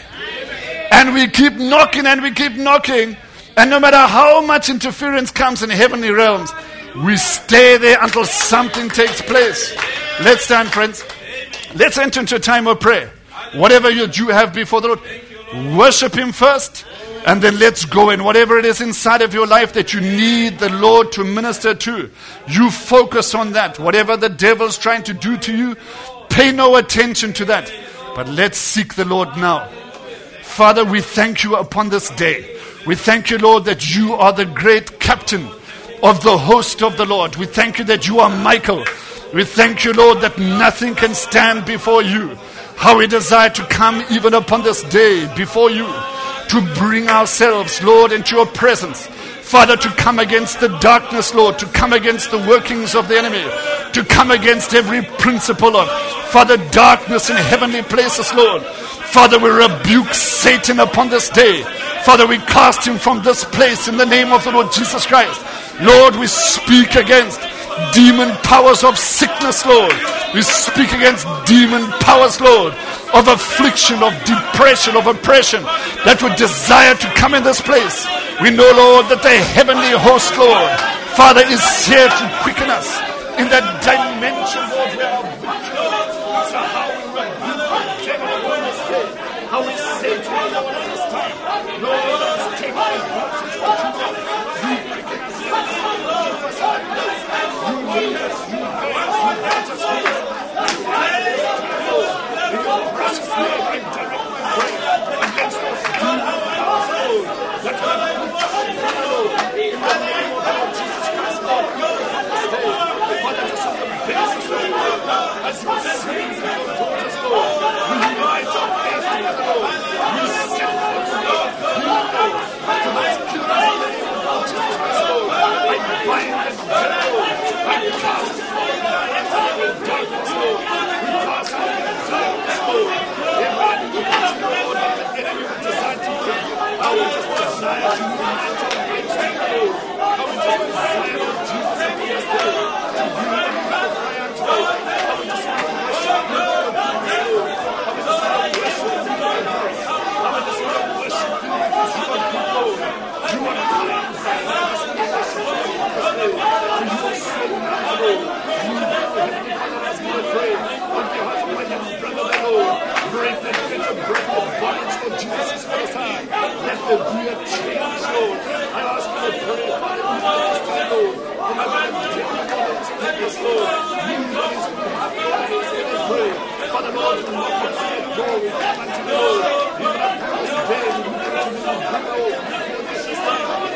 And we keep knocking and we keep knocking. And no matter how much interference comes in heavenly realms, we stay there until something takes place. Let's stand, friends. Let's enter into a time of prayer. Whatever you do have before the Lord, worship Him first. And then let's go in. Whatever it is inside of your life that you need the Lord to minister to, you focus on that. Whatever the devil's trying to do to you, pay no attention to that. But let's seek the Lord now. Father, we thank you upon this day. We thank you, Lord, that you are the great captain of the host of the Lord. We thank you that you are Michael. We thank you, Lord, that nothing can stand before you. How we desire to come even upon this day before you, to bring ourselves, Lord, into your presence. Father, to come against the darkness, Lord, to come against the workings of the enemy, to come against every principle of, Father, darkness in heavenly places, Lord. Father, we rebuke Satan upon this day. Father, we cast him from this place in the name of the Lord Jesus Christ. Lord, we speak against demon powers of sickness, Lord. We speak against demon powers, Lord, of affliction, of depression, of oppression, that would desire to come in this place. We know, Lord, that the heavenly host, Lord, Father, is here to quicken us in that dimension, Lord, where our victory. So how we rebuke the devil upon this day, how we say to the Lord at this time, Lord, let us take advantage of what you want. You quicken us, you keep us in place. You lead us, you guide us, you grant us peace. You guide us to the Lord. In your precious name, I direct my prayer against those demon powers, Lord, that will afflict you, Lord. In the name of the Lord Jesus Christ, Lord, we come this day. Father, just on the basis of your word, as you are saying to your daughters, Lord, we unite our faith together, Lord. We set forth, Lord, you, Lord, to those killers in the name of the Lord Jesus Christ, Lord. I bind them together, Lord. I cast them, Lord, into the darkness, Lord. We cast them into the darkness, Lord. Every iniquity, Lord, that the enemy would desire to bring. I will just desire to unite our faith together, Lord. I will just desire, Lord Jesus, upon this day, to unite the prayer today. I will just want to worship you, Lord, upon this Lord. I will just want to worship you, Lord, upon this. I will just want to worship you because you are good, Lord. You are kind. I just want to worship you upon this day. For you are so kind, Lord. You, Heavenly Father, as we pray on behalf of my young brother, Lord, break the bitter, break the bonds, Lord Jesus Christ. Let there be a change, Lord. I ask you to pray, Father, we ask you, Lord, whomever the devil wants to take this, Lord, you know his behalf, Lord, and he's going to pray. Father, Lord, we knock upon the door, we come unto the Lord, even upon this day, we come to you, Lord, before this is the Lord,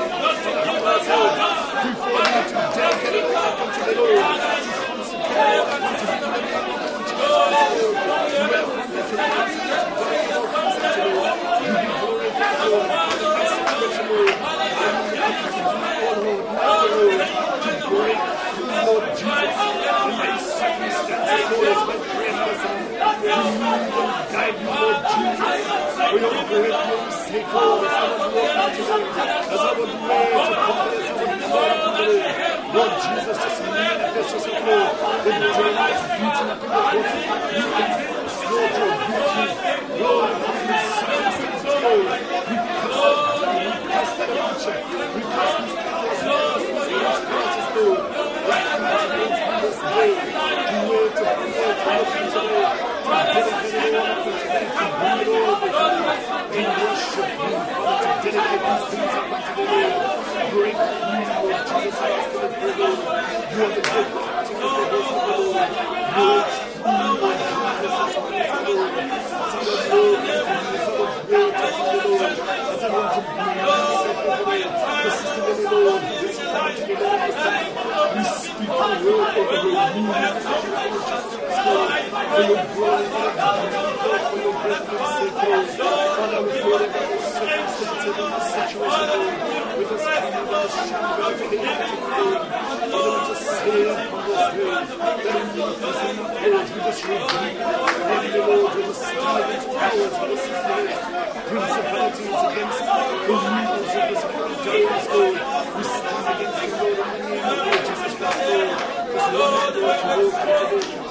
before you to dedicate it up unto the Lord, to consecrate it up unto the Lord, unto the Lord, you have come to the Lord, to dedicate all things unto the Lord, you be glorified, Lord, consecration, Lord, hallelujah, to do all, Lord, now, Lord, to break through, Lord Jesus, in my circumstances, Lord, as my prayer person, to move and guide me, Lord Jesus, for your great name's sake, Lord, as I want to walk out today, as I want to wear to come, as I want to call upon the Lord, Lord Jesus, just manifest yourself, Lord, the day is beating up in the body, you manifest, Lord, your victory, Lord, in these circumstances, Lord, we cast that down, we cast that future, we cast these powers, Lord, these crosses, Lord, right now, Lord, on this day, to wait, to pray, to look into Lord, to dedicate it all up unto thee, to bring it all before you, in worship you, Father, to dedicate these things up unto the Lord, break through, Lord Jesus, I ask for the prayer, Lord, you are the great captain of the host of the Lord, break through, Lord Jesus, as I want to say, Lord, as I want to go into you, as I want to wait upon the Lord, as I want to bring myself before you, the system of the Lord, this is coming to the Lord this time, we speak the word over the movement of the Lord Jesus Christ, Lord, for your glory, Lord, Lord, for your great name's sake, Lord, Father, we pray that every circumstance, every situation, Lord, with us coming, with us shining, with us hitting, Lord, Father, we just say upon this day, that in your presence, Lord, we just reveal, heavenly Lord, we just stand against powers, we just stand against principalities, against the rulers of this world, darkness, Lord, we stand against the Lord in the name of the Lord Jesus Christ, Lord, because Lord, Lord, to walk into the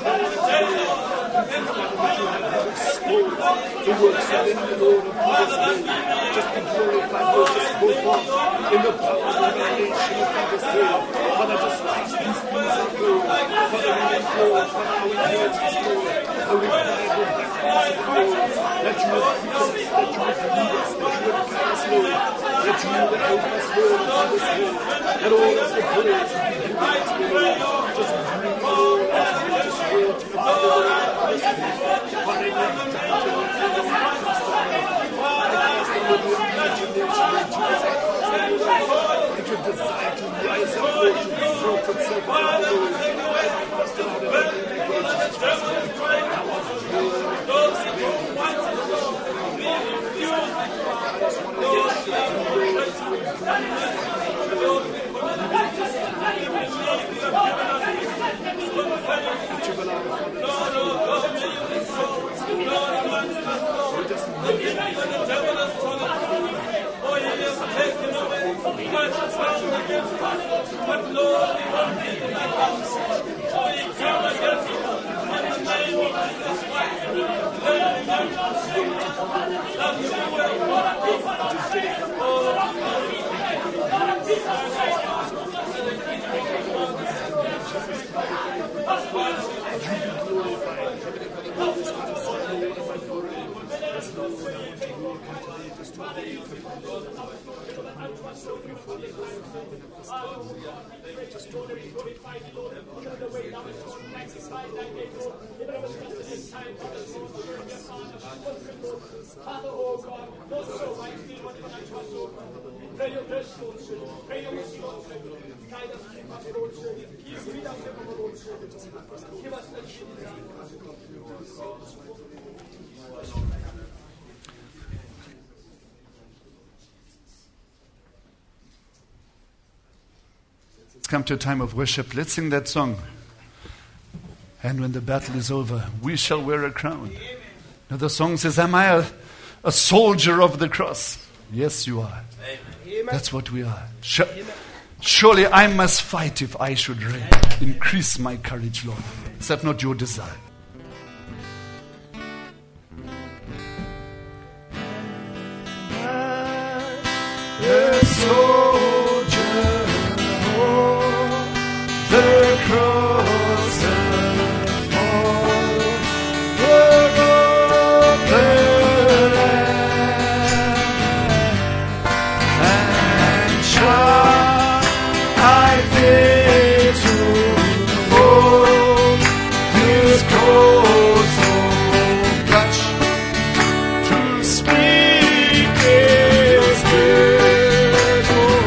The works of the Lord of this day. Just be glorified, Lord. Just go forth in the power of the revelation of this day. Father, just cast these things out, Lord. Father, we need Lord. Father, our inheritance, Lord. A revival back to the Lord. That you would keep us, that you would lead us, that you would guide us, Lord. That you would help us, Lord, on this day. That all of the praise would be given to the Lord. Just bring, Lord, as we just will to the Lord on this day. Father, we have done to the your desire to rise up, Lord, to exalt itself on the Lord. Let's come to a time of worship. Let's sing that song. And when the battle is over, we shall wear a crown. Now the song says, am I a, a soldier of the cross? Yes, you are. Amen. That's what we are. Sh- surely I must fight if I should reign. Increase my courage, Lord. Is that not your desire? The soldier for the cross and fall, the open and shall I fear to hold this cause of touch to speak His word.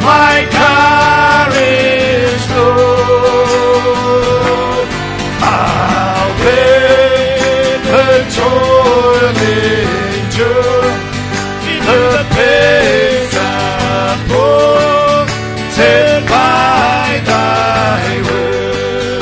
my courage, Lord. I'll bear the toil, endure the pains appointed by thy word.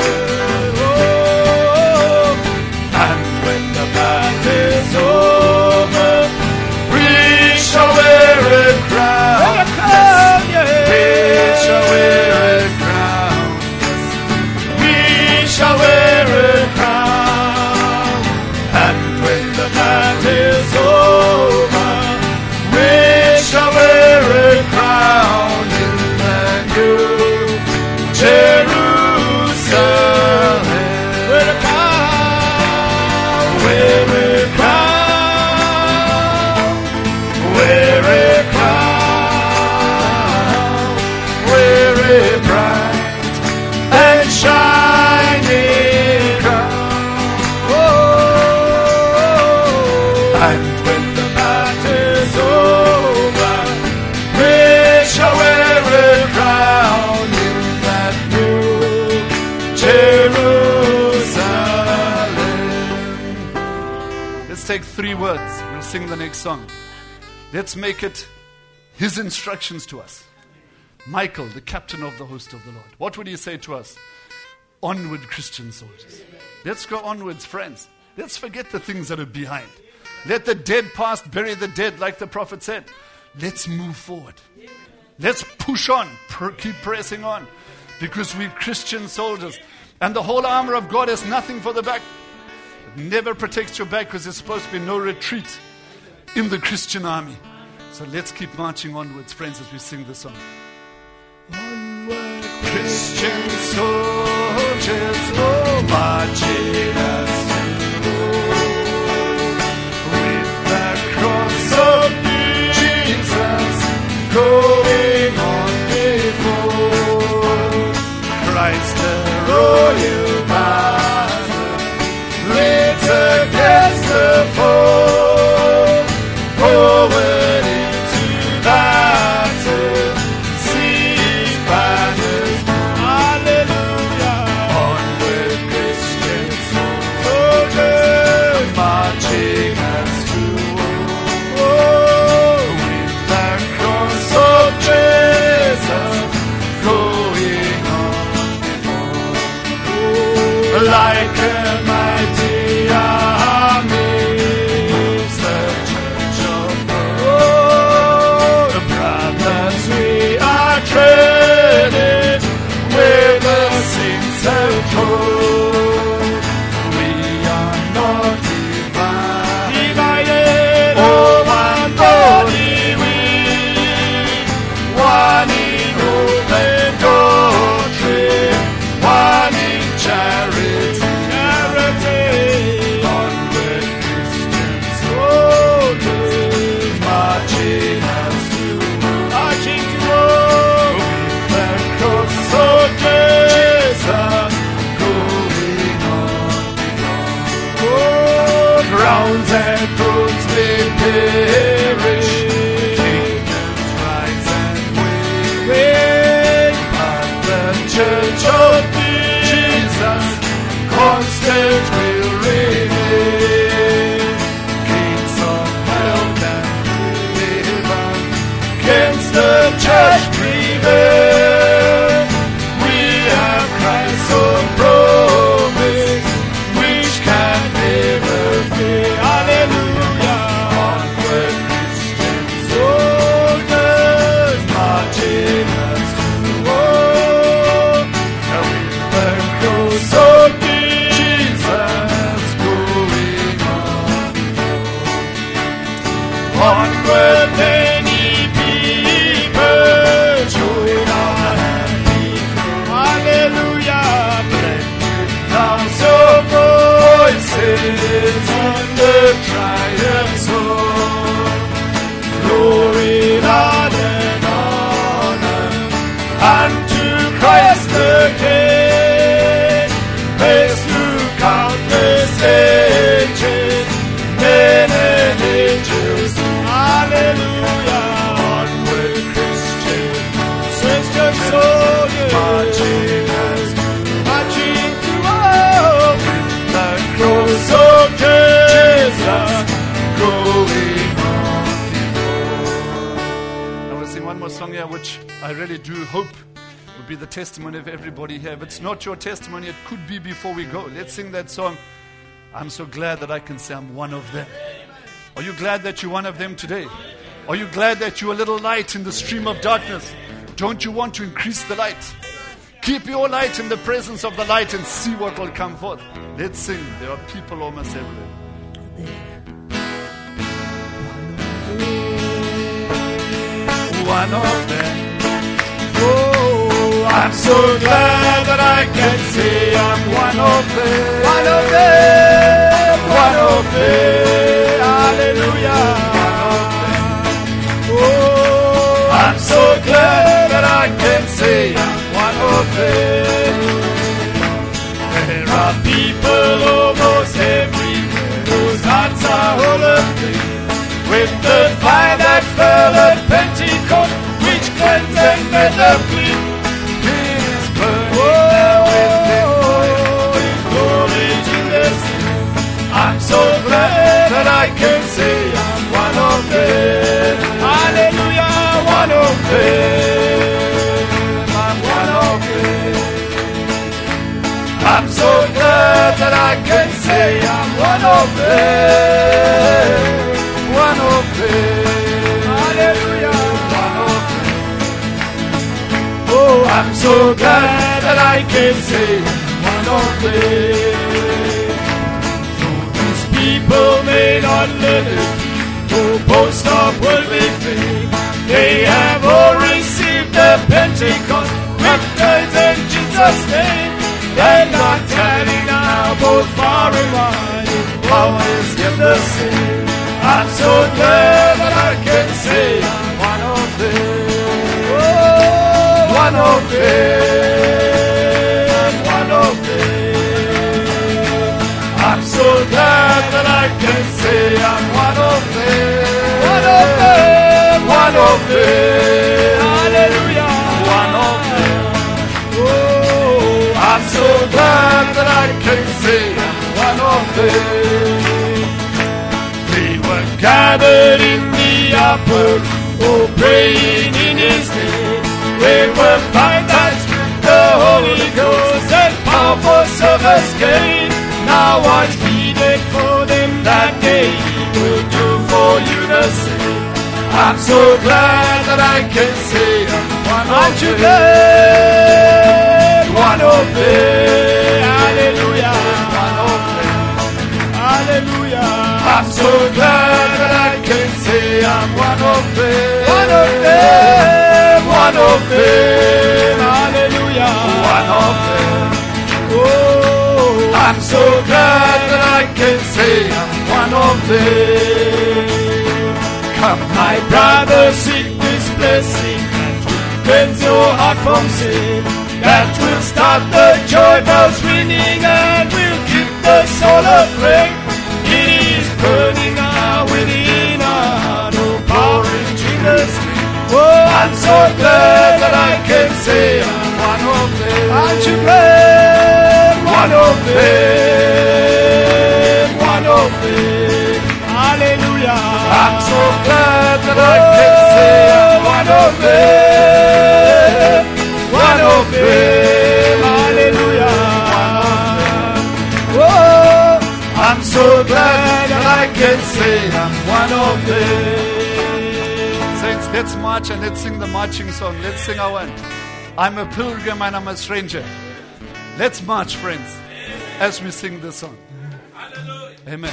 Oh, and when the battle is over, we shall wear a crown. Yes, we shall wear a crown. We shall wear a crown. And when the battle is over, we shall wear a crown in the new Jerusalem. Wear a crown, wear a crown, wear a crown, wear a bright and shining crown. Oh, and when the battle is over, we shall wear a crown in that new Jerusalem. Let's take three words. We'll sing the next song. Let's make it his instructions to us. Michael, the captain of the host of the Lord. What would he say to us? Onward, Christian soldiers. Let's go onwards, friends. Let's forget the things that are behind. Let the dead past bury the dead, like the prophet said. Let's move forward. Let's push on. Pr- keep pressing on. Because we're Christian soldiers. And the whole armor of God is nothing for the back. It never protects your back because there's supposed to be no retreat in the Christian army. So let's keep marching onwards, friends, as we sing this song. Onward, Christian soldiers, oh, marching us with the cross of Jesus going on before. Christ the royal banner leads against the foe. Forward into battle, seize banners, hallelujah. Onward, Christian soldiers, marching us to war. With the cross of Jesus going on before. Like a mighty army, the church of God. Brothers, we are treaded where the saints have told. We are not divided, divided. Oh, one body we, one in hope and doctrine, one in charity. Charity. Onward, Christian soldiers, marching us to marching to war. With the cross of Jesus going on before. Oh, crowns and thrones may perish, kingdoms rise and wane, but the church of Jesus constant will remain. Gates of health and heaven against the church prevail. We have Christ of promise, which can never fail. Hallelujah. Onward, Christian soldiers, marching us to war. With the cross of Jesus going on before. Onward, many people join our happy cry. Hallelujah. Blended thousands of voices in the triumph song. Glory, honor, and honor unto Christ the King. Praise through countless ages, men and angels. Hallelujah. Onward, Christian here, which I really do hope will be the testimony of everybody here. If it's not your testimony, it could be before we go. Let's sing that song. I'm so glad that I can say I'm one of them. Are you glad that you're one of them today? Are you glad that you're a little light in the stream of darkness? Don't you want to increase the light? Keep your light in the presence of the light and see what will come forth. Let's sing. There are people almost everywhere. One of them. Oh, I'm so glad that I can say I'm one of them. One of them. One of them. Hallelujah. Oh, I'm so glad that I can say I'm one of them. There are people almost everywhere whose hearts are all aflame with the fire that fell at Pentecost, which cleansed and made them clean. It is burning now within fire, encouraging their sin. I'm so glad that I can say I'm one of them. Hallelujah, one of them. I'm one of them. I'm so glad that I can say I'm one of them. One of them. Hallelujah. One of them. Oh, I'm so glad that I can say one of them. Though these people may not live it, or boast of worldly fame, they have all received the Pentecost with words in Jesus' name. They're not telling now, both far and wide, always give the same. I'm so glad that I can say I'm one of them. Oh, one of them. One of them. I'm so glad that I can say I'm one of them. One of them. One of them. Hallelujah. One of them. Oh, I'm so glad that I can say I'm one of them. Gathered in the upper room, oh, praying in His name. They were baptized with the Holy Ghost and power for service came. Now what's needed for them that day He will do for you the same. I'm so glad that I can say I'm one of them. One of them. Hallelujah. One of them. Hallelujah. I'm so glad that I can say I'm one of them. One of them. One of them. Hallelujah. One of them. Oh, I'm so glad that I can say I'm one of them. Come, my brother, seek this blessing that will cleanse your heart from sin, that will start the joy bells ringing and will keep the soul aflame. It is burning now within our heart, oh, power in Jesus' name. Oh, I'm so glad that I can say I'm one of them. Aren't you glad? One of them. One of them. Hallelujah. I'm so glad that I can say I'm one of them. One of them. Hallelujah. Oh, I'm so glad that I can say I'm one of them. Saints, let's march and let's sing the marching song. Let's sing our one. I'm a pilgrim and I'm a stranger. Let's march, friends, as we sing this song. Amen.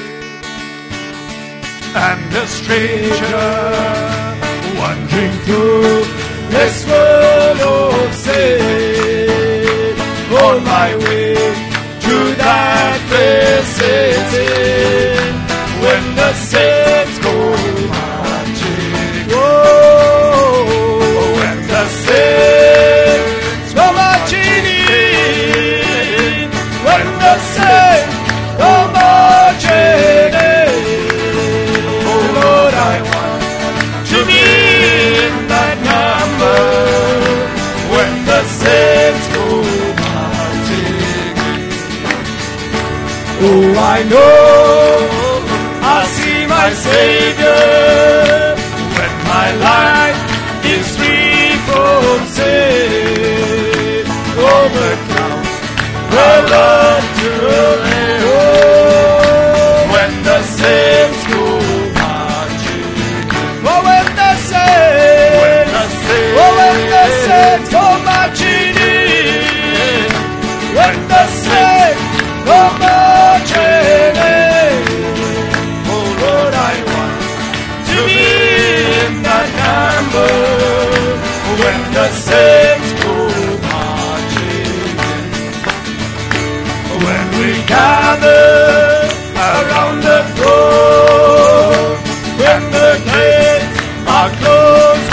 And a stranger wandering through this world of sin, on my way to that fair city, when the saints go marching. Oh, when the saints go marching in, when the saints go marching in. Oh Lord, I want to be in that number, when the saints go marching in. Oh, I know I'll see my Savior when my life is free. we gather around the throne, when the gates are closed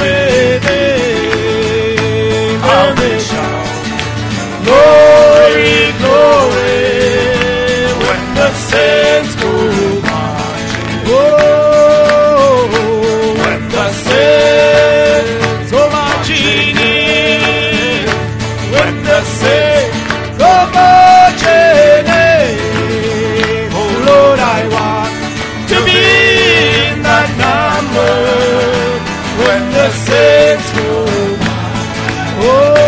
within, and we shout, glory, glory, when the saints go marching. Oh, when the saints go marching in, when the saints go marching in. Oh Lord, I want to be in that number when the saints go marching.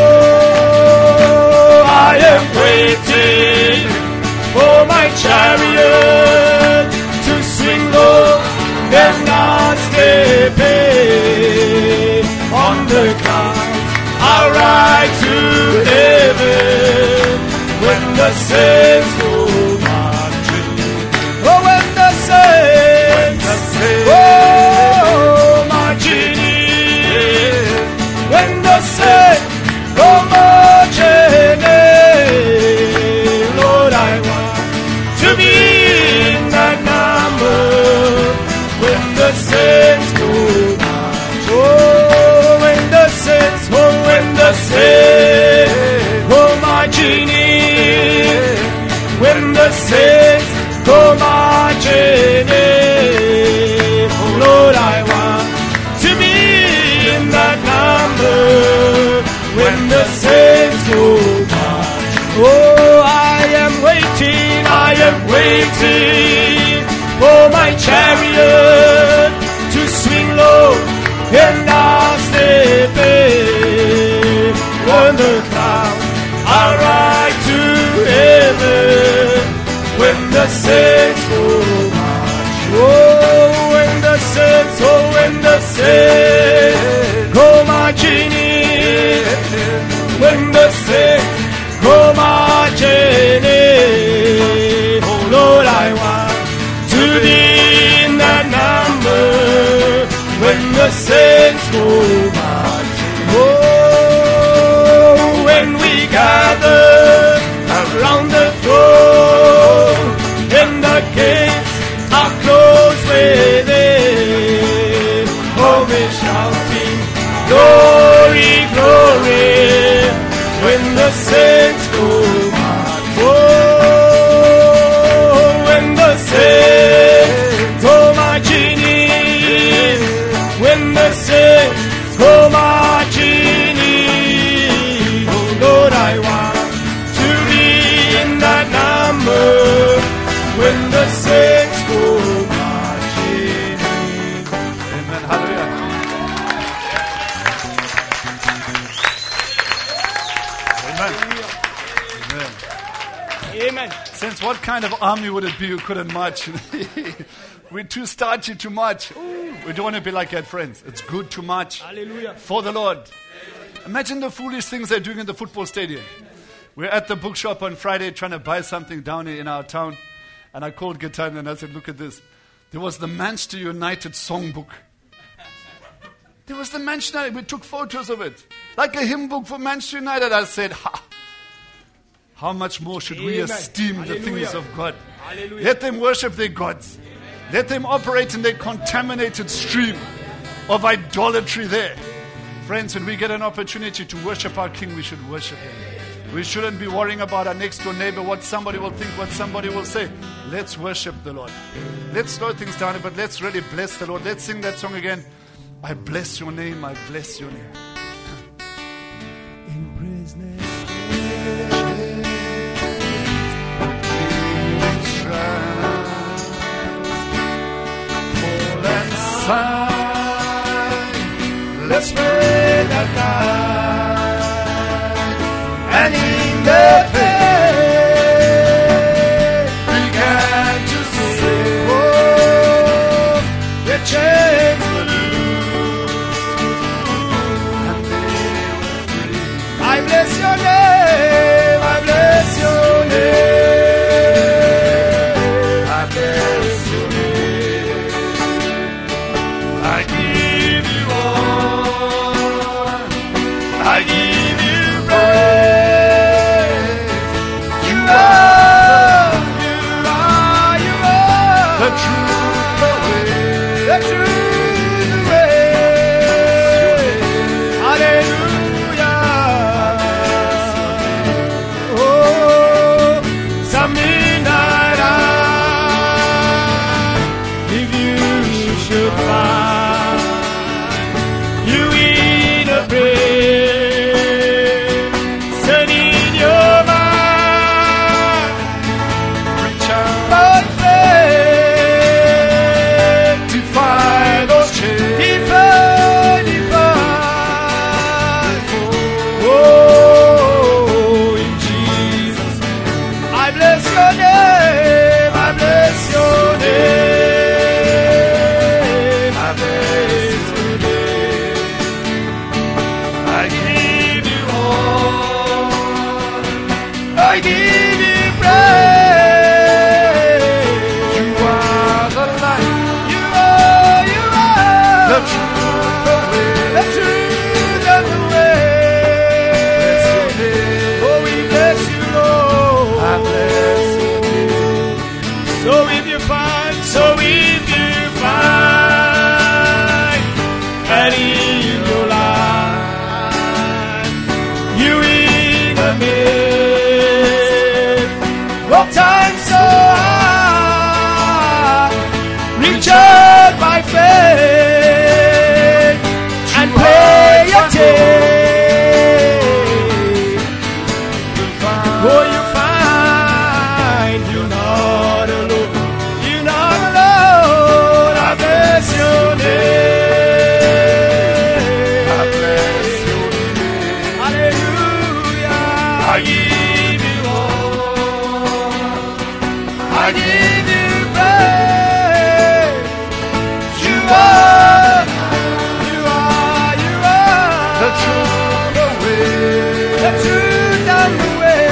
Oh, I am waiting for my chariot to swing low and not step in. On the clouds I'll ride to heaven when the saints go marching. Oh, when the saints, oh, marching in, when the saints go marching in. Lord, I want to be in that number when the saints go marching. Oh, when the saints, oh, when the saints go marching in, when the saints go marching in. Oh Lord, I want to be in that number when the saints go marching. Oh, I am waiting, I am waiting for my chariot to swing low and not step in. On the clouds I'll ride to heaven when the saints go marching. Oh, when the saints, oh, when the saints go marching in, when the saints go marching in. Oh Lord, I want to be in that number when the saints go marching. Oh, when we gather around the throne, and the gates are closed within. Oh, we're shouting, glory, glory, when the saints go marching. Oh, when the saints go marching in, when the saints go marching in. Oh Lord, I want to be in that number when the saints go marching in. Amen. Hallelujah. Amen. Amen. Saints, what kind of army would it be who couldn't march? We're too starchy to march. We don't want to be like that, friends. It's good to march Hallelujah. for the Lord. Imagine the foolish things they're doing in the football stadium. We're at the bookshop on Friday trying to buy something down here in our town. And I called Gatan and I said, look at this. There was the Manchester United songbook. There was the Manchester United. We took photos of it. Like a hymn book for Manchester United. I said, ha. How much more should we Amen. esteem the Hallelujah. things of God? Hallelujah. Let them worship their gods. Let them operate in their contaminated stream of idolatry there. Friends, when we get an opportunity to worship our King, we should worship Him. We shouldn't be worrying about our next door neighbor, what somebody will think, what somebody will say. Let's worship the Lord. Let's slow things down, but let's really bless the Lord. Let's sing that song again. I bless your name, I bless your name. In prisoners' fall and sigh. Let's pray that night, and in the pain began to sing. Oh, the chains were loose, and they were free. I bless your name, I bless your name, I bless your name. I give you all, I give you praise. You are give you praise. You are the light, You are, you are the truth, the way. the truth and the way. Bless your name. Oh, we bless you, Lord. I bless your name. So if you find, so if you find that in your life you in the midst of time so high, reach out by faith and play your tape. Oh, you find you're not alone. You're not alone. I bless your name. I bless your name. Hallelujah. I give you all. I give you praise. You are, you are, you are The truth, the way. the truth and the way.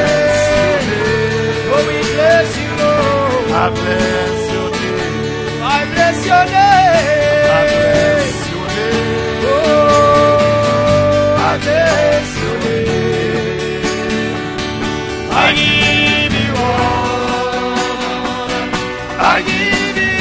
Oh, we bless you, Lord. I bless your name. I bless your name. I bless your name. Oh, I bless your name. I give you all. I give you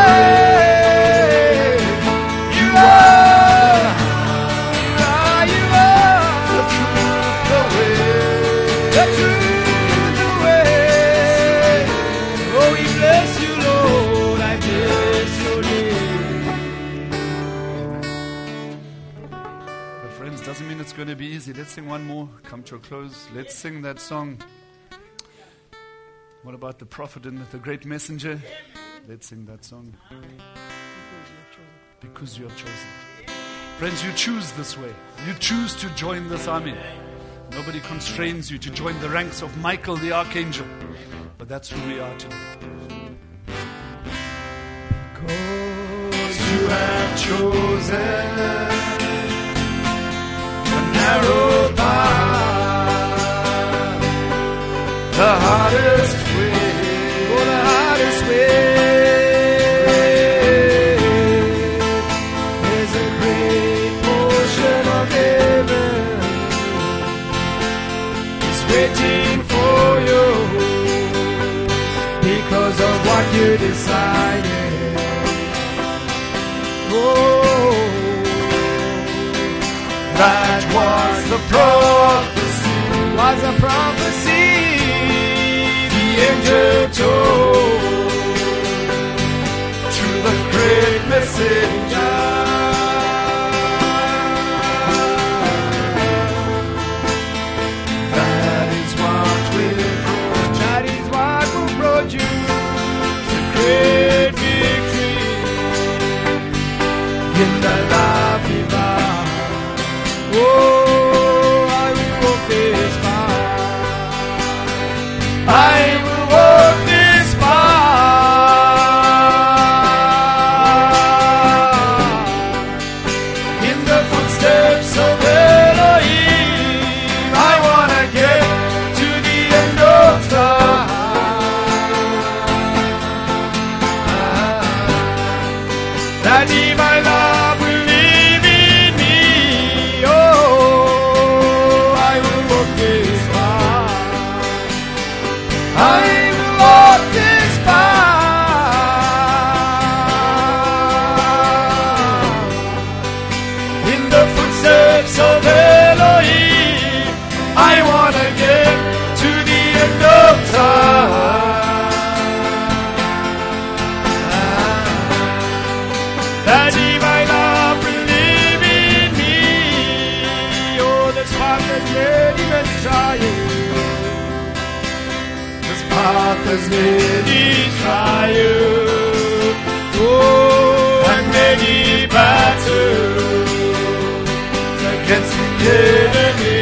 praise. You are, you are, you are The truth, the way. the truth, the way. Oh, we bless you, Lord. I bless your name. But friends, doesn't mean it's going to be easy. Let's sing one more. Come to a close. Let's sing that song. What about the prophet and the great messenger? Let's sing that song. Because you have chosen. Friends, you choose this way. You choose to join this army. Nobody constrains you to join the ranks of Michael the archangel. But that's who we are today. Because you have chosen the narrow path, the hardest way, oh, the hardest way. There's a great portion of heaven is waiting for you because of what you decided. Oh, that was the prophecy, was a prophecy the angel told to the great messenger. That is what will produce, that is what will produce the great victory in the life divine. Oh, I will walk this path. I will walk this path in the footsteps of Elohim. I wanna get to the end of time. That divine love will live in me. Oh, I will walk this path. I will walk this path in the footsteps of Elohim. I wanna get to the end of time. That divine love will live in me. Oh, this path has many, many trials. This path has many trials. Oh, and many battles against the enemy.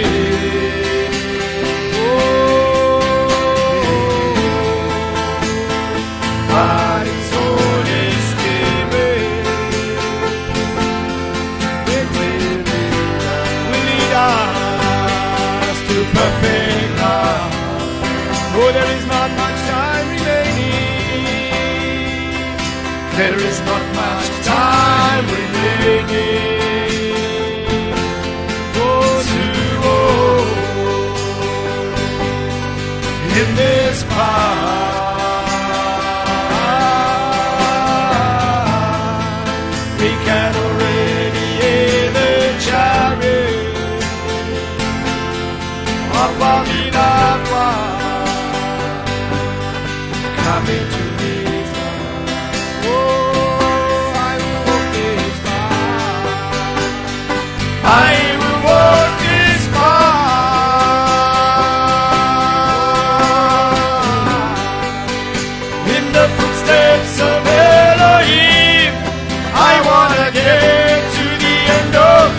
Oh, but it's Holy Spirit. It will lead us to perfect love. Oh, there is not much time remaining. There is not much time remaining. Oh, to oh, in this part. We can already hear the chariot of Aminadwa coming to meet us. Oh, I will walk this path. I will walk this path in the footsteps of Elohim. I want to get to the end of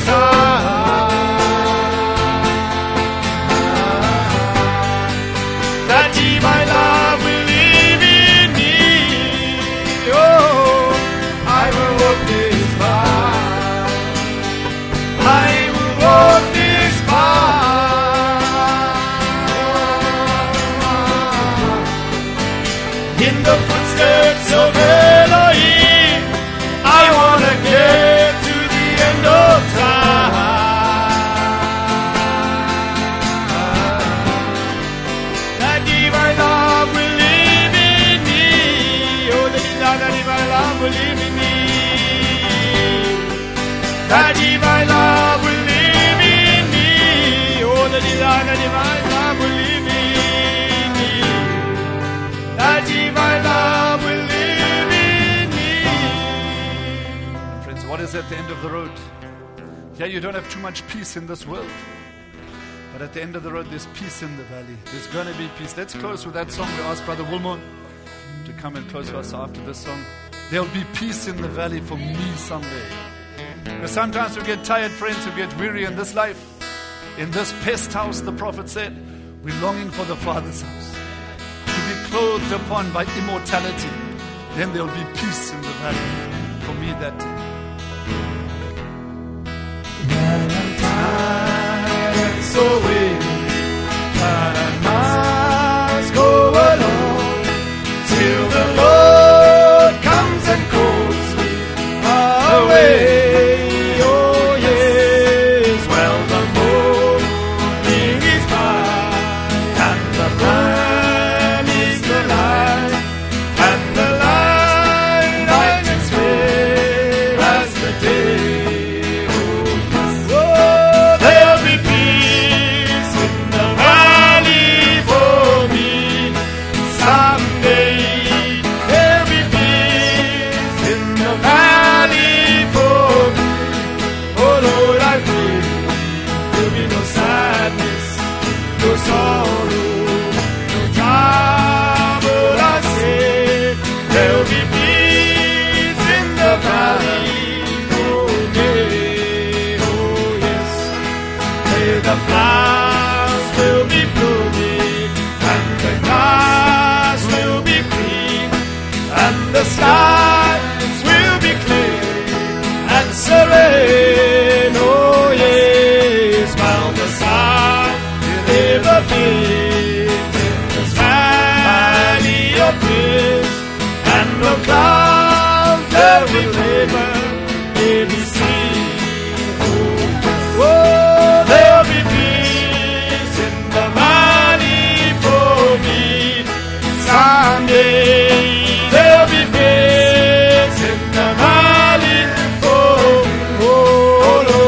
time. That divine love will live in me. Oh, I will walk this path. I will walk this path in the footsteps of Elohim. I want to get to the end of time. That divine love will live in me. Oh, the divine love will live in me. That divine love will live in me. Oh, the divine, divine love will live in me. That divine love will live. What is at the end of the road? Yeah, you don't have too much peace in this world. But at the end of the road, there's peace in the valley. There's going to be peace. Let's close with that song. We ask Brother Wilmon to come and close for us after this song. There'll be peace in the valley for me someday. Because sometimes we get tired, friends. We get weary in this life. In this pest house, the prophet said, we're longing for the Father's house. To be clothed upon by immortality. Then there'll be peace in the valley for me that day. When I'm tired, so weary, but I must go along till the Lord comes and calls me away. Oh yes, well the morning is bright and the plan is the light, and the light I can swear as the day. The flowers will be blooming, and the grass will be green, and the skies will be clear and serene. Oh yes, while the sun will ever beams in this valley of tears, and no cloud there will ever be seen. Oh, there'll be peace in the valley for me someday. There'll be peace in the valley for me. Oh, Lord.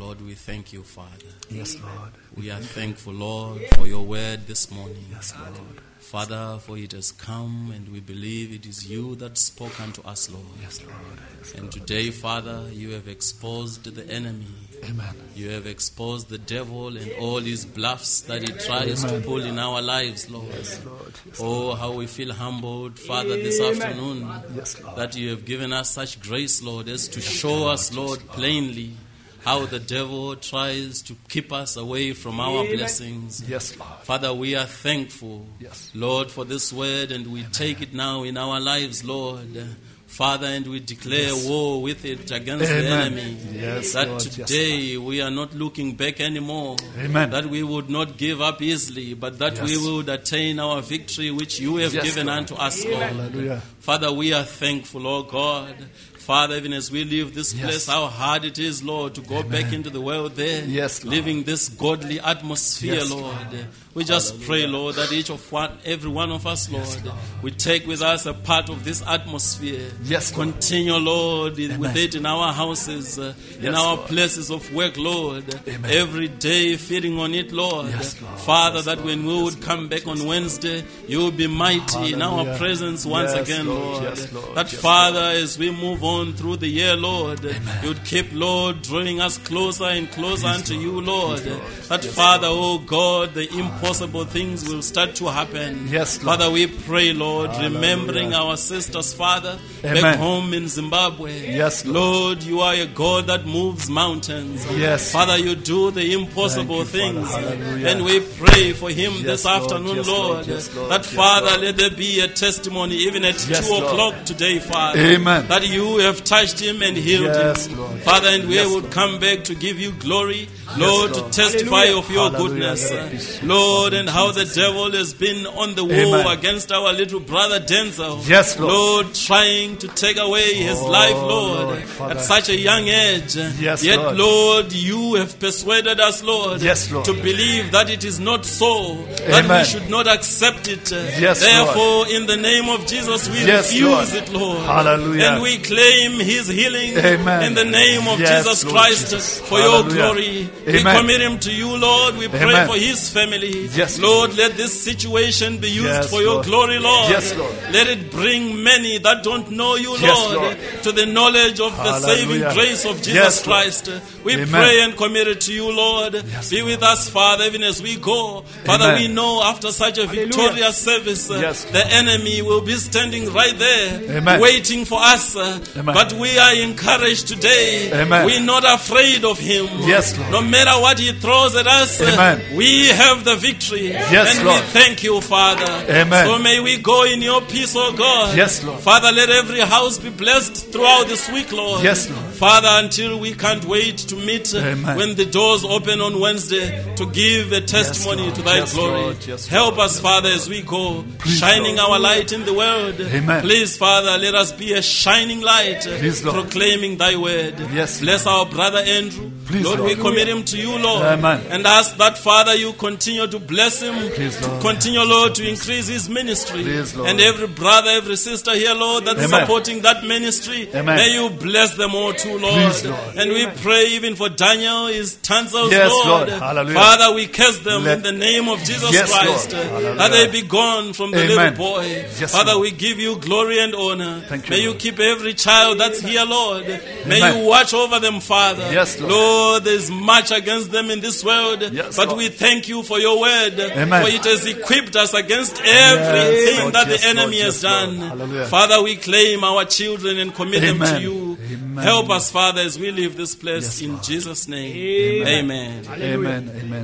Lord, we thank you, Father. Yes, Lord. We are thankful, Lord, for your word this morning. Yes, Lord. Father, for it has come, and we believe it is you that spoke unto us, Lord. Yes, Lord. Yes, and Lord. today, Father, you have exposed the enemy. Amen. You have exposed the devil and all his bluffs that he tries Amen. to pull in our lives, Lord. Yes, Lord. Yes, Oh, how we feel humbled, Father, this afternoon, Yes, Lord. that you have given us such grace, Lord, as to show us, Lord, plainly how the devil tries to keep us away from our blessings. Yes, Lord. Father, we are thankful, Yes. Lord, for this word, and we take it now in our lives, Lord. Father, and we declare Yes. war with it against Amen. the enemy. Yes, that Lord. Yes, today we are not looking back anymore. Amen. That we would not give up easily, but that Yes. we would attain our victory which you have Yes, given Lord. unto us, Lord. Hallelujah. Father, we are thankful, oh God. Father, even as we leave this Yes. place, how hard it is, Lord, to go Amen. back into the world there, Yes, Lord. living this godly atmosphere, Yes, Lord. Lord. We just Hallelujah. pray, Lord, that each of one, every one of us, Lord, Yes, Lord. we take with us a part of this atmosphere. Yes, Lord. Continue, Lord, in- Amen. with it in our houses, uh, in Yes, our Lord. places of work, Lord. Amen. Every day feeding on it, Lord. Yes, Lord. Father, Yes, that Lord. when we Yes, would come back on Wednesday, you will be mighty in our Hallelujah. presence once Yes, again, Lord. Lord. Yes, Lord. That Yes, Father, Lord. as we move on through the year, Lord, you would keep, Lord, drawing us closer and closer Yes, unto Lord. you, Lord. Yes, Lord. That Yes, Father, Lord. oh God, the impossible things will start to happen. Yes, Lord. Father, we pray, Lord, Hallelujah. remembering our sisters, Father, Amen. back home in Zimbabwe. Yes, Lord. Lord, you are a God that moves mountains. Yes. Father, you do the impossible Thank you, things. Father. Hallelujah. And we pray for him Yes, this Lord. afternoon, Yes, Lord, Lord. Yes, Lord. that Yes, Father, Lord. let there be a testimony even at Yes, two Lord. o'clock today, Father. Amen. That you have touched him and healed Yes, him. Lord. Father, and we Yes, would Lord. come back to give you glory, Lord, Lord. to testify Hallelujah. of your Hallelujah. goodness. Let it be so. Lord, In and how the Jesus' name. devil has been on the Amen. war against our little brother Denzel. Yes, Lord. Lord, trying to take away his Oh, life, Lord, Lord, Father. at such a young age. Yes, Yet, Lord. Lord, you have persuaded us, Lord, Yes, Lord. to believe that it is not so, that Amen. we should not accept it. Yes, Therefore, in the name of Jesus, we Yes, refuse Lord. it, Lord. Hallelujah. And we claim his healing Amen. in the name of Yes, Jesus Lord Christ Jesus. for your Hallelujah. glory. We Amen. commit him to you, Lord. We pray Amen. for his family. Yes, Lord, let this situation be used Yes, for your Lord. glory, Lord. Yes, Lord. Let it bring many that don't know you, Yes, Lord, Lord. to the knowledge of the saving Hallelujah. grace of Jesus Yes, Lord. Christ. We Amen. pray and commit it to you, Lord. Yes, be Lord. with us, Father, even as we go. Father, Amen. we know after such a victorious service, uh, Yes, the enemy will be standing right there, Amen. waiting for us. uh, Amen. But we are encouraged today. Amen. We're not afraid of him. Yes, Lord. No matter what he throws at us, uh, Amen. we have the victory. Yes, and Lord. we thank you, Father. Amen. So may we go in your peace, oh God. Yes, Lord. Father, let every house be blessed throughout this week, Lord. Yes, Lord. Father, until we can't wait to meet uh, Amen. when the doors open on Wednesday to give a testimony Lord. to thy Yes, glory. Lord. Yes, Help Lord. us, Father, as we go, Please, shining Lord. our light in the world. Amen. Please, Father, let us be a shining light, uh, Please, Lord. proclaiming thy word. Yes, Bless our brother Andrew. Please, Lord, Lord. we commit him to you, Lord. Amen. And ask that, Father, you continue to bless him. Please, to Lord. continue, Lord, to increase his ministry. Please, Lord. And every brother, every sister here, Lord, that's Amen. supporting that ministry. Amen. May you bless them all too, Lord. Please, Lord. And we pray even for Daniel, his tanzels, Yes, Lord. Lord. Hallelujah. Father, we curse them Let- in the name of Jesus Yes, Christ. Lord. uh, Hallelujah. That they be gone from the Amen. little boy. Yes, Father, Lord. we give you glory and honor. Thank you, May you Lord. keep every child that's here, Lord. May Amen. you watch over them, Father. Yes, Lord. Lord, there's much against them in this world. Yes, but Lord. we thank you for your word. Amen. For it has equipped us against everything Lord. that Yes, the enemy Lord. has Yes, Lord. done. Hallelujah. Father, we claim our children and commit them to Amen. you. Amen. Help us, Father, as we leave this place Yes, in Lord. Jesus' name. Amen. Amen. Amen.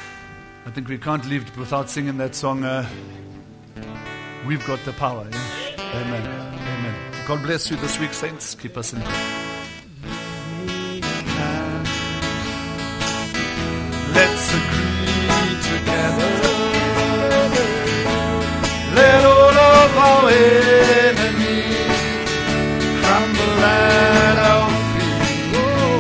I think we can't leave without singing that song. Uh, We've got the power. Yeah? Amen. Amen. God bless you this week, saints. Keep us in prayer. Let's agree together. Let all of our enemies crumble at our feet.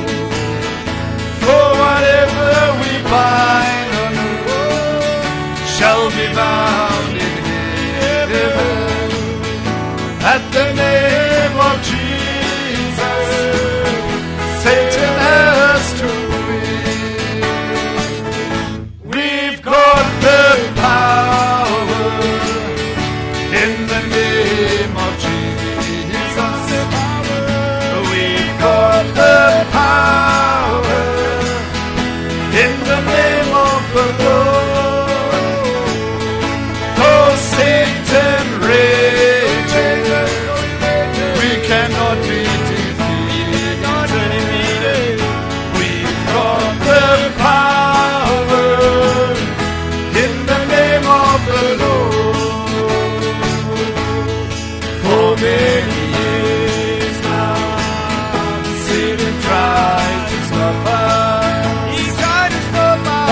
For whatever we bind on earth shall be bound in heaven. At the name of Jesus, Satan has to win.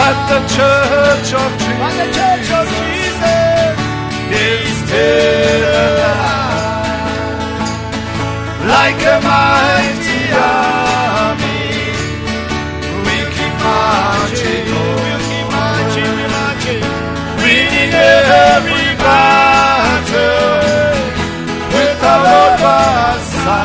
But the church of Jesus, but the church of Jesus is still alive, like a mighty army. We keep marching on, we'll keep marching, we're marching, winning every battle with our Lord by our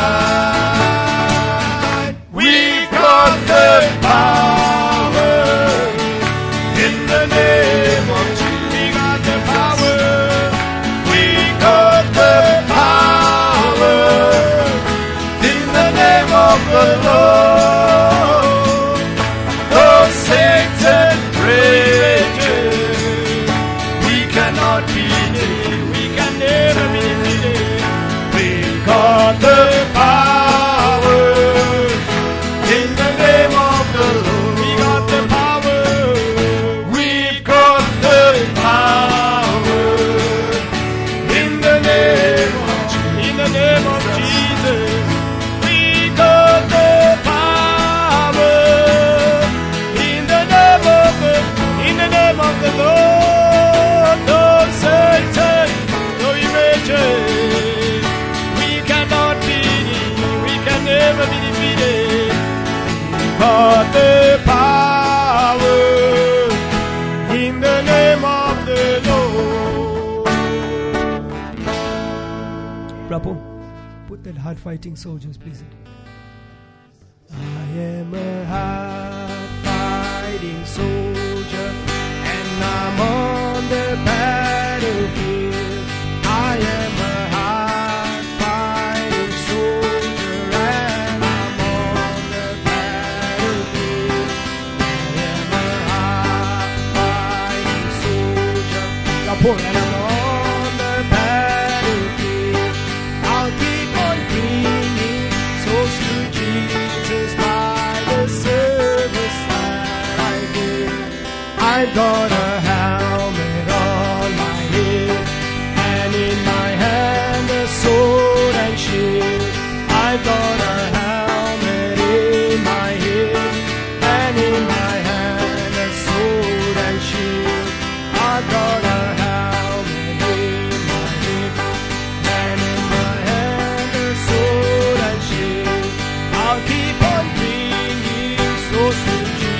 side. We've got the power in the name of Jesus. we got the power, We got the power in the name of the Lord. Though Satan rages, we cannot be defeated. we can never be defeated. We got the power in the name of the Lord. We got the power, We've got the power in the name of Jesus. in the name of Jesus. We got the power in the name of the, in the name of the Lord. No Satan, no images, we cannot be, we can never be defeated. We got the power in the name of the Lord. Prabhu, put that hard fighting soldiers, please. I am a hard fighting soldier, and I'm on the battlefield. I am a hard fighting soldier, and I'm on the battlefield. I am a hard fighting soldier, Prabhu, and I'm on the battlefield. I'll keep on bringing souls to Jesus by the service that I give. I've got a helmet on my head, and in my hand a sword and shield. I've got a helmet in my head, and in my hand a sword and shield. I've got a helmet in my head, and in my hand a sword and shield. I'll keep on bringing souls to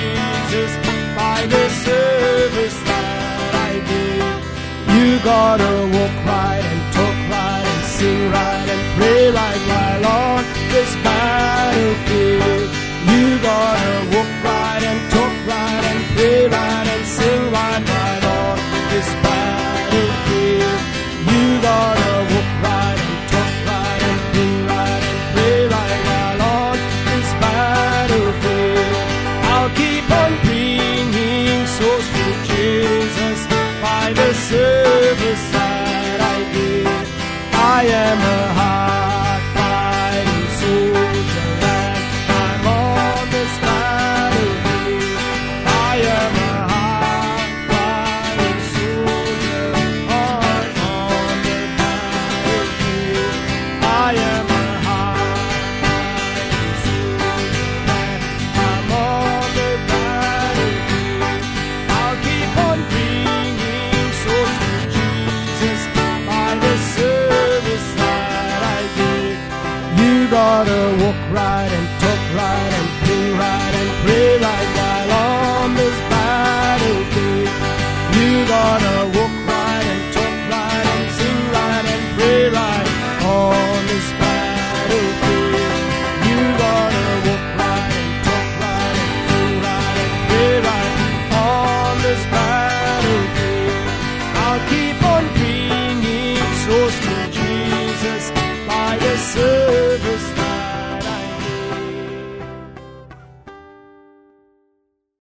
Jesus by the service that I give. You gotta walk right and talk right and sing right and pray right while on this battlefield. You gotta walk right and talk right and pray right and sing right while on this battlefield. You gotta walk right and talk right and sing right and pray right while on this battlefield. I'll keep on bringing souls to Jesus by the service that I give. I am a hard fighting soldier, and I'm on this battlefield. I am a hard fighting soldier, on, on the battlefield. I am a hard fighting soldier, and I'm on the battlefield. I'll keep on bringing souls to Jesus by the service that I give. You gotta walk right and